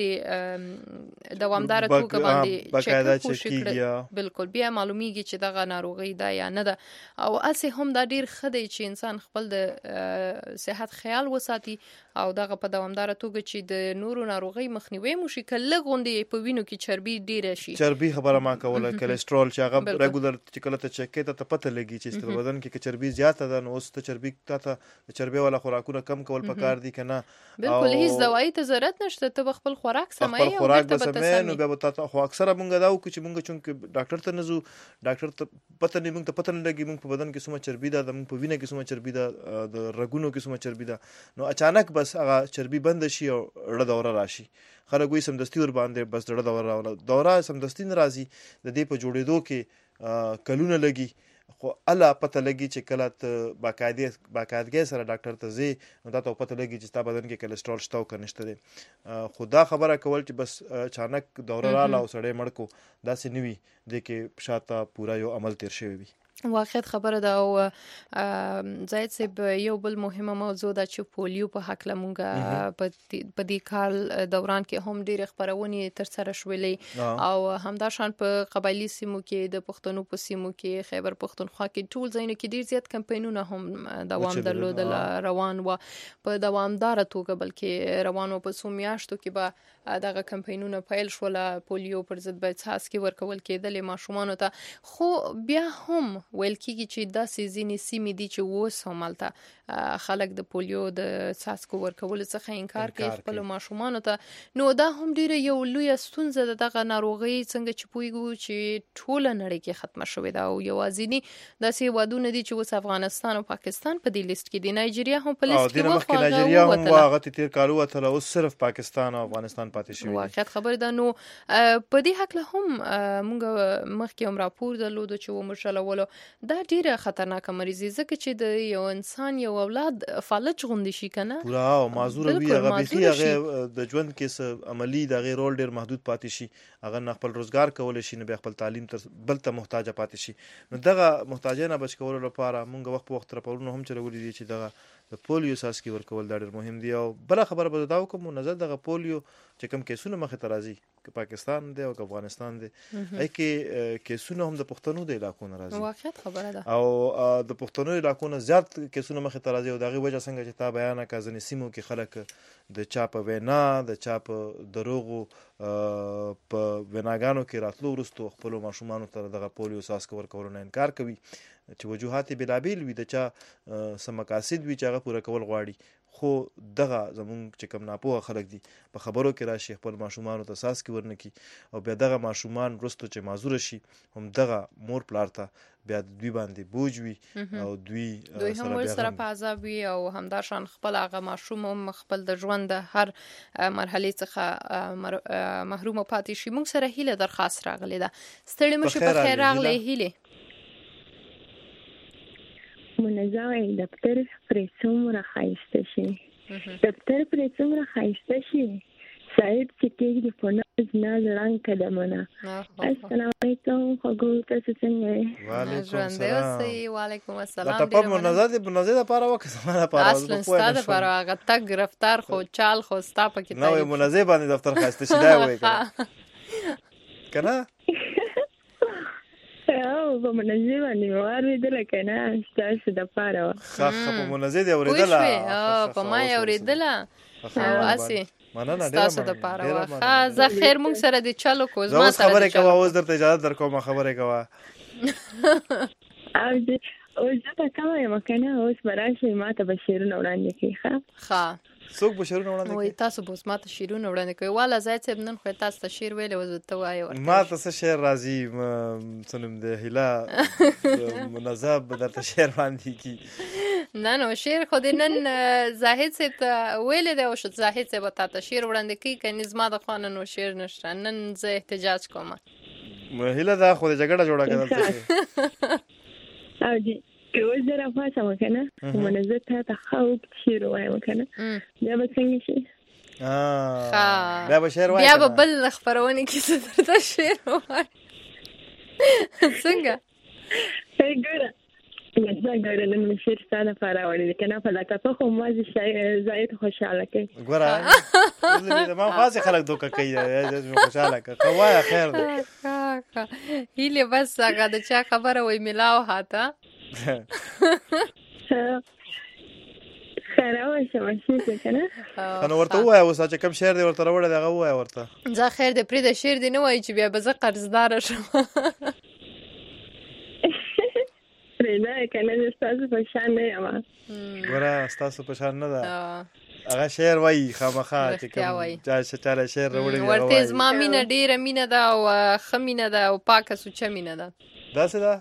همداسې دوامدار توګه باندې چک اپ وشي بالکل بیا معلومیږي چې دغه ناروغي ده یا نه ده او اسه هم دا ډیر خدای چې انسان خپل د صحت خیال وساتي او دغه په دوامدار توګه چې د نورو ناروغي مخنیوي موشي کله غونډې په وینو کې چربي ډیره شي چربي خبره ما کوله کولېسترول چې هغه ریګولر چې کله ته چک ته پته لګي چې ست بدن کې چربي زیاته ده نو اوس ته چربي ته چربي ولا خوراکونه کم کول پکار دي کنه بالکل هیڅ دوايي ته ضرورت نشته ته خپل خوراک سمای او ته به نو بیا ته خو اکثره مونږ داو چې مونږ چونکه ډاکټر ته نزو ډاکټر ته پته نه مونږ ته پته نه لګي مونږ په بدن کې څومره چربي ده مونږ په وینه کې څومره چربي ده د رګونو کې څومره چربي ده نو اچانک بس هغه چربي بند شي او رډه دوره راشي خلک وي سمدستي ور باندې بس رډه دوره سمدستي ناراضي د دې په جوړېدو کې کلونه لګي خو الله پته لګي چې کله ته باقاعدګي سره ډاکټر ته ځي نو دا ته پته لګي چې ستا بدن کې کولېسترول شته او کنيشته دي خدا خبره کول چې بس اچانک دوره رااله او سړی مړ کو دا سې نوي د کې شاته پورا یو عمل تیر شوی وي واقعیت خبره ده او زاید صاحب یو بل مهمه موضوع ده چې پولیو په حق لمونګه په دې کال دوران کې هم ډېر خبرونه تر سره شولې او همداشان په قبایلی سیمو کې د پښتنو په سیمو کې خیبر پښتونخوا کې ټول ځایونو کې ډېر زیات کمپاینونه هم دوام درلودل روان و په دوامدار توګه بلکې روان و په سومیاشتو کې به دغه کمپاینونه پیل شول پولیو پر ضد به څاڅکي ورکول کېدل ماشومان ته خو بیا هم ویل کېږي چې داسې ځینې سیمې دي چې اوس هم هلته خلک د پولیو د څاڅکو ورکولو څخه انکار کوي خپلو ماشومانو ته. نو دا هم ډیره یو لویه ستونزه ده دغه ناروغي څنګه چې پوهیږو چې ټوله نړۍ کې ختمه شوې ده او یوازینی داسې هیوادونه دي چې اوس افغانستان او پاکستان په دې لیست کې دي. نایجیریا هم په لیست کې وخت نایجیریا هم هغه تیر کال وتله اوس صرف پاکستان او افغانستان پاتې شوی. واقعیت خبره ده. نو په دې حق هم موږ مخکې هم راپور درلودو چې ومرشلولو دا ډیره خطرناکه مریضي ځکه چې د یو انسان یو اولاد فلج غوندې شي کنه پورا او معذور وي هغه بيخي هغه د ژوند کې عملی د غیر رول ډیر محدود پاتې شي هغه نه خپل روزګار کول شي نه خپل تعلیم تر بل ته محتاج پاتې شي. نو دغه محتاجانه بچ کول لپاره موږ وخت په وخت راپورونه هم چلولې دي چې دغه د پولیو څاڅکي ورکول دا ډېر مهم دی. او بل خبره به دا کوم نظر دغه پولیو چې کوم کیسونه مخه ته راځي که پاکستان دی او که افغانستان دی ای کې کیسونه هم د پښتنو د علاقو نه راځي. واقعیت خبره ده. او د پښتنو علاقو نه زیات کیسونه مخه ته راځي او دغه وجه څنګه چې تا بیان کړ ځنې سیمو کې خلک د چا په وینا د چا په دروغو په ویناګانو کې راتلو ورستو خپل ماشومان ته دغه پولیو څاڅکي ورکول نه انکار کوي چې وجوهات بلابل وي د چا سم مقاصد وي چې هغه پوره کول غواړي. خو دغه زمونږ چې کوم ناپوهه خلک دي په خبرو کې راشي خپل ماشومان ته څاڅکي ورنکي او بیا دغه ماشومان وروسته چې معذور شي هم دغه مور پلار ته بیا دوی باندې بوج وي او دوی سره په عذاب وي او همداشان خپل هغه ماشوم هم خپل د ژوند د هر مرحلې څخه محروم پاتې شي. موږ سره هیله درخواست راغلی ده. ستړي مشه په خیر راغلی هیله. منظمه دفتر پرې څومره ښایسته شي دفتر پرې څومره ښایسته شي صاحب چې کېږي په ناز ناز رنګ کدمونه. السلام علیکم خوږو تاسو څنګه یې؟ وعلیکم السلام. دا ټاپ منظر لپاره وکړه ما لپاره اصلا ستا لپاره هغه تګ رفتار خو چال خو ستا پکې نو منظر باندې دفتر ښایسته شي دا وایي کنه او په منظر باندې موار ویدل کنه ستاسو د پاره خاصه په منظر دی اوریدله په ما اوریدله او اسی ستاسو د پاره واخه زه خیر مونږ سره دی چالو کوز ما سره خبره کوه اوس درته اجازه درکوم خبره کوه او زه تا کوم کنه اوس براشه ما ته بشیرونه وړاندې کی ښه څوک بشیرونه وړاندې کوي؟ وای تاسو به ما ته شیرونه وړاندې کوي. والا زاید صاحب نن خو تاسو ته شیر ویلې و زه ته وایې ورته ما ته څه شعر راځي څنم د هیله منظم درته شعر باندې کی نه نو شعر خو دې نن زاهد صاحب ته ویلې دی او شو زاهد صاحب ته ته شعر وړاندې کوي کني زما د خوانه نو شعر نشته نن زه احتجاج کوم. هیله دا خو د جګړه جوړه کړل او دې که اوس زه راپاسم کنه منظر ته خاوک شعر وایم کنه بیا به څنګه شي؟ بیا به شعر وایي بیا به بل خبرونه کې څه درته شعر وایي څنګه؟ ګوره زه ګوره نن شعر ستا لپاره وړی کنه په لکه خو ما زاید خوشحاله کوي. ګوره ما خاص خلک دوکه کوي خوشحاله کوي قوایا خیر ده هیله بس هغه د چا خبره وای ملاو هاته خیره شمشي کنه انا ورته وای اوس چې کوم شعر دی ورته راوړل دغه وای ورته زه خیر دې پرې د شعر دی نه وای چې بیا به زه قرضدار شم پرې کنه تاسو په شان نه یم ګوره تاسو په شان نه ده هغه شعر وای خامخا چې کوم چا شعر راوړل ورته زما مینه ډیره مینه ده او خمینه ده او پاکه سوچه مینه ده دا څه ده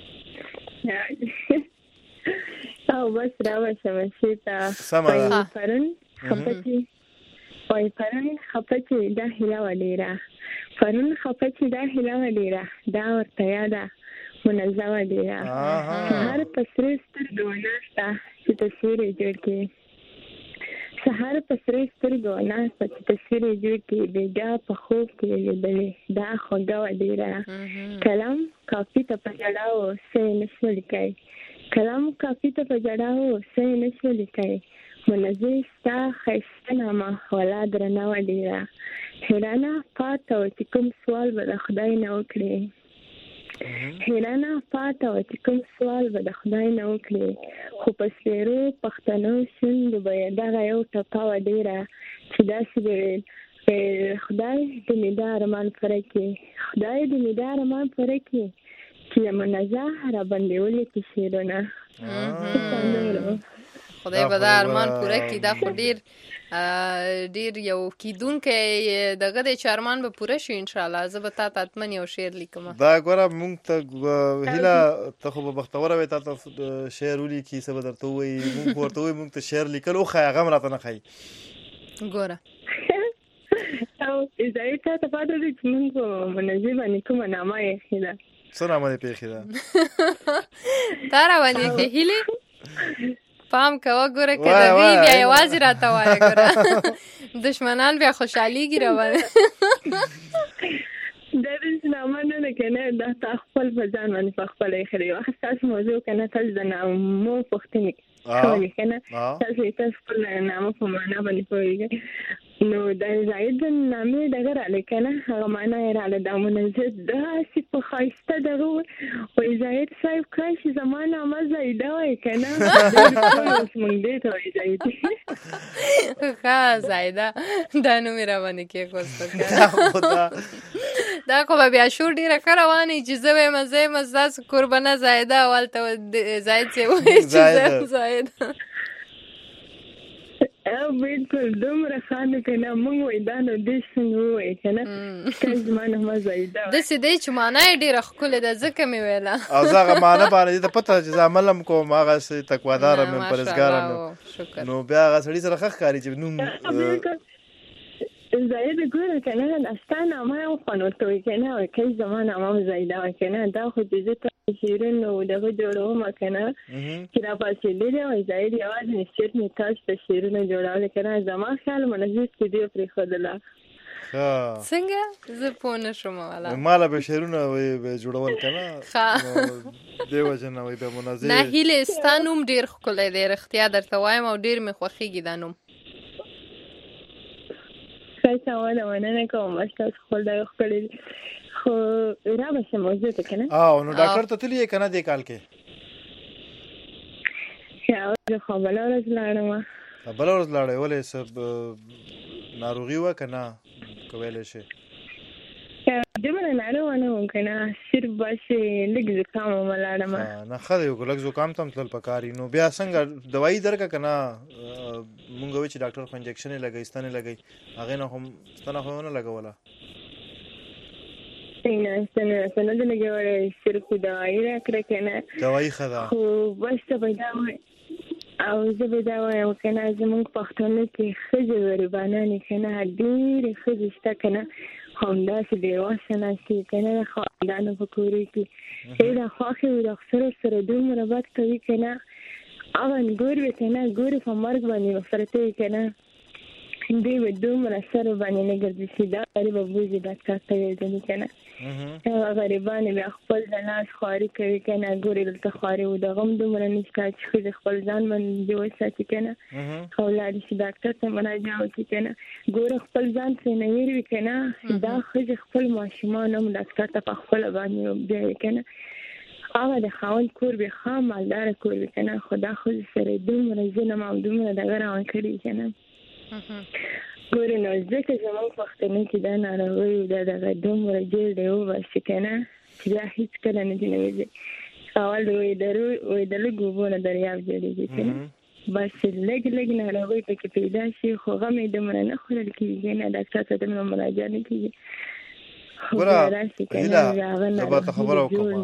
او بس راوه شمشي ته پرون خپچی وای پرون خپچی دا هیله ولیره پرون خپچی دا هیله ولیره دا ورته یاده منظمه دیره سهار پسرې سترګو ناسته چې تصویر یې جوړ کړي سهار پسرې سترګو ناسته چې تصویر یې جوړ کړي بیګا په خوب کې لیدلې دا خوږه ولیره کلم کافي ته په جړاو څه نشو لیکای کلام کافي ته په جړاو څه نشو لیکای منظر ستا ښایسته نامه ولا درنه ولیره حیرانه پاته و چې کوم سوال به د خدای نه وکړي حیرانه پاته و چې کوم سوال به د خدای نه وکړي خو په سپېرو پښتنو شونډو به یې دغه یو ټپه وه ډېره چې داسې به ویل خدای دې مې دا ارمان پوره کړي خدای دې مې دا ارمان پوره کړي چې منزه را باندې ولې شعرونه خدای به دا ارمان پوره کړي. دا خو ډیر یو کیدونکی دغه د چارمان به پوره شي ان شاء الله. زه به تا ته حتمن یو شعر لیکم. دا ګوره مونږ ته هیله ته خو به بختوره وې تا ته شعر ولیکي څه به درته ووایي مونږ ورته وایي مونږ ته شعر لیکل وښایه هغه هم راته نه ښایي. ګوره او ځای ته ته پاتې دي چې مونږ په منظم باندې کومه نامه ایښې ده. څه نامه دې پیښې ده تا را باندې پیښلې پام کوه ګوره که دغې بیا یوازې راته وایه ګوره دشمنان بیا خوشحالیږي را باندې دا روزنامه نه ده که نه دا تا خپل په ځان باندې په خپله ایښې یو وخت ستاسو موضوع که نه تاسو د نامو پوښتنې کولې که نه تاسو خپل نامه په معنا باندې پوهېږئ. نو د زاید د نامې دغه راغلی که نه هغه معنا یې راغله دا منزه داسې په ښایسته دغه وایي زاید صاحب کاش زما نامه زایده وایي که نه اوس مونږ دې ته وایي زاید ښه زایده دا نوم یې را باندې کېښوسته دا خو به بیا شور ډېره ښه روان وي چې زه وایم زه یم ستاسو قربانه زایده او هلته زاید صاحب وایي چې زه زاید بالکل دومره خانه که نه مونږ وایي دا نو دې څنګه ووایي که نه که زما نامه زایده داسې دی چې معنا یې ډېره ښکلې ده ځکه مې ویله او زه هغه معنا باندې دې ته پته چې زه عمل هم کوم هغسې تقواداره مې پرهېزګاره مې نو بیا هغه سړي سره ښه ښکاري چې نوم زاید ګوره که نه دا ستا نامه هم خوند ورته وایي که نه وایي که زما نامه هم زایده وایي که نه دا خو چې زه ته شعرونه دغه جوړوم که نه چې را پاسېدلی دی وایي زاید یوازې نصیحت مې تاسو ته شعرونه جوړولی که نه زما خیال منظور سټوډیو پرېښودله څنګه زه پوه نه شوم والا ماله به شعرونه جوړول که نه دې وجه نه وایي بیا منظر نه هیلې ستا نوم ډېر ښکلی دی رښتیا درته وایم او ډېر مې خوښېږي دا نوم ښایسته واده مننه کوم تاسو خپل دغه ښکلی خو را به شم موضوع ته که نه نو ډاکټر ته تللی یې که نه دې کال کې زه خو بله ورځ لاړم بله ورځ لاړی ولې څه ناروغي وه که نه که ویلی شي دومره ناروغه نه وم که نه صرف بس لږ زکام ومه لاړم نه ښه دی لږ زکام ته هم تلل پکار وي نو بیا څنګه دوایي درکړه که نه مونږ وایي چې ډاکټر خو انجکشن یې لګوي ستنې لګوي هغې نه خو ستنه خو یې ونه لګوله نه ستنه نه ده لګولی صرف خو دوایي راکړه که نه دوایي ښه ده خو بس ته به دا او زه به دا وایم که نه زموږ پښتنو کې ښځې غریبانانې که نه ډېرې ښځې شته که نه همداسې بېوسه ناستې که نه د خاوندانو په کورو کې ای دا خوښې وي د خسرو سره دومره بد کوي که نه هغه ګور وي که نه ګورې په مرګ باندې به پرته وي که نه دوی به دومره سر باندې نه ګرځي چې دا غریبه بوځي ډاکټر ته ویلي که نه هغه غریبانې بیا خپل د لاس خواري کوي که نه ګورې دلته خواري و دغه هم دومره نشته چې ښځې خپل ځان باندې وساتي که نه او لاړې شي ډاکټر ته مراجعه وکړي که نه ګوره خپل ځان ترې نه هېر وي که نه دا ښځې خپل ماشومان هم ډاکټر ته په خپله باندې بیایي که نه هغه د خاوند کور وي ښه مالداره کور وي که نه خو دا ښځې سره دومره ظلم او دومره دغه روان کړي که نه ګورې نو ځکه زموږ پښتنو کې دا ناروغي دا دغه دومره جیل دی وباسي که نه چې دا هېڅکله نه دي نه وځي اول وایي د لږ اوبو نه دریاب جوړېږي که نه بس لږ لږ ناروغۍ پکې پیدا شي خو غم یې دومره نه خوړل کېږي نه ډاکټر ته دومره مراجعه نه کېږي ګوره هیله زه به درته خبره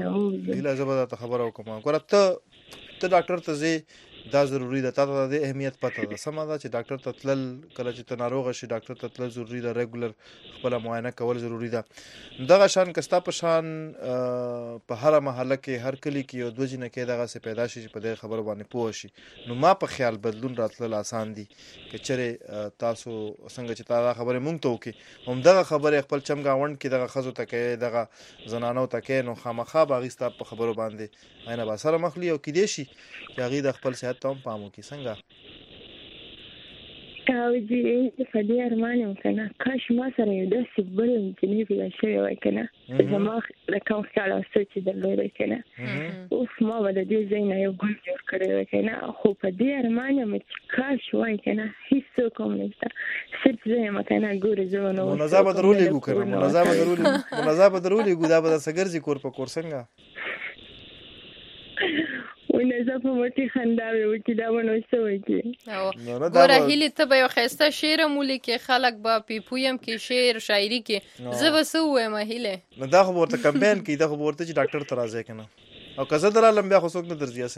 وکړم ګوره ته ډاکټر ته ځې دا ضروري ده تا ته د اهمیت پته ده سمه ده چې ډاکټر ته تلل کله چې ته ناروغه شي ډاکټر ته تلل ضروري ده ریګولر خپله معاینه کول ضروري ده دغه شان که ستا په شان په هره محله کې هر کلي کې یو دوه جینکې دغسې پیدا شي چې په دغې خبرو باندې پوه شي نو ما په خیال بدلون راتلل آسان دي که چېرې تاسو څنګه چې تا دا خبرې مونږ ته وکړي همدغه خبرې خپل چمګاونډ کې دغه ښځو ته کوې دغه زنانو ته کوې نو خامخا به هغوی ستا په خبرو باندې عینه به سره مخلي او کیدای شي چې هغوی د خپل صحت ته هم پام وکړي څنګه او جی په دې ارمان یم که نه کاش ما سره یو داسې بل نجلۍ پیدا شوې وای که نه زما د کوم خیال او سوچ یې درلودی که نه اوس ما به د دې ځای نه یو ګل جوړ کړی وای که نه خو په دې ارمان یم چې کاش وای که نه هېڅوک هم نشته صرف زه یم که نه ګورې زه به نو منازا به در ولېږو که نه منازا به در ولېږو دا به درڅه ګرځي کور په کور څنګه ونه په مټي خندا وکي دا ونه سوي کی ګوره هیله ته به یو خسته شعر مولي کې خلک به پیپویم کې شعر شاعري کې زه به سوې ما هیله نو دا خو ورته کمپاین کې دا خو ورته چې ډاکټر ته راځي کنه او کزه درا لمبیا خو څوک نه درځي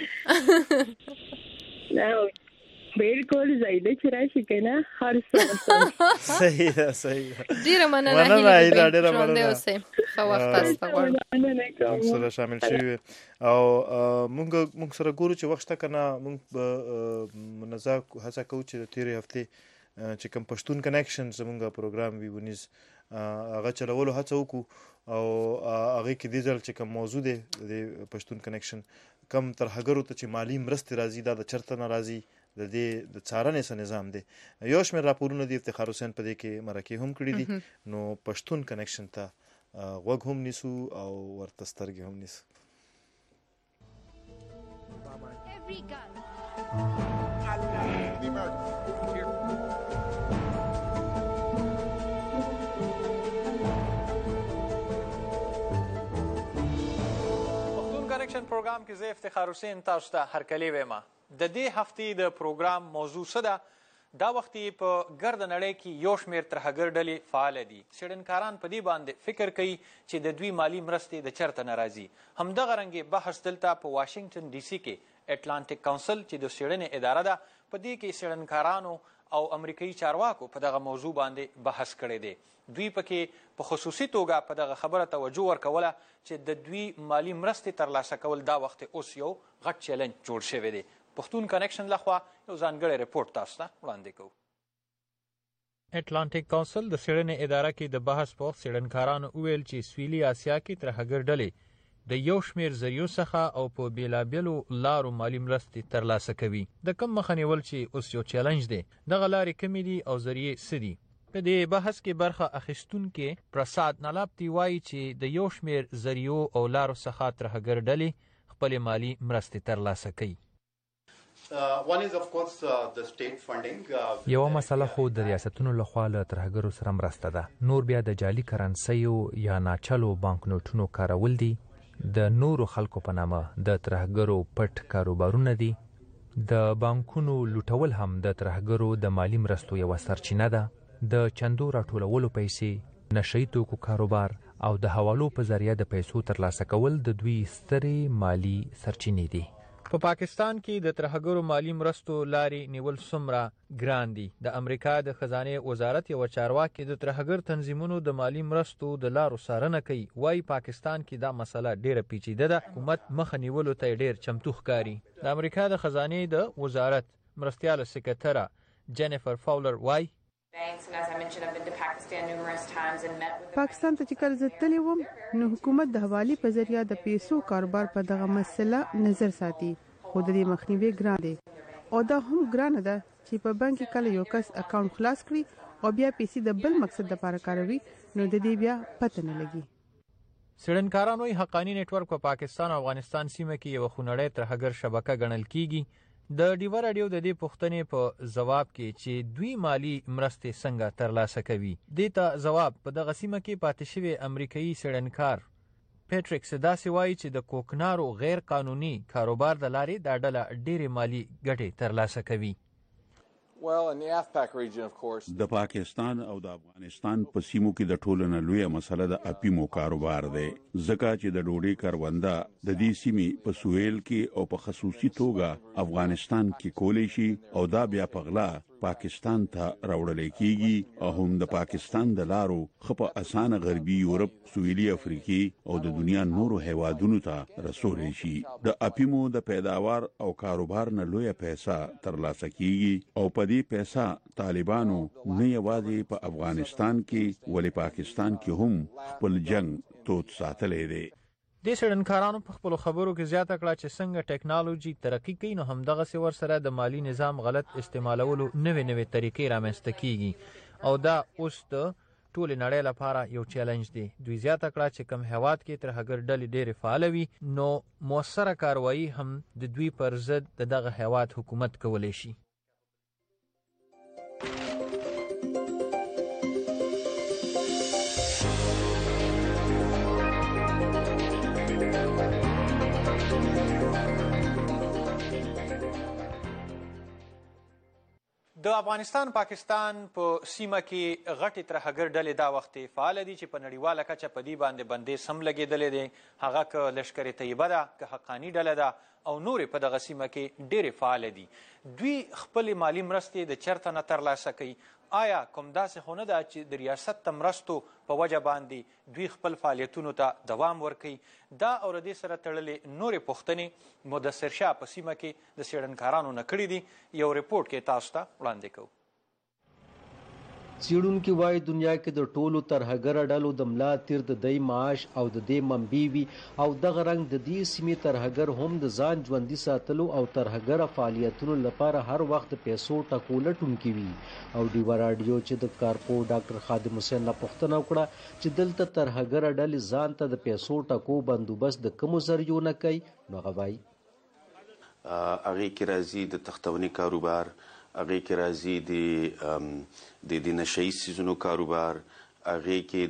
اسم نو بالکل زایده چې راشي کنه هر څه صحیح ډیره مننه هیله ډیره مننه خو وخت تاسو غواړم سره شامل شي او موږ سره ګورو چې وخت کنه موږ منځه هڅه کوو چې تیرې هفته چې کوم پښتون کنیکشن زموږ پروګرام وی ونیز هغه چلولو هڅه وکړو او هغه کې د ځل چې کوم موضوع دی د پښتون کنیکشن کم تر هغه ته چې مالی مرسته راځي دا د چرته ناراضي د دې د څارنې سره نظام دی یو شمېر راپورونه دی افتخار حسین په دې کې مرکه هم کړی دي نو پښتون کنیکشن ته غوږ هم نیسو او ورته سترګې هم نیسو پښتون کنیکشن پروګرام کې زه افتخار حسین تاسو ته هرکلی وایم د دې هفتې د پروګرام موضوع څه ده دا وخت په ګرد نړۍ کې یو شمېر ترهګر ډلې فعاله دي څېړنکاران په دې باندې فکر کوي چې د دوی مالي مرستې د چرته نه راځي همدغه رنګې بحث دلته په واشنګټن ډي سي کې اټلانټیک کونسل چې د څېړنې اداره ده په دې کې څېړنکارانو او امریکایي چارواکو په دغه موضوع باندې بحث کړی دی دوی پکې په خصوصي توګه په دغه خبره توجه ورکوله چې د دوی مالي مرستې ترلاسه کول دا وخت اوس یو غټ چیلنج جوړ شوی دی پښتون کنیکشن لخوا یو ځانګړی رپورټ تاسو ته وړاندې کوو اټلانټیک کونسل د څېړنې اداره کې د بحث په وخت څېړنکارانو وویل چې سویلي اسیا کې ترهګر ډلې د یو شمېر ذریعو څخه او په بېلابېلو لارو مالي مرستې ترلاسه کوي د کم مخه نیول چې اوس یو چیلنج دی دغه لارې کمې دي او ذریعې څه دي په دې بحث کې برخه اخیستونکي پرساد نالاپتي وایي چې د یو شمېر ذریعو او لارو څخه ترهګر ډلې خپلې مالي مرستې ترلاسه کوي یوه مسله خو د ریاستونو لخوا له ترهګرو سره مرسته ده نور بیا د جعلي کرنسیو یا ناچلو بانک نوټونو کارول دي د نورو خلکو په نامه د ترهګرو پټ کاروبارونه دي د بانکونو لوټول هم د ترهګرو د مالي مرستو یوه سرچینه ده د چندو راټولولو پیسې نشهیي توکو کاروبار او د حوالو په ذریعه د پیسو ترلاسه کول د دوی سترې مالي سرچینې دي په پاکستان کې د ترهګرو مالي مرستو لارې نیول څومره ګران دي د امریکا د خزانې وزارت یوه چارواکي د ترهګر تنظیمونو د مالي مرستو د لارو څارنه کوي وایي پاکستان کې دا مسله ډیره پیچیده ده حکومت مخه نیولو ته ډیر چمتو ښکاري د امریکا د خزانې د وزارت مرستیاله سکرتره جینیفر فاولر وایي پاکستان ته چې کله زه تللی وم نو حکومت د حوالې په ذریعه د پیسو کاروبار په دغه مسله نظر ساتي خو د دې مخنیوی ګران دی او دا هم ګرانه ده چې په بانک کې کله یو کس اکاونټ خلاص کړي او بیا پیسې د بل مقصد لپاره کاروي نو د دې بیا پته نه لګي څېړنکاران وایي حقاني نیټورک په پاکستان او افغانستان سیمه کې یوه خونړۍ ترهګر شبکه ګڼل کیږي د ډیوه راډیو د دې پوښتنې په ځواب کې چې دوی مالي مرستې څنګه ترلاسه کوي دې ته ځواب په دغه سیمه کې پاتې شوی امریکایي څېړنکار پیټریکس داسې وایي چې د کوکنارو غیر قانوني کاروبار د لارې دا ډله ډېرې مالي ګټې ترلاسه کوي د پاکستان او د افغانستان په سیمو کې د ټولو نه لویه مسله د اپیمو کاروبار دی ځکه چې د ډوډۍ کرونده د دې سیمې په سویل کې او په خصوصي توګه افغانستان کې کولی شي او دا بیا په غلا پاکستان ته راوړل کیږي او هم د پاکستان د لارو خپه اسانه غربي یورپ سویلي افریقي او د دنیا نورو هیوادونو ته رسول شي د اپیمو د پیداوار او کاروبار نه لویه پیسې ترلاسه کیږي او په دې پیسې طالبانو نه یوازې په افغانستان کې ولې پاکستان کې هم خپل جنگ توت ساتلې دی دې څېړنکارانو په خپلو خبرو کې زیاته کړه چې څنګه ټیکنالوژي ترقي کوي نو همدغسې ورسره د مالي نظام غلط استعمالولو نوې طریقې رامنځته کیږي او دا اوس د ټولې نړۍ لپاره یو چیلنج دی دوی زیاته کړه چې کوم هیواد کې ترهګر ډلې ډېرې فعاله وي نو مؤثره کاروایي هم د دوی پر ضد د دغه هیواد حکومت کولی شي د افغانستان پاکستان په سیمه کې غټې ترهګر ډلې دا وخت فعاله دي چې په نړیواله کچه په دې باندې بندیز هم لګېدلی دی. هغه که لشکر طیبه ده، که حقاني ډله ده او نورې په دغه سیمه کې ډېرې فعاله دي. دوی خپلې مالي مرستې د چېرته نه ترلاسه کوي؟ آیا کوم داسې خو نه ده چې د ریاست د مرستو په وجه باندې دوی خپل فعالیتونو ته دوام ورکوي؟ دا او له دې سره تړلې نورې پوښتنې مدثر شاه په سیمه کې د څېړنکارانو نه کړي دي. یو رپورټ کې تاسو ته وړاندې کوو. څېړونکي وایي دنیا کې د ټولو ترهګره ډلو د ملا تیر د دوی معاش او د دې منبع وي او دغه رنګ د دې سیمې ترهګر هم د ځان ژوندي ساتلو او ترهګره فعالیتونو لپاره هر وخت د پیسو ټکو لټونکي وي. او ډیوا راډیو چې د کارپو ډاکټر خادم حسین نه پوښتنه وکړه چې دلته ترهګره ډلې ځان ته د پیسو ټکو بندوبست د کومو ذریعو نه کوي، نو هغه وایي هغې کې راځي د تختوني کاروبار، هغې کې راځي د نشهیي څیزونو کاروبار، هغې کې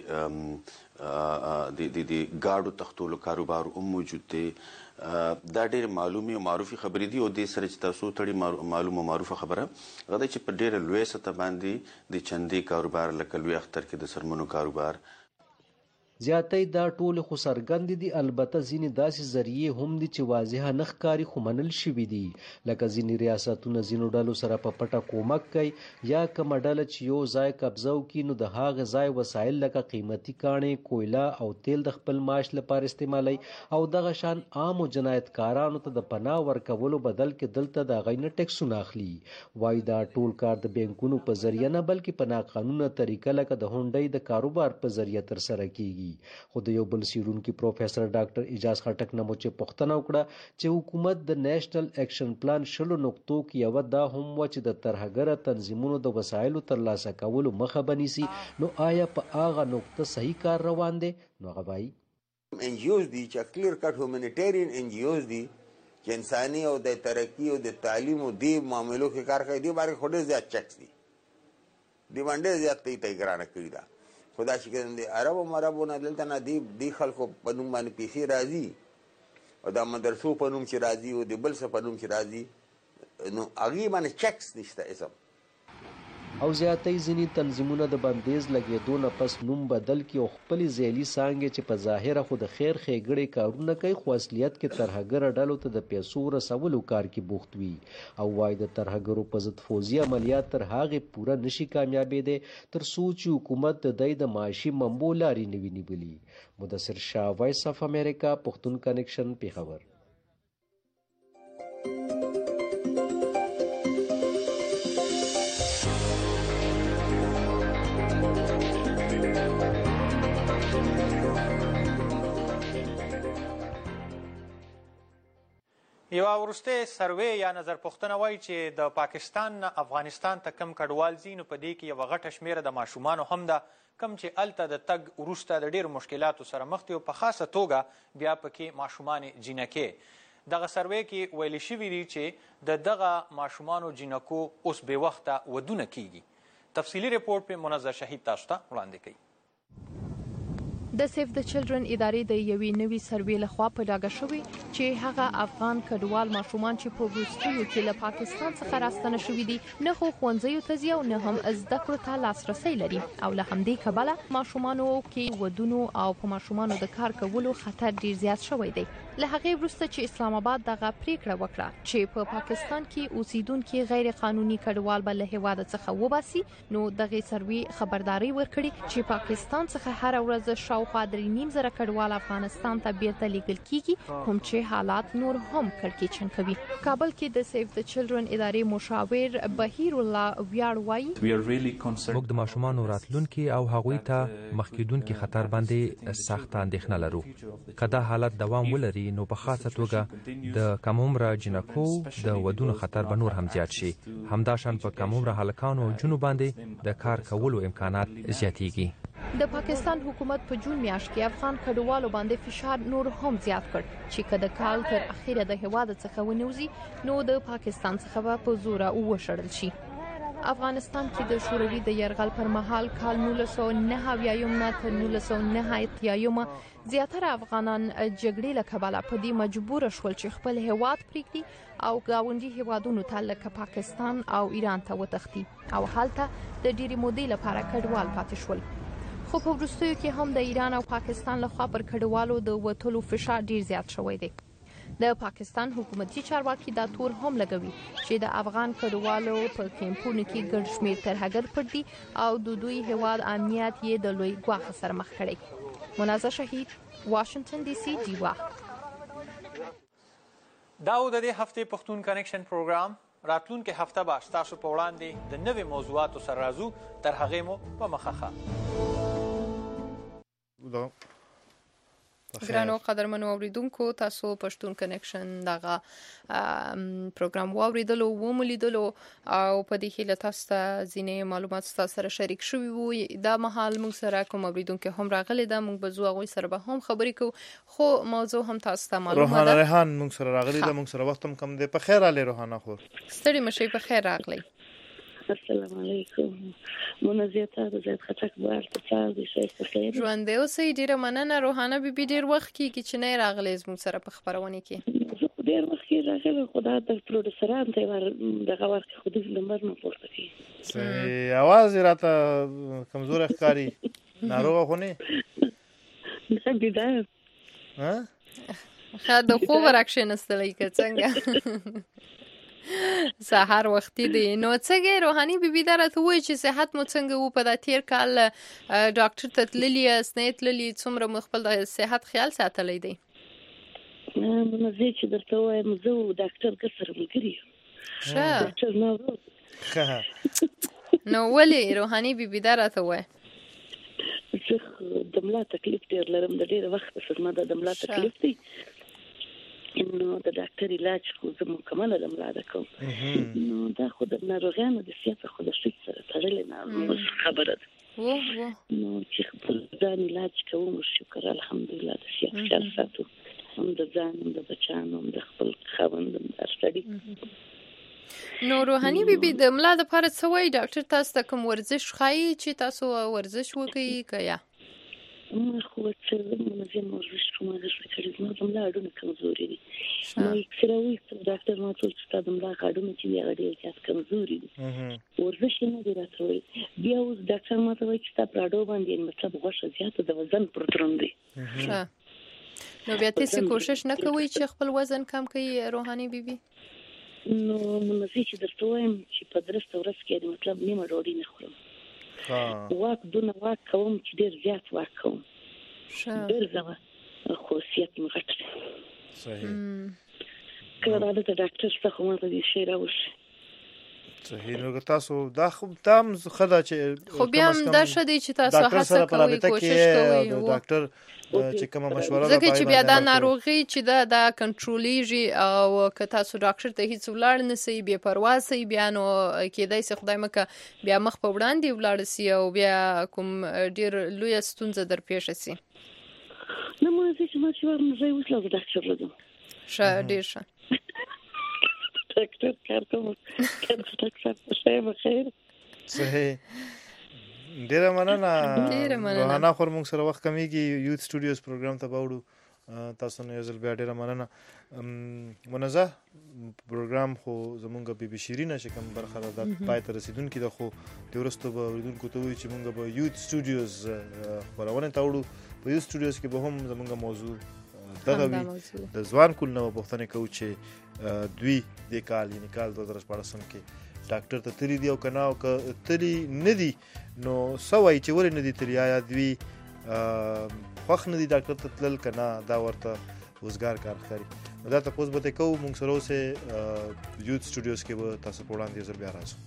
د ګاډو تختولو کاروبار هم موجود دی. دا ډېرې معلومې او معروفې خبرې دي او دې سره چې تاسو تړي معلوم او معروفه خبره هغه ده چې په ډېره لویه سطح باندې د چندې کاروبار لکه لوی اختر کې د څرمنو کاروبار زیاتې دا ټول خو څرګند دي. البته ځینې داسې ذریعې هم دي چې واضحه نه ښکاري خو منل شوي دي، لکه ځینې ریاستونه ځینو ډلو سره په پټه کومک کوي یا کومه ډله چې یو ځای قبضه وکړي نو د هغه ځای وسایل لکه قیمتي کاڼې، کویله او تیل د خپل معاش لپاره استعمالوي او دغه شان عامو جنایتکارانو ته د پناه ورکولو بدل کې دلته د هغوی نه ټیکسونه اخلي. وایي دا ټول کار د بینکونو په ذریعه نه بلکې په ناقانونه طریقه لکه د هونډۍ د کاروبار په ذریعه ترسره کیږي. خو د یو بل څېړونکي پروفیسر ډاکټر اجاز خټک نه مو چې پوښتنه وکړه چې حکومت د نیشنل ایکشن پلان 60 نقطو کې یوه دا هم وه چې د ترهګره تنظیمونو د وسایلو ترلاسه کولو مخه به نیسي، نو آیا په هغه نقطه صحیح کار روان دی؟ نو هغه وایي NGOs دي چې کلیر کټ هیومانیټیرین NGOs دي چې انساني او د ترقي او د تعلیم او د معاملو کې کار کوي. دې باندې خو ډېر زیات چکس دي، دې باندې ډېر زیات ته ګرانه کړي ده. خدا شکر د عربو مربو نه دلته نه دی خلکو په نوم باندې پیسې راځي او د مدرسو په نوم چې راځي او د بل څه په نوم چې راځي، نو هغې باندې چکس نشته اسم. او زیاتې ځینې تنظیمونه د بندیز لګېدو نه پس نوم بدل کړي او خپلې ځیلي څانګې چې په ظاهره خو د خیر ښېګړې کارونه کوي خو اصلیت کې ترهګره ډلو ته د پیسو رسولو کار کې بوخت وي. او وایي د ترهګرو په ضد فوزي عملیات تر هغې پوره نشي کامیابېدی تر څو چې حکومت د دوی د معاشي منبو لارې نه وي نیولي. مدثر شاه، وایس اف امریکا، پښتون کنیکشن، پیښور. یوه وروستۍ سروې یا نظر پوښتنه وایي چې د پاکستان نه افغانستان ته کم کډوال ځي نو په دې کې یوه غټه شمېره د ماشومانو هم ده کم چې هلته د تګ وروسته د ډېرو مشکلاتو سره مخ دي او په خاصه توګه بیا پکې ماشومانې جینکې. دغه سروې کې ویلي شوي دي چې د دغه ماشومانو جینکو اوس بې وخته ودونه کیږي. تفصیلي رپورټ په منظر شهید تاسو ته وړاندې کوي. د سیف د چلډرن ادارې د یوې نوې سروې لخوا په ډاګه شوي چې هغه افغان کډوال ماشومان چې په وروستیو کې له پاکستان څخه راستنه شوي دي نه خو ښوونځیو ته ځي او نه هم زده کړو ته لاسرسی لري او له همدې کبله ماشومانو کې ودونو او په ماشومانو د کار کولو خطر ډیر زیات شوی دی. له هغې وروسته چې اسلام آباد دغه پریکړه وکړه چې په پاکستان کې اوسیدونکي غیر قانوني کډوال به له هېواده څخه وباسي نو دغې سروې خبرداری ورکړي چې پاکستان څخه هره ورځ شاوخوا 3.5 کډوال افغانستان ته بیرته لیږل کیږي کوم چې حالات نور هم کړکېچن کوي. کابل کې د سیف د چلډرن ادارې مشاور بهیر الله ویاړ وایي موږ د ماشومانو راتلونکي او هغوی ته مخکېدونکي خطر باندې سخته اندېښنه لرو. که دا حالت دوام ولري نو په خاصه توګه د کم عمره جنکو د ودونو خطر به نور هم زیات شي. همداشان په کم عمره هلکانو او جنو باندې د کار کولو امکانات زیاتیږي. د پاکستان حکومت په جون میاشت کې افغان کډوالو باندې فشار نور هم زیات کړ چې که د کال تر اخیره د هېواده څخه ونوځي نو د پاکستان څخه به په زوره وشړل شي. افغانستان کې د شوروي د یرغل پر مهال کال 1990 نه تر 1980 زیاتره افغانان جګړې له کبله په دې مجبور شول چې خپل هیواد پریږدي او گاونډي هیوادونو ته لکه پاکستان او ایران ته وتښتي او هلته د ډېرې مودې لپاره کډوال پاتې شول. خو په وروستیو کې هم د ایران او پاکستان لخوا پر کډوالو د وتلو فشار ډېر زیات شوی دی. د پاکستان حکومتي چارواکي دا تور هم لګوي چې د افغان کډوالو په کیمپونو کې ګڼ شمېر ترهګر پټ دي او د دوی هیواد امنیت یې د لوی ګواښ سره مخ کړی. منازه شهید، واشنگټن ډي سي، ډیوا. دا و د دې هفتې پښتون کنیکشن پروګرام. راتلونکې هفته به ستاسو په وړاندې د نوې موضوعاتو سره راځو. تر هغې مو په مخه ښه. ګرانو قدرمنو اوریدونکو، تاسو پښتون کنیکشن دغه پروګرام واوریدلو ومولیدلو او په دې هیله تاسو ته ځینې معلومات تاسو سره شریک شوي وو. دا مهال موږ سره کوم اوریدونکو هم راغلي ده، موږ به زو هغوی سره به هم خبرې کوو، خو موضوع هم تاسو ته معلومه ده. روحانه ریحان موږ سره راغلي ده، موږ سره وخت هم کم دی. په خیر راغلی روحانه. خو ستړي مشئ، په خیر راغلی. السلام علیکم. منزیتا د زیات خټک بار ته څار دي شایسته خیر. ژوند دی اوسئ. ډیره مننه روحانه بیبي. ډیر وخت کېږي چې نه راغلی زموږ سره په خپرونه کې. ډیر وخت کې راغلی، خو دا د پروډوسران ته دغه وخت خو د نمبر نه پورته کوي. اواز یې راته کمزوری ښکاري. ناروغه خو نه؟ نه بیدار. ښه د خوب راکښېنستلی که څنګه؟ سهار وختي دی. نو څنګه روحاني بیبي دا راته وایي چې صحت مو څنګه وو؟ په دا تیر کال ډاکټر ته تللي یاست، نه تللي؟ څومره مو خپل د صحت خیال ساتلی دی؟ زه چې درته وایم زه ډاکټر سره ملګري یم. ښه ډاکټر نه ورور. نو ولې روحاني بیبي دا راته وایي؟ زه د ملا تکلیف ډېر لرم، د ډېره وخته زما د ملا تکلیف دی. نو د ډاکټر علاج خو زه مکمله د ملا ده کوم. نو دا خو د ناروغیانو د صحت خو د شي سره تړلې نه خبره ده. نو چې خپل ځان علاج کوم، شکر الحمدلله د صحت خیال ساتو، هم د ځان هم د بچانو هم د خپل خاوند هم د سړي. نو روحاني بیبي د ملا دپاره څه وایي ډاکټر؟ تاسو ته کوم ورزش ښایي چې تاسو ورزش وکړئ که یا؟ ما خو څه منظم ورزش کوم، هغه څه کړي. زما د ملا هډونه کمزوري دي. ما اکسره وایستل، ډاکټر ما ټول چې ستا د ملا هډونه چې دي هغه ډېر زیات کمزوري دي، ورزش یې نه دی راته ویل. بیا اوس ډاکټر ما ته وایي چې ستا په هډو باندې مطلب غوښه زیاته د وزن پر دروند دی. نو بیا تاسې کوشش نه کوئ چې خپل وزن کم کړئ روحاني بیبي؟ نو منظم چې درته وایم چې په درسته ورځ کې مطلب نیمه ډوډۍ نه خورم. واک دونه واک کوم چې ډېر زیات واک کوم. ډېر زما خو صحت مې غټ دی. کله دا د ډاکټر څخه خو ماته دې شی راوشي. صحیح. نو تاسو دا خو تام خدا چې خو بیا هم دا ښه دی چې تاسو هڅه کوئ، کوشش کوئ. ډاکټر چې کومه مشوره ځکه چې بیا دا ناروغي چې دا کنټرولېږي او که تاسو ډاکټر ته هیڅ ولاړ نه سئ، بې پروا سئ، بیا نو کېدای شي خدای مکه بیا مخ په وړاندې ولاړ سي او بیا کوم ډېر لویه ستونزه درپېښه سي. نه ما چې ما چې ورنه زه اوس له ډاکټر لګم. ښه، ډېر ښه. ډاکټر کار کوم، ډاکټر صاحب بخیر. صحیح. ډیره مننه. روحانه خور موږ سره وخت کمیږي، یوث سټوډیوز پروګرام ته باوړو. تاسو نه یو ځل بیا ډیره مننه. منزه پروګرام خو زمونږ بیبي شیرینه چې کوم برخه ده پای ته رسیدونکې ده، خو د وروسته به اورېدونکو ته وایي چې موږ به یوث سټوډیوز خپرونې ته وړو. په یوث سټوډیوز کې به هم زمونږ موضوع دغه وي. د ځوان کول نه به پوښتنې کوو چې دوی دې کال یعنې کال 2014 کې ډاکټر ته تللی دي او که نه، او که تللی نه دي نو څه وایي چې ولې نه دي تللی؟ آیا دوی خوښ نه دي ډاکټر ته تلل که نه دا ورته وزګار کار ښکاري؟ نو دا تپوس به ترې کوو. موږ سره اوسئ. یوث سټوډیوز کې به تاسو په وړاندې یو ځل بیا راځو.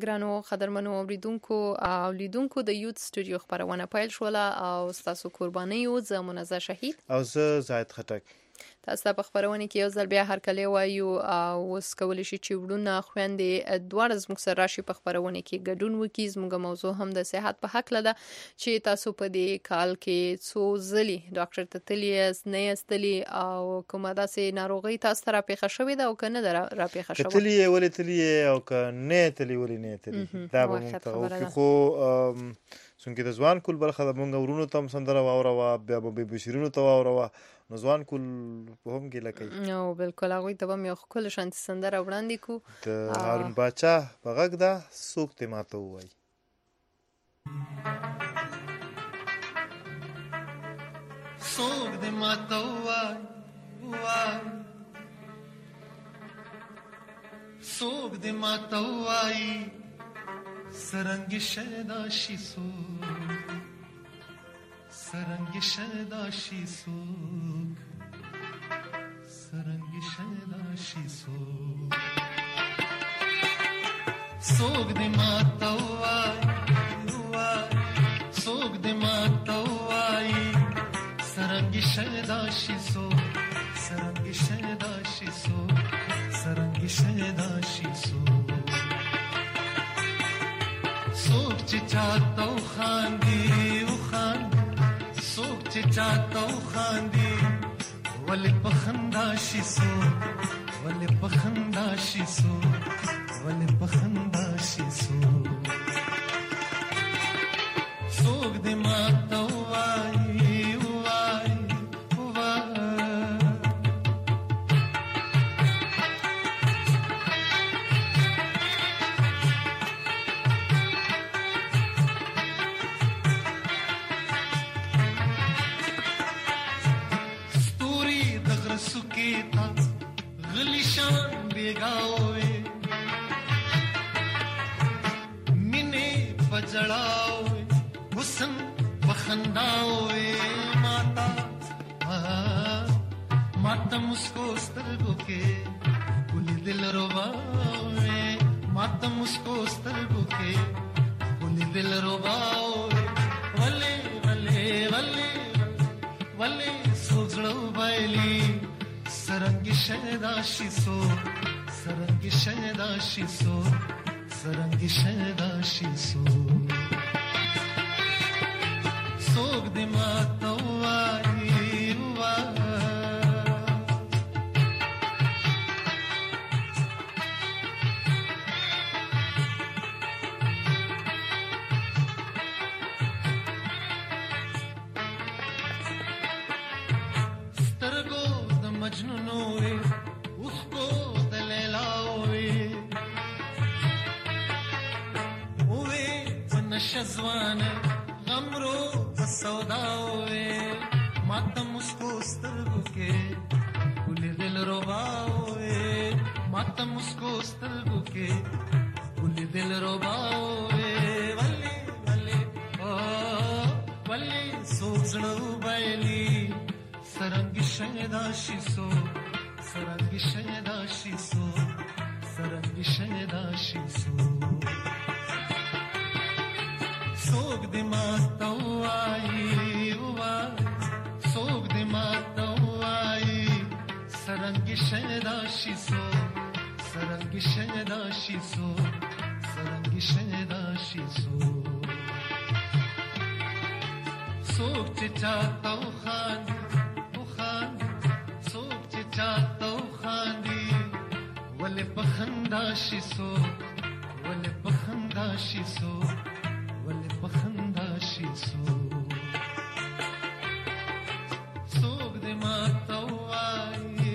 ګرانو قدرمنو اوریدونکو او لیدونکو د یوت سټوډیو خبرونه پیل شوله او تاسو قرباني یو زمونږه شهید او زه زاید خټک تاسو په خبرونه کې یو ځل بیا هر کله وایو او اوس کولی شي چې وړونه خويندې دواړه زموږ سره راشي په خبرونه کې ګډون وکړي. زموږ موضوع هم د صحت په حق لده چې تاسو په دې کال کې څو ځلې ډاکټر ته تللی نه یاستلی او کومه داسې ناروغي تاسو ته راپېښه شوې ده او کنه ده راپېښه شوې تللی ولې تللی او کنه تللی ولې نه تللی دا به موږ ته خو څنګه د ځوان کول برخه د مونږ ورونو تم سندره واوروا بیا به بشیرونو ته واوروا نو ځوان کول په هم کې لکه نو بالکل هغه ته به مې خپل شانتي سندره وړاندې کو د هارون باچا په غږ دا څوک ته ماته وای څوک دې ماته وای وای څوک دې ماته وای سرنګ شیدا شي سرنگ شیدا شي سرنگ شیدا شي سوګ دې ماته وای وای سوګ دې ماته وای سرنگ شیدا شي سرنگ شیدا شي سرنگ شیدا شي سوګ چې چاته خاندي چې چاته خاندي ولې پخندا شي ولې پخندا شي ولې پخندا شي سوګ دې ماته وای وای जड़ाओ हुसन बखंदाओ माता माता मुस्को स्तरगो के कुली दिल रोबाओ माता मुस्को स्तरगो के कुली दिल रोबाओ वले वले वले वले सोजड़ो बैली सरंगी शैदा शिसो सरंगी शैदा शिसो सरंगी शैदा शिसो सोग दे माता वाई स्तरगो द मजनूनो उसको द लैलाओ ओए नशजवान गमरो सौदाओए मातम उसको स्तरगो के कुले दिल रोबाओए मातम उसको स्तरगो के कुले दिल रोबाओए वले वले ओ वले सोचणो बैली सरंग शैदा शिसो सरंग शैदा शिसो सरंग शैदा शिसो सोग दे माता आई सोग दे माता आई सरंग शैदा शिसो सरंग शैदा शिसो सरंग शैदा शिसो सोग चाहता खांदी सोग चाहता खांदी वले पखंदा शिसो वले पखंदा शिसो वले पखंदा शिसो सोग दे माता वाई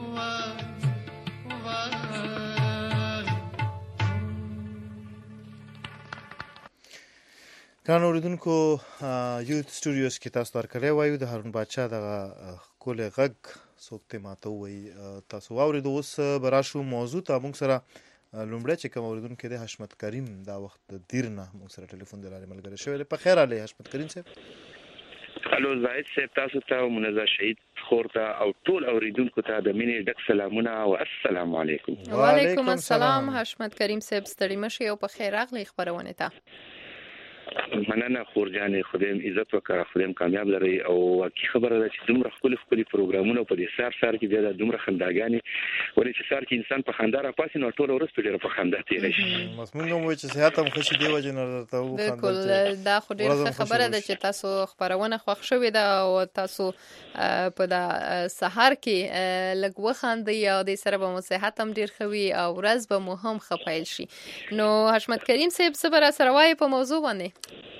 ګران اوریدونکو یوت سټوډیوز کې تاسو درکړی وایو د هارون باچا دغه کول غږ څوک ته ماته وایي تاسو واورېدو. اوس به راشو موضوع ته. موږ سره لومړی چې کوم اوریدونکی دی حشمت کریم دا وخت د دیر نه موږ سره ټلیفون د لارې ملګری شوی. په خیر علي حشمت کریم صاحب. الو زاهد صاحب تاسو ته منزه شهید خور ته او ټول اوریدونکو ته د مینې ډک سلامونه او السلام علیکم. وعلیکم السلام. حشمت کریم صاحب ستړي مشه او په خیر راغلی خبرونه ته. مننه خور جانې، خدایم عزت وکړه، خدایم کامیاب لري. او کی خبره ده چې دومره خپل پروګرامونه په دې سار کې بیا دومره خنداګانې ولې چې سار کې انسان په خندا را پاسي نو ټول ورځ په ډېر په خندا تیری شي. مسمون نو چې صحت هم خوشي دی وجه نه راته و بالکل دا خو ډېر خبره ده چې تاسو خبرونه خوښ شوې ده او تاسو په دا سحر کې لږ وخاندي او د سره به مو صحت هم ډېر خوي او ورځ به مو هم خپایل شي. نو حشمت کریم صاحب صبر سره وایي په موضوع باندې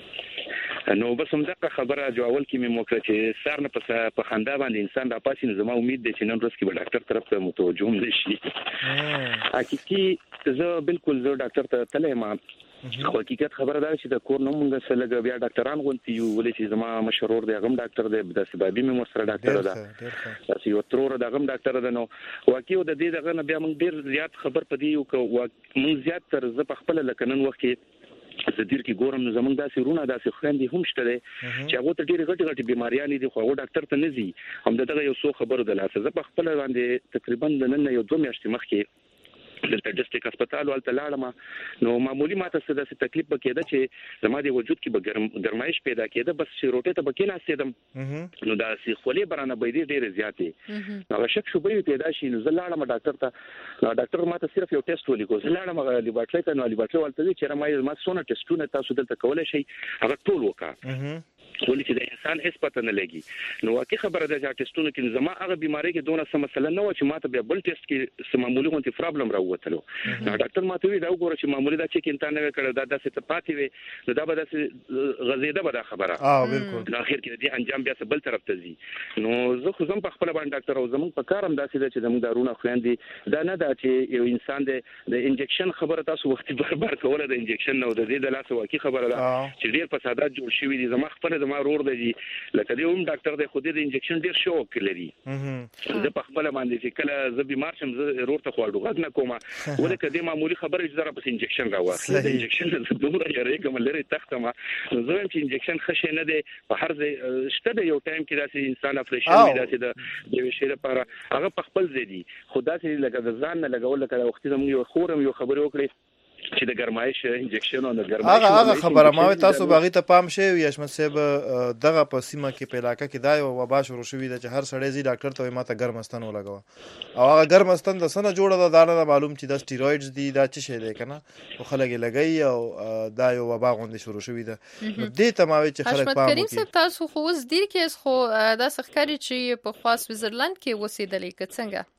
نو بس هم دغه خبره جوړول کې مې موکړه چې سار نه په خندا باندې انسان را پاسي. زما امید دی چې نن ورځ کې به ډاکټر طرف ته متوجه هم شي. حقیقي زه بالکل زه ډاکټر ته تللی ما خو حقیقت خبره ده چې د کور نه مونږ سره لږ بیا ډاکټران غونتی یو ولې چې زما مشرور دی هغه ډاکټر دی د سبابي مې سره ډاکټر ده تاسو یو ترور د هغه ډاکټر ده. نو واقعي د دې دغه نه بیا مونږ ډیر زیات خبر پدې یو مونږ زیات تر ز په خپل لکنن وخت کې زدير کې ګورم نو زمونږ داسې رونه داسې خويندې هم شته چې هغه ته ډېر غټ بیماریاں دي خو هغه ډاکټر ته نه ځي. هم دغه یو څو خبرو د لاسه زه په خپل باندې تقریبا نن یو 2 میاشتې مخکې دلته ډسټریکټ هسپتال ولته لاړم. نو معمولی ماته څه داسې تکلیف وکړه چې زما د وجود کې به ګرمایش پیدا کېده بس چې روټه ته بکې ناستېدم نو دا سي خولې برانه بيدې ډېر زیاتې نو شک شوبې پیدا شي. نو زه لاړم ډاکټر ته. ډاکټر ماته صرف یو ټیسټ ولیکو. زه لاړم لیبارټری ته. نو لیبارټری ولته چې ما څونه ټیسټونه تاسو دلته کولای شئ هغه ټول وکړه ولې چې د انسان هیڅ پته نه لګي. نو واقعي خبره ده چې ټیسټونه کې زما هغه بیماری کې دونه څه مسله نه و چې ماته بیا بل ټیسټ کې څه معمولی غونډه پرابلم راووتلو. نو ډاکټر ماته وی دا وګوره چې معمولی دا چې انسان نه کړه دا داسې ته پاتې وي نو دا به داسې غزيده به دا خبره بالکل نو اخر کې دې انجام بیا بل طرف ته ځي. نو زه خو زم په خپل باندې ډاکټر او زمون په کارم داسې ده چې زمون دارونه خويندې دا نه دا چې یو انسان د انجکشن خبره تاسو وخت برابر کوله د انجکشن نو د دې د لاس واقعي خبره ده چې ډیر فسادات جوړ شوي دي. زما خپل زما رور دی لکه دې هم ډاکټر دی خو دې د انجکشن ډیر شوق لري. زه په خپل باندې چې کله زه بیمار شم زه رور ته خواړو غږ نه کوم ولکه دې معمولی خبره چې زره په انجکشن راوخله. د انجکشن زه دومره یې کوم لري تخته ما زه هم چې انجکشن خشه نه دی په هر ځای شته د یو ټایم کې داسې انسان افریشن دی داسې د یو شی لپاره هغه په خپل ځای دی خو داسې لکه د ځان نه لګول لکه وخت زموږ یو خورم یو خبرې وکړي چې د ګرمایش انجکشن او د ګرمایش هغه خبره ما تاسو باغی ته پام شي یشمت صاحب دغه په سیمه کې په علاقې کې دا یو وبا شروع شوې ده چې هر سړی زی ډاکټر ته ماته ګرمستان ولګوا او هغه ګرمستان د سنه جوړه ده دا معلوم چې د سټیرویډز دي دا څه شی دی کنه او خلک لګي او دا یو وبا غونډه شروع شوې ده. نو دې ته ما وی چې خلک پام کریم صاحب تاسو خو اوس دیر کې خو دا سخکاري چې په خاص سویټزرلند کې وسیدلې کڅنګه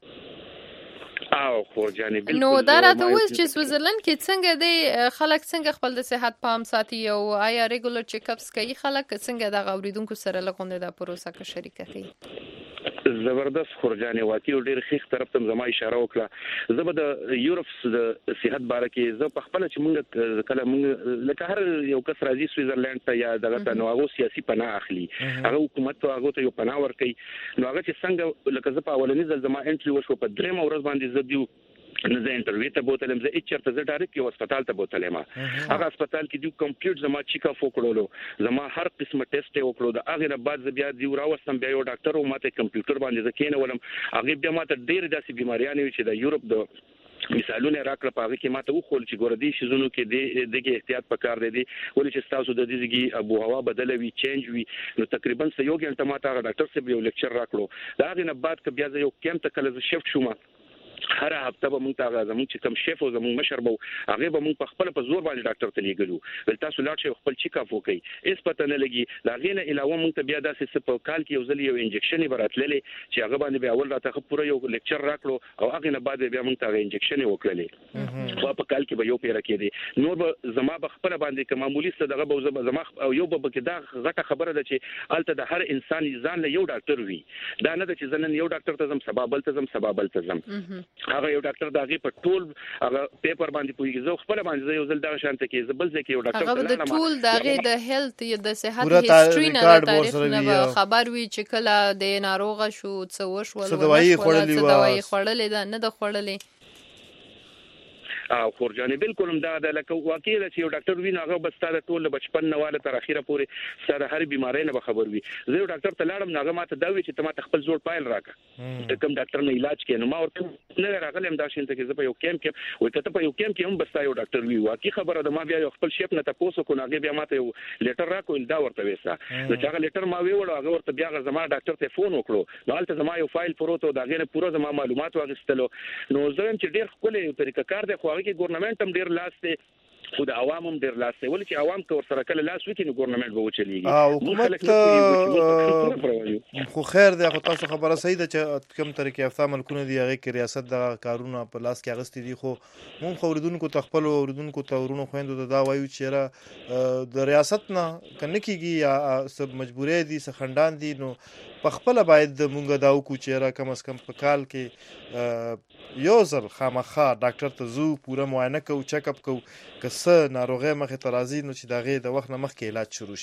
او خور جانې بالکل. نو دا راته وایي چې سویټزرلند کې څنګه دی خلک څنګه خپل د صحت پام ساتي او آیا ریګولر چیک اپس کوي خلک څنګه د اوریدونکو سره لغونډه د پروسه کې شریک کوي؟ زبردست خورجانې واقعي ډېر خیخ طرف ته زما اشاره وکړه. زه به د یورپ د صحت باره کې زه په خپل چې موږ کله موږ لکه هر یو کس راځي سویټزرلند ته یا دغه ته نو هغه سیاسي پناه اخلي هغه حکومت ته هغه ته یو پناه ورکړي. نو هغه چې څنګه لکه زه په اولنی ځل زما انټری وشو په درېم ورځ باندې زه دیو نه زه انټرویو ته بوتلم زه چیرته زه ډایرکټ یو هسپتال ته بوتلم. هغه هسپتال کې دیو کمپلیټ زما چیک اپ وکړلو زما هر قسمه ټیسټ وکړو د هغه نه بعد زه بیا دیو راوستم بیا یو ډاکټر او ماته کمپیوټر باندې زه کېنولم هغه بیا ماته ډېر داسې بیماریاں چې د یورپ د مثالونه راکړه په هغه کې ماته وخول چې ګور دي شزونو کې دغه احتیاط پکار دی ولې چې تاسو د دې ځګي ابو هوا بدلوي چینج وي. نو تقریبا سه یو غنټه ماته ډاکټر صاحب یو لیکچر راکړو دا هغه نه بعد ک بیا یو کیم ته کله شفت شوم هر هفته به مونږ ته زموږ چې کوم شیف او زموږ مشر بو هغه به مونږ په خپل په زور باندې ډاکټر ته لیږلو ول تاسو لاړ شئ خپل چیک اپ وکړئ اس پته نه لګي. دا غینه علاوه مونږ ته بیا داسې په کال کې یو ځل یو انجکشن براتللې چې هغه باندې بیا اول راته پوره یو لیکچر راکړو او هغه نه بعد بیا مونږ ته انجکشن وکړلې خو په کال کې به یو پیره کېدی نور به زما په خپل باندې ک معمولی څه دغه به زما او یو به کې دا غټه خبره ده چې الته د هر انسان ځان له یو ډاکټر وي دا نه ده چې زنن یو ډاکټر ته زم سبا بل ته زم هغه یو ډاکټر داغي په ټول هغه پیپر باندې پویږي زه خپل باندې یو ځل دا شانته کې زبل ځکه یو ډاکټر هغه د ټول داغي د هیلث یا د صحت هیستوري نه تاریخ نه خبر وي چې کله د ناروغه شو څه وشول څه دوايي خوړلې ده نه د خوړلې او خورجانې بالکل هم دا د لکه واقعي چې یو ډاکټر ویني هغه بس ستاره ټول بچپن نه واله تر اخیره پورې ستاره هر بیماری نه خبر وي زه یو ډاکټر ته لاړم هغه ماته دا وی چې ته ماته خپل زوړ فایل راکړه کوم ډاکټر نه علاج کوي نو ما ورته نه راغلم دا شین ته چې په یو کیمپ کې وای کته په یو کیمپ کې هم بس یو ډاکټر وی واقعي خبره ده ما بیا یو خپل شیپ نه تاسو کو نه بیا ماته یو لیټر راکول دا ورته وېسا نو چې هغه لیټر ما ویوړ هغه ورته بیا زما ډاکټر ته فون وکړو نو هلته زما یو فایل پروت دا غینه پوره زما معلومات واغستلو نو زه هم چې ډیر خپل طریقه کار دی خو هغه کې ګورنمنت هم ډیر لاس دی خو د عوامو ډیر لاس دی ولې چې عوام تور سره کله لاس وکړي نو ګورنمنت به وچلیږي خو خیر دی خو تاسو خبره صحیح ده چې کوم طریقې یافته ملکونه دی هغه کې ریاست د کارونه په لاس کې اغستې دي خو مونږ اوریدونکو ته خپل اوریدونکو ته ورونو خويندو ته دا وایو چې د ریاست نه کنه کیږي یا سب مجبورې دي سخندان دي نو په خپل باید مونږ دا وکړو چې کم از کم په کال کې یو ځل خامخا ډاکټر ته زو پوره معاینه کو چیک اپ کو کسه ناروغه مخه ترازی نو چې داغه د وخت نه مخکې علاج شروع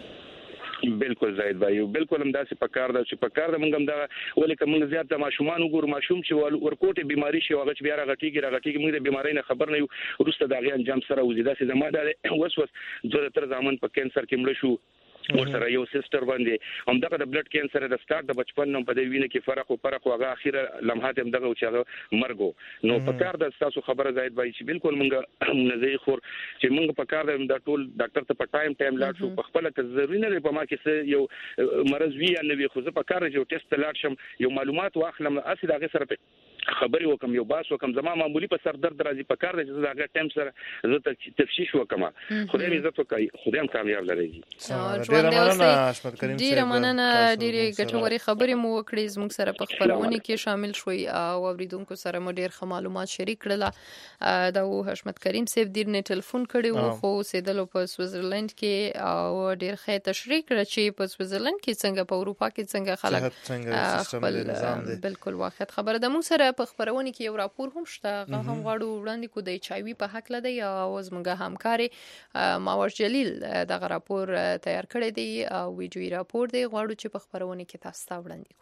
شي بالکل زاید بایو بالکل هم داسې پکار ده چې پکار ده موږ هم دا ولې کوم زیات د ماشومان وګورو ماشوم چې ورکوټه بیماری شي هغه چې بیا راغټیږي موږ د بیماری نه خبر نه یو ورسته دا غي انجام سره وزیدا چې زما د وسوس زه تر ځامن په کینسر کې مړ شو ورسره یو سیستر باندې هم دغه د بلډ کینسر د سٹارټ د بچپن نو په دې وینه کې فرق هغه اخیره لمحات هم دغه چې هغه مرګو نو په کار د تاسو خبره زاید بای چې بالکل مونږ نزي خور چې مونږ په کار د ټول ډاکټر ته په ټایم لاړ شو په خپل ته ضروري نه په ما کې یو مرز وی یا نه وی خو زه په کار یو ټیسټ لاړ شم یو معلومات واخلم اصل هغه سره خبري وکم یو باس وکم زما معمولی په سر درد راځي په کار د هغه ټایم سره زه تفشیش وکم خدای دې عزت وکړي خدای هم کامیاب لري ډیره مننه ډیره ګټورې خبرې مو وکړې زموږ سره په خبرونه کې شامل شوي او اوریدونکو سره مو ډیر ښه معلومات شریک کړل دا حشمت کریم صاحب ډیر نه ټلیفون کړی خو سیدلو په سویزرلند کې او ډیر ښه تشریح کړ چې په سویزرلند کې څنګه په اروپا کې څنګه خلک خپل بالکل واقعیت خبره ده موږ سره په خبرونه کې یو راپور هم شته هغه هم غواړو وړاندې کو د HIV په حق لدی او زموږ همکاري ماور جلیل دغه راپور تیار کړی دی او ویډیوي راپور دی غواړو چې په خبرونه کې تاسو ته وړاندې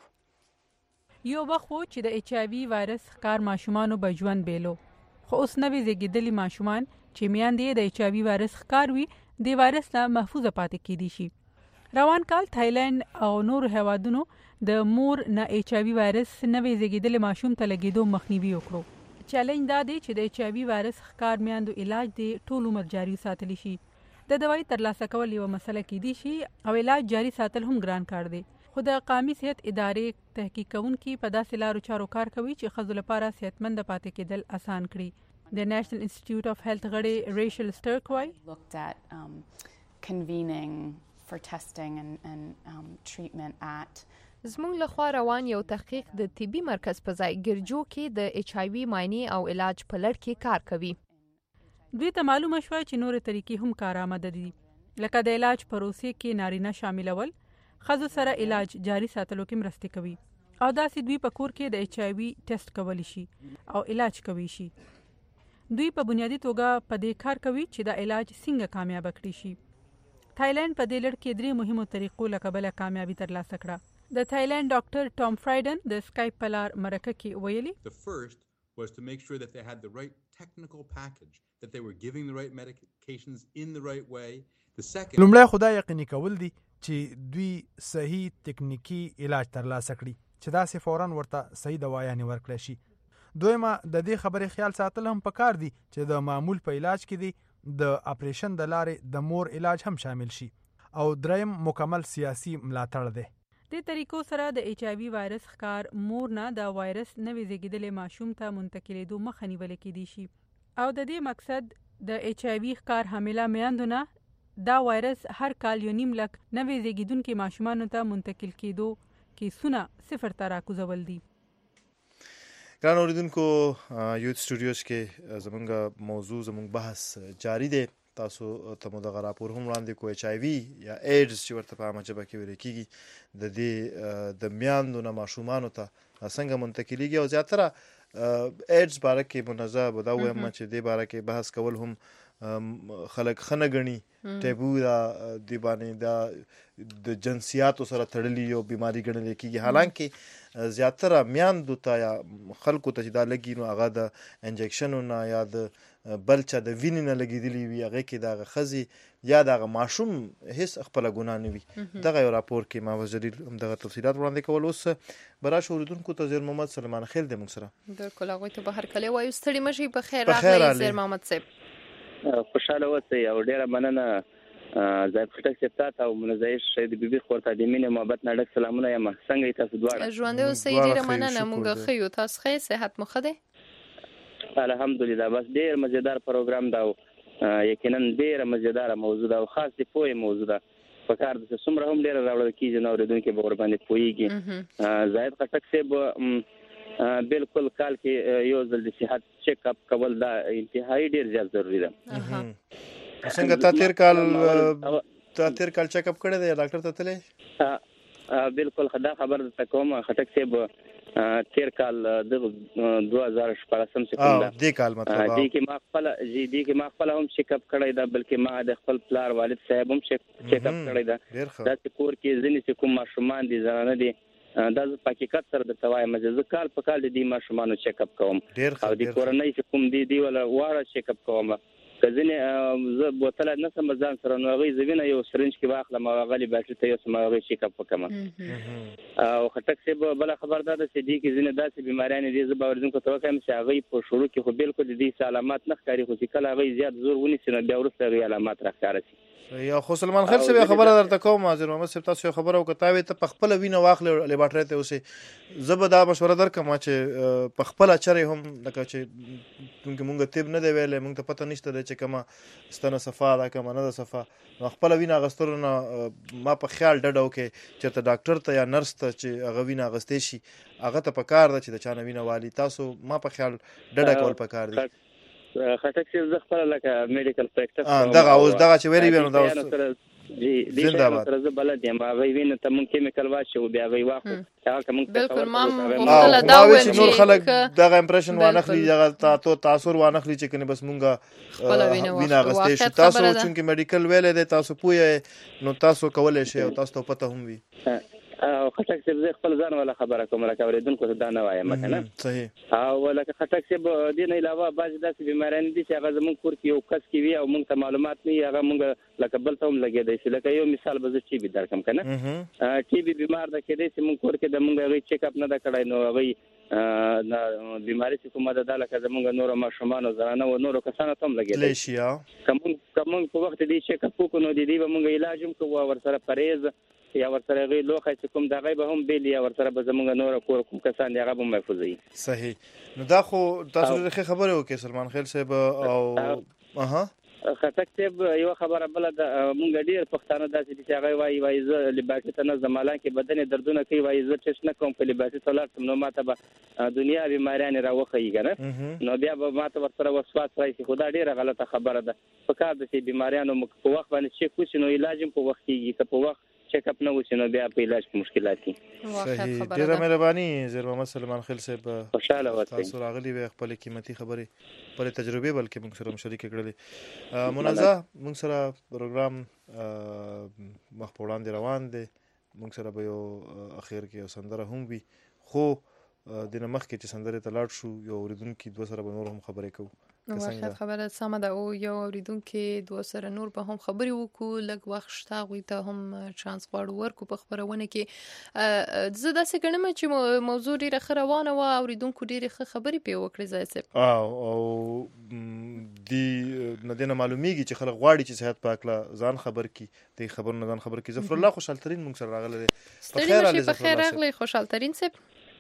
کوو یو وخت چې د HIV وایرس ښکار ماشومانو به ژوند بیلو خو اوس نوې زیږیدلي ماشومان چې میاندې د HIV وایرس ښکار وي د وایرس نه محفوظ پاتې کیدي شي روان کال تایلند او نور هیوادونو د مور نه HIV وایرس نوې زیږیدلي ماشوم ته لګیدو مخنیوي وکړو چیلنج دا دی چې د HIV وایرس ښکار میاندو علاج دی ټول عمر جاری ساتلی شي د دوايي ترلاسه کول یو مسله کیدی شي او علاج جاری ساتل هم ګران کار دی خو د قومي صحت ادارې تحقیق کوونکي په داسې لارو چارو کار کوي چې ښځو لپاره صحتمند پاتې کېدل آسان کړي د نېشنل انسټیټیوټ اف هیلث غړي ریشل سټرک وایي convening for testing and treatment at زموږ لخوا روان یو تحقیق د طبي مرکز په ځای ګرجو کې د HIV مایني او علاج په لړ کې کار کوي دوی ته معلومه شوه چې نور طریقې هم کارآمد دي لکه د علاج پروسې کې نارینه شاملول ښځو سره علاج جاری ساتلو کې مرسته کوي او داسې دوی په کور کې د HIV ټیسټ کولی شي او علاج کوي شي دوی په بنیادی توګه په دې کار کوي چې د علاج څنګه کامیاب کړي شي تایلند په دې لړ کې درې مهمو طریقو لکه بل کامیابی ترلاسه کړه د تایلند ډاکټر ټام فرایډن د سکایپ په لار مرکه کې ویلي The first was to make sure that they had the right technical package that they were giving the right medications in the right way. The second لومړی خدای یقیني کول دي چې دوی صحیح تکنیکی علاج ترلاسه کړي چې داسې فوراً ورته صحیح دوايانې ورکړي شي دویمه د دې خبرې خیال ساتل هم پکار دي چې د معمول په علاج کې دي د اپریشن د لارې د مور علاج هم شامل شي او دریم مکمل سیاسي ملاتړ دی دې طریقو سره د HIV وایرس ښکار مور نه د وایرس نوې زیږیدلي ماشوم ته منتقلیدو مخه نیول کېدی شي او د دې مقصد د HIV ښکار حامله میندو نه دا وایرس هر کال 1.5 لک نوې زیږیدونکي ماشومانو ته منتقل کېدو کیسونه صفر ته راکوزول دي ګران اوریدونکو یوت سټوډیوز کې زمونږ موضوع زمونږ بحث جاری دی تاسو ته مو دغه راپور هم وړاندې کوی HIV یا ایډز چې ورته په عامه ژبه کې ویل کېږي د دې د میاندو نه ماشومانو ته څنګه منتقلیږي او زیاتره ایډز باره کې منظم دا وایم چې دې باره کې بحث کول هم خلک خنه غني ټیبو دا دی باندې دا د جنسیاتو سره تړلی یو بیماری ګڼل کېږي. حالانکه زیاتره میاندو ته یا خلکو ته چې دا لګي نو هغه د انجکشنونه یا د بلچا د وینې نه لګېدلی وي هغه کې دغه ښځې یا دغه ماشوم هیڅ خپله ګناه نه وي. دغه یو راپور کې ما وزیر همدغه تفصیلات وړاندې کول. اوس به راشو اورېدونکو ته زیر محمد سلیمان خیل دی موږ سره. بالکل هغوی ته به هرکلی وایو. ستړي مه شئ، په خیر راغلی زیر محمد صاحب. خوشحاله اوسئ او ډېره مننه زاهد خټک صاحب ته او منزایش د بیبي خور ته د مینې محبت نه ډک سلامونه یم. څنګه یې تاسو دواړه؟ ژوندی اوسئ، ډېره مننه. موږ ښه یو، تاسو ښه یې؟ صحت مو ښه دی؟ الحمدلله. بس ډېر مزیدار پروګرام دا او یقینا ډېره مزیداره موضوع ده او خاص د پوهې موضوع ده. په کار ده چې څومره هم ډېره راوړل کېږي نو اورېدونکي به ورباندې پوهېږي. زاهد خټک صاحب بالکل کال کې یو ځل د صحت چیک اپ کول دا انتهایی ډېر زیات ضروري ده. څنګه تا تیر کال چیک اپ کړی دی یا ډاکټر ته تللی؟ بالکل دا خبر درته کوم خټک صاحب تیر کال د 2014 چې کوم ده دې کال مطلب دې کې ما خپل هم چیک اپ کړی دا بلکې ما د خپل پلار والد صاحب هم چیک اپ کړی دا چې کور کې ځینې کوم ماشومان دي زنانه دي دا په حقیقت سره د توایم چې زه کال په کال د دې ماشومانو چیک اپ کوم او د کورنۍ چې کوم دي ولا واړه چیک اپ کوم. کزنه زه بوتل نه سم ځان سره نو غي زوینه یو سرنج کې واخلم او غلي بیټری ته یو سم غي چیک اپ وکم. او خټک صاحب بل خبردار ده چې دې کې زنه داسې بیماریان دي زه باور دم کوم چې هغه په شروع کې خو بالکل دې علامات نه ښکاري خو چې کله هغه زیات زور ونیسي نو بیا ورسته غي علامات راښکاره شي. یا خو سلمان خیل صاحب خبره درته کوم حاضر محمد صاحب تاسو خبره وکړه ته په خپل وینه واخلې لیبارټری ته اوسې زه به دا مشوره درکم چې په خپل چرې هم لکه چې مونږ طب نه دی ویلې مونږ ته پته نشته چې کومه ستنه صفه ده کومه نه ده صفه نو خپل وینه اغستلو نه ما په خیال ډډه وکړي چې ته ډاکټر ته یا نرس ته چې هغه وینه اغستې شي هغه ته په کار ده چې د چا نه وینه والي. تاسو ما په خیال ډډه کول په کار دي. خټک صاحب زه خپل لکه میډیکل پریکټس دغه اوس دغه چې ویری وینم دا اوس زنده باد زه بلد یم هغه وینه ته مونږ کیمیکل واچو بیا غي واخو هغه کوم بالکل ما هم دا وایي نور خلک دغه امپریشن وانخلی دغه تاثر وانخلی چې کنه بس مونږه وینا غستې شو تاسو چې میډیکل ویلې ده تاسو پوهه نو تاسو کولای شئ او تاسو ته پته هم وي. او خټک صاحب زه خپل ځان ولا خبره کوم لکه اوریدونکو ته دا نه وایم کنه صحیح. او لکه خټک صاحب دې نه علاوه بعض داسې بیماریان دي چې هغه زموږ کور کې یو کس کې وي او موږ ته معلومات نه هغه موږ لکه بل ته هم لګېدای شي. لکه یو مثال به زه ټي بي درکم کنه ټي بي بیمار ده کېدای شي موږ کور کې د موږ هغه چیک اپ نه دا کړای نو هغه بیماری چې کومه ده لکه زموږ نور ماشومان او زنانه او نور کسانو ته هم لګېدای شي. کوم په وخت دې چیک اپ وکړو نو دې به موږ علاج هم کوو ورسره پرهیز یا ورسره غي لوخه چې کوم دغه به هم بیل یا ورسره به زمونږ نور کور کوم کسان دی هغه به محفوظ وي. صحیح. نو دا خو تاسو ډېر خبره وکړه سلمان خیل صاحب او خټک صاحب یو خبره بل د مونږ ډیر پښتانه داسې چې هغه وایي زه لیبارټي ته نه زمالان کې بدن دردونه کوي وایي زه ټیسټ نه کوم په لیبارټي ته لاړم نو ماته به دنیا بیماریان راوخی کنه نو بیا به ماته ورسره وسواس راځي خو دا ډیره غلطه خبره ده. په کار د چې بیماریانو په وخت باندې چیک وشي نو علاج په وخت کېږي که په وخت چیک اپ نه وشي نو بیا په علاج کې مشکلات دي. صحیح. ډیره مهرباني زیر محمد سلیمان خیل صاحب خوشاله اوسئ. تاسو راغلي وي خپل قیمتي خبرې پر تجربه بلکې موږ سره مشارکه کړلې. منازع موږ سره پروګرام مخ په وړاندې روان دی موږ سره به یو اخر کې یو سندره هم وي خو د نمخ کې چې سندره ته لاړ شو یو اوریدونکو دوه سره به نور هم خبرې کوو. واخد خبره سمه ده او یو اوریدونکو دوه سره نور به هم خبرې وکړو لږ وخت شته غوي ته هم چانس غواړو ورکو په خبرونه کې زه داسې ګڼم چې موضوع ډیره ښه روانه و اوریدونکو ډیره ښه خبرې پې وکړې زه صاحب او دی ندینه معلومیږي چې خلک غواړي چې صحت پاکله ځان خبر کی دی خبر نه ځان خبر کی. ظفر الله خوشحال ترین موږ سره راغله په خیر راغلی خوشحال ترین صاحب.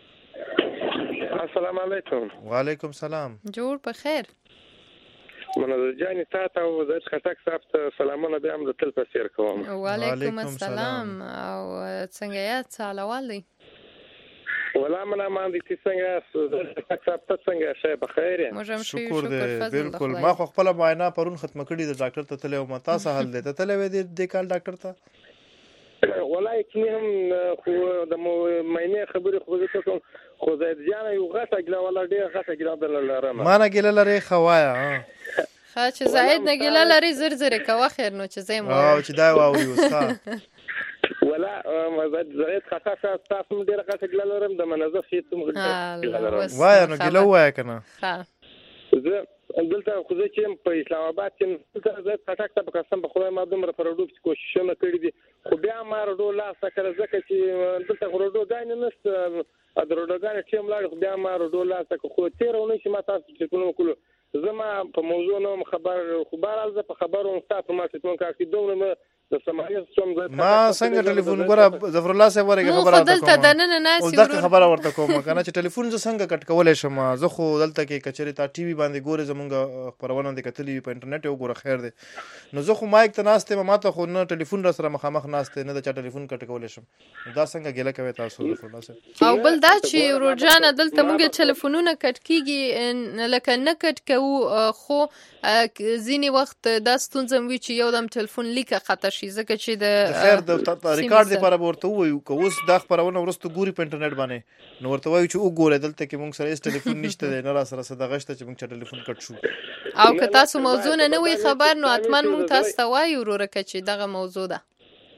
السلام علیکم. وعلیکم السلام. جوړ په خیر. منظر جاني تاسو او د خټک صاحب ته سلامونه به هم د تل په سیر کوم. وعلیکم السلام او څنګه یې سلام علی ولا منا باندې چې څنګه خټک صاحب ته څنګه شي په خیر یې شکر دې بالکل ما خو خپل معاینه پرون ختم کړی د ډاکټر ته تلو ما تاسو حل دې ته تلو دې کال ډاکټر ته ولای کې هم خو د مینه خبرې خو زه کوم خو زید جان یو غټه ګلا ولا ډیر غټه ګلا بل لرم ما نه ګلا لري خوایا ها چې زاهد نه ګیله لري زر زر کوه خیر نو چې زه مو او چې دا واوري اوس ولا زاهد خاصه تاسو ډیره خاصه ګیله لرم د منظف شي ته مغل وای نو ګیله وای کنه ها زه دلته خو زه چې په اسلام آباد کې زه خټک ته قسم په خدای ما دومره پروډوب کوششونه کړې دي خو بیا ما رډو لاس کړه ځکه چې دلته رډو غاین نشته ادرودګان ټیم لاړ خو بیا ما رډو لاس خو تیرونه چې ما تاسو چې کوم کولو زما په موضوع نو خبر الزه په خبرو تاسو ما چې کوم کار کې دومره د سمایه څوم ما څنګه ټلیفون غره ظفر الله صاحب ورګه خبره کوم دلته د نن ناسي ورته خبره ورته کوم کنه چې ټلیفون ز څنګه کټ کولای شم زه خو دلته کې کچري تا ټي وي باندې ګوره زمونږ خبرونه د کتلې په انټرنیټ یو ګوره خیر دی نو زه خو مایک ته ناشته ما ته خو نه ټلیفون را سره مخامخ ناشته نه د چا ټلیفون کټ کولای شم دا څنګه ګله کوي تاسو ظفر الله صاحب او بل دا چې روزانه دلته موږ ټلیفونونه کټ کیږي لکه نه کټ کوو خو ځینی وخت دا ستونزم وی چې یو دم ټلیفون لیکه خطا شي ځکه چې د خیر د ریکارډ لپاره ورته وایو که اوس دا خبرونه ورسته ګوري په انټرنیټ باندې نو ورته وایو چې وګوره دلته کې موږ سره ټلیفون نشته دی نه را سره صدقه شته چې موږ ټلیفون کټ شو او که تاسو موضوع نه وي خبر نو حتما موږ تاسو ته وایو وروره چې دغه موضوع ده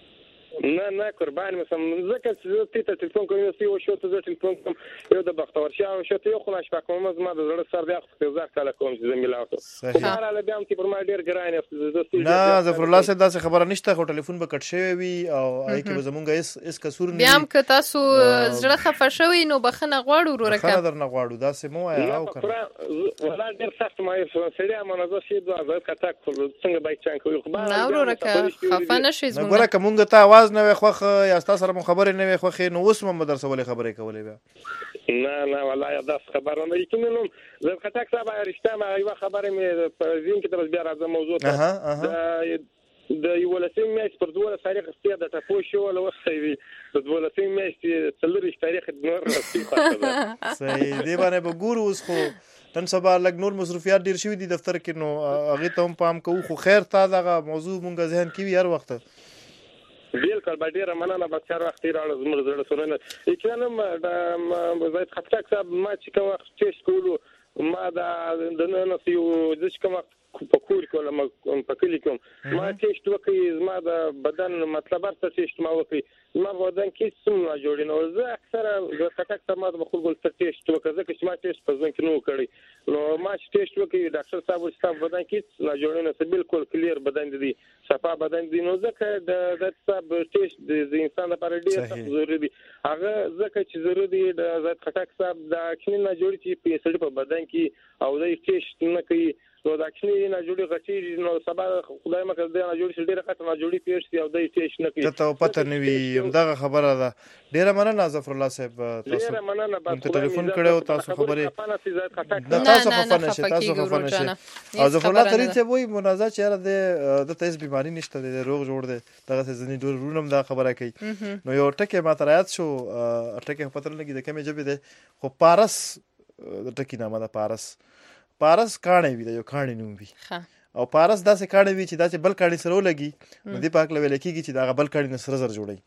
نه قربان مثلا ځکه چې ته ټلیفون کوم یو شو ته ټلیفون کوم یو د بختور شاه شو ته یو خلاص پکوم ما د زړه سر دی خو زه کله کوم چې زميلاته خو ما را بیا چې پر ما ډیر ګران نه ظفر الله صاحب دا خبره نشته خو ټلیفون به کټ شوی وي او اې کې زمونږ اس کسور نه بیا هم که تاسو زړه خفه شوی نو بخنه غواړو وروره خبر درنه غواړو دا سمو یا او کړه ولا ډیر سخت ما یې سړی منځ شي دا زه کټک څنګه بای چان کوي خو نه وروره خفه نشي زمونږ نو ګره کومه ته आवाज نه خوخه یا تاسو سره خبرې نه وي خوخه نو اوس هم درسه ولې خبرې کولې بیا نه والله دا خبره نه یتونم زه خټک صاحب رښتا ما یو خبره مې په زین کې تر بیا راځم موضوع ته د یو لسیم میاشت پر دوله تاریخ ستیا د تاسو شو ولا وسوي د دوله لسیم میاشت څلوري تاریخ د نور راسي خاطر صحیح دی باندې به ګورو اوس خو نن سبا لګ نور مصروفیات ډیر شوي دي دفتر کې نو هغه ته هم پام کوو خو خیر تا دغه موضوع مونږ ذهن کې وي هر وخت بالکل باندې مننه به څار وخت راځم زموږ زړه سره اکرام زید خطک صاحب ما چې کوم وخت چیش کولو ما د نن یو د کوم په کور کوم په کلی کوم ما چیش وکي ما د بدن مطلب ارته چیش ما وکي ما بدن کې څوم نه جوړین او زه اکثر د خطک صاحب ما د خپل ګل چیش وکي ځکه چې ما چیش په ځن کې نو کړی نو ما چیش وکي ډاکټر صاحب چې بدن کې نه جوړین څه بالکل کلیر بدن دي صفا بدن دي نو ځکه د صاحب چیش د انسان لپاره ډیر ضروري دي هغه ځکه چې ضروري دي د خطک صاحب د کینې نه جوړ چې په سړي په بدن کې او د چیش نه کوي نو دا کینې نه جوړي غټي نو سبا خدای مکه د نه جوړي ډیره خطر نه جوړي پیښ او د چیش نه کوي ته پته نوي همدغه خبره ده ډیره مننه ظفر الله صاحب تاسو ته ټلیفون کړو تاسو خبره تاسو خفه نشئ تاسو خفه نشئ او ظفر الله ترې ته وای منازع چیرې د تاسو بیماری نشته د روغ جوړ دی دغه ځنی ډور رونم دا خبره کوي نو یو ټکه ما ترایات شو ټکه پتر لګي د کومه جبه ده خو پارس د ټکی نامه ده پارس کانه وی د یو کانه نوم وی او پارس داسې کانه وی چې داسې بل کانه سره ولګي نو دی پاک لوي لکېږي چې دا بل کانه سره زر جوړي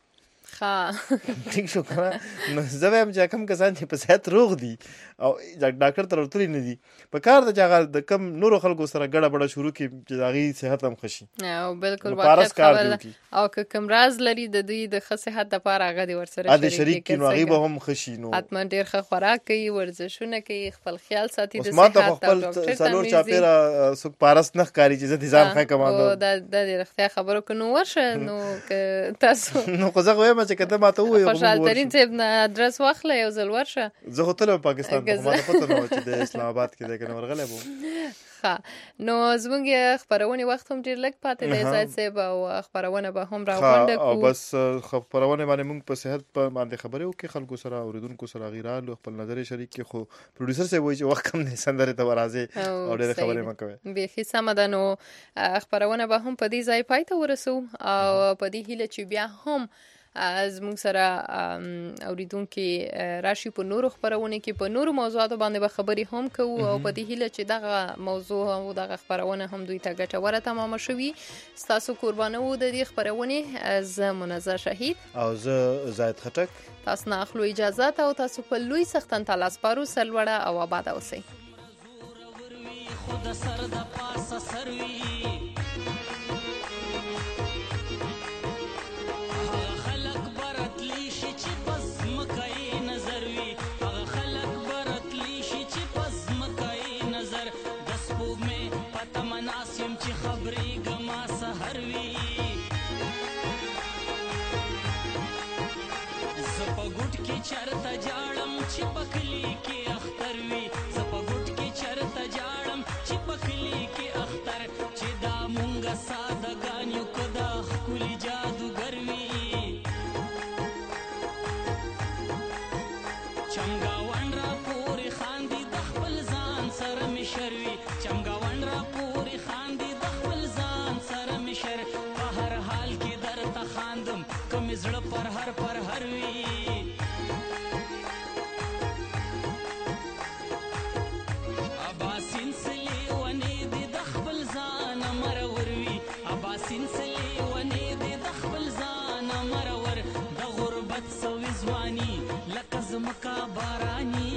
ٹھیک شو کنه نو زه هم چې کوم کسان چې په صحت روغ دي او ډاکټر تر ورتلی نه دي په کار د جګه د کم نورو خلکو سره ګډه بډه شروع کی چې داغي صحت هم خوشي او بالکل واقعیت خبره او که کوم راز لري د دوی د صحت لپاره هغه دی ورسره شریک کی نو هغه هم خوشي نو حتما ډیر ښه خوراک کوي ورزشونه کوي خپل خیال ساتي د صحت او خپل څلور چاپیرا سو پارس نه کاری چې د ځان ښه کمانو او د رښتیا خبرو کنو ورشه نو تاسو نو خو زه وایم چې کته ماته وایي خوشحال ترین صاحب نه ادرس واخله یو ځل ورشه زه خو تل پاکستان ته ما پته نه و چې د اسلام آباد کې ده کنه ورغله بو نو زمونږ خبرونه وخت هم ډیر لږ پاتې دی زاید صاحب او خبرونه به هم راغونډه کو او بس خبرونه باندې موږ په صحت په باندې خبرې وکړو خلکو سره اوریدونکو سره غیرال خپل نظر شریک کې خو پروډوسر سه وایي چې وخت کم نه سندره ته راځي او ډېر خبرې مکوي به خي سمدن نو خبرونه به هم په دې ځای پای ته ورسو او په دې هیله چې بیا هم از موږ سره اوریدونکو راشي په نورو خبرونه کې په نورو موضوعاتو باندې به خبرې هم کوو او په دې هیله چې دغه موضوع او دغه خبرونه هم دوی ته ګټوره تمام شوي تاسو قربانه وو د دې خبرونه از منزه شهید او زه زاید خټک تاسو نه اخلو اجازه او تاسو په لوی سختن تلاس پارو سلوړه او آباد اوسئ خود سر د پاسه سروي هغه خلک برتلی شي چې پس مکای نظر وي هغه خلک برتلی شي چې پس مکای نظر د سپوږمۍ پته مناسم چې خبرې ګما سحر وي زپا ګټ کې چرته جاړم چې پکلی کې اختر وي زپا ګټ کې چرته جاړم چې پکلی کې اختر چې دا مونږ سادهګان یو کدا ښکلي جادوګر وي چمګاون را پورې خاندي د خپل ځان سره مشر وي چمګاون را پورې خاندي د خپل ځان سره مشر په هر حال کې درته خاندم کم زړه پر هر وي اباسین سلی ونې دې د خپل ځان مرور وي اباسین سلی ونې دې د خپل ځان مرور د غربت سوي ځواني لکه زمکا باراني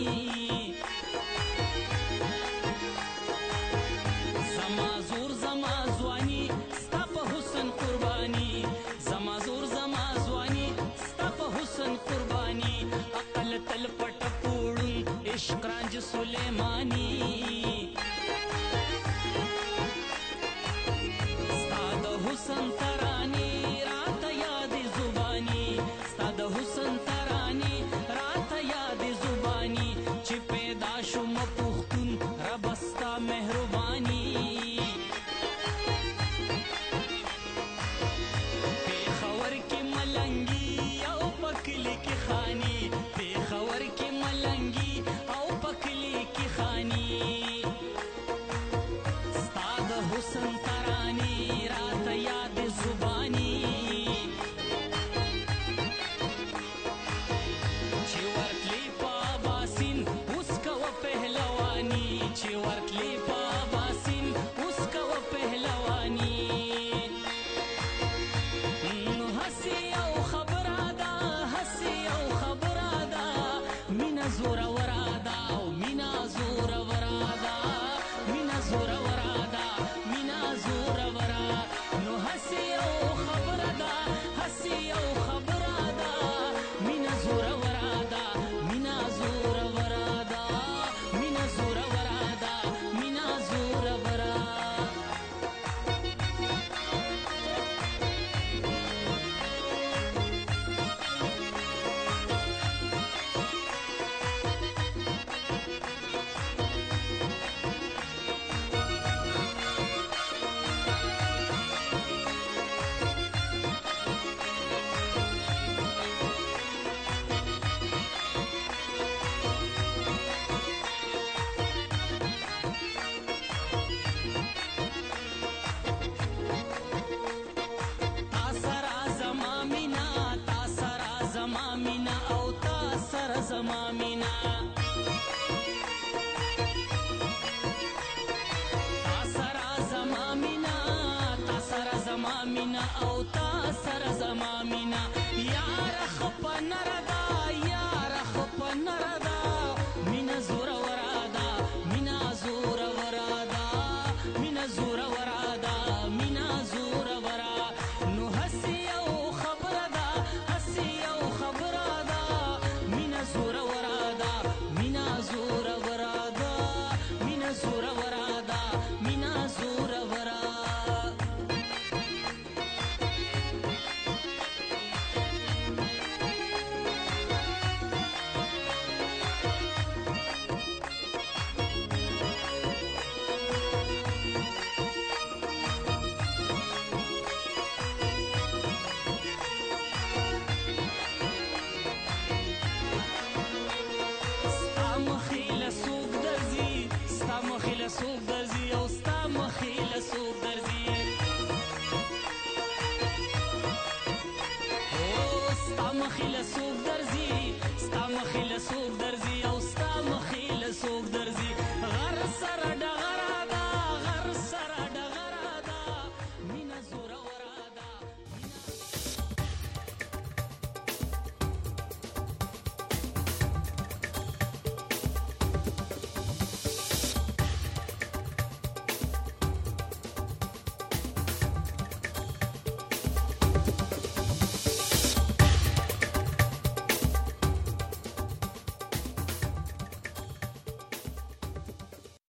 زما زور زما ځواني ستا په حسن قرباني زما زور زما ځواني ستا په حسن قرباني عقل تل پټ پوړون عشق رانج سلیماني ستا د حسن تراني راته یاد زباني ستا د حسن تراني راته یاد زباني چې پیدا شوم پښتون رب ستا مهرباني پېښور کې ملنګي او پکلی کې خاني پېښور کې ملنګي او پکلی کې خاني ستا د حسن تراني راته یاد زباني چې ورتلی په اباسین اوس کوه پهلواني چې ورتلی په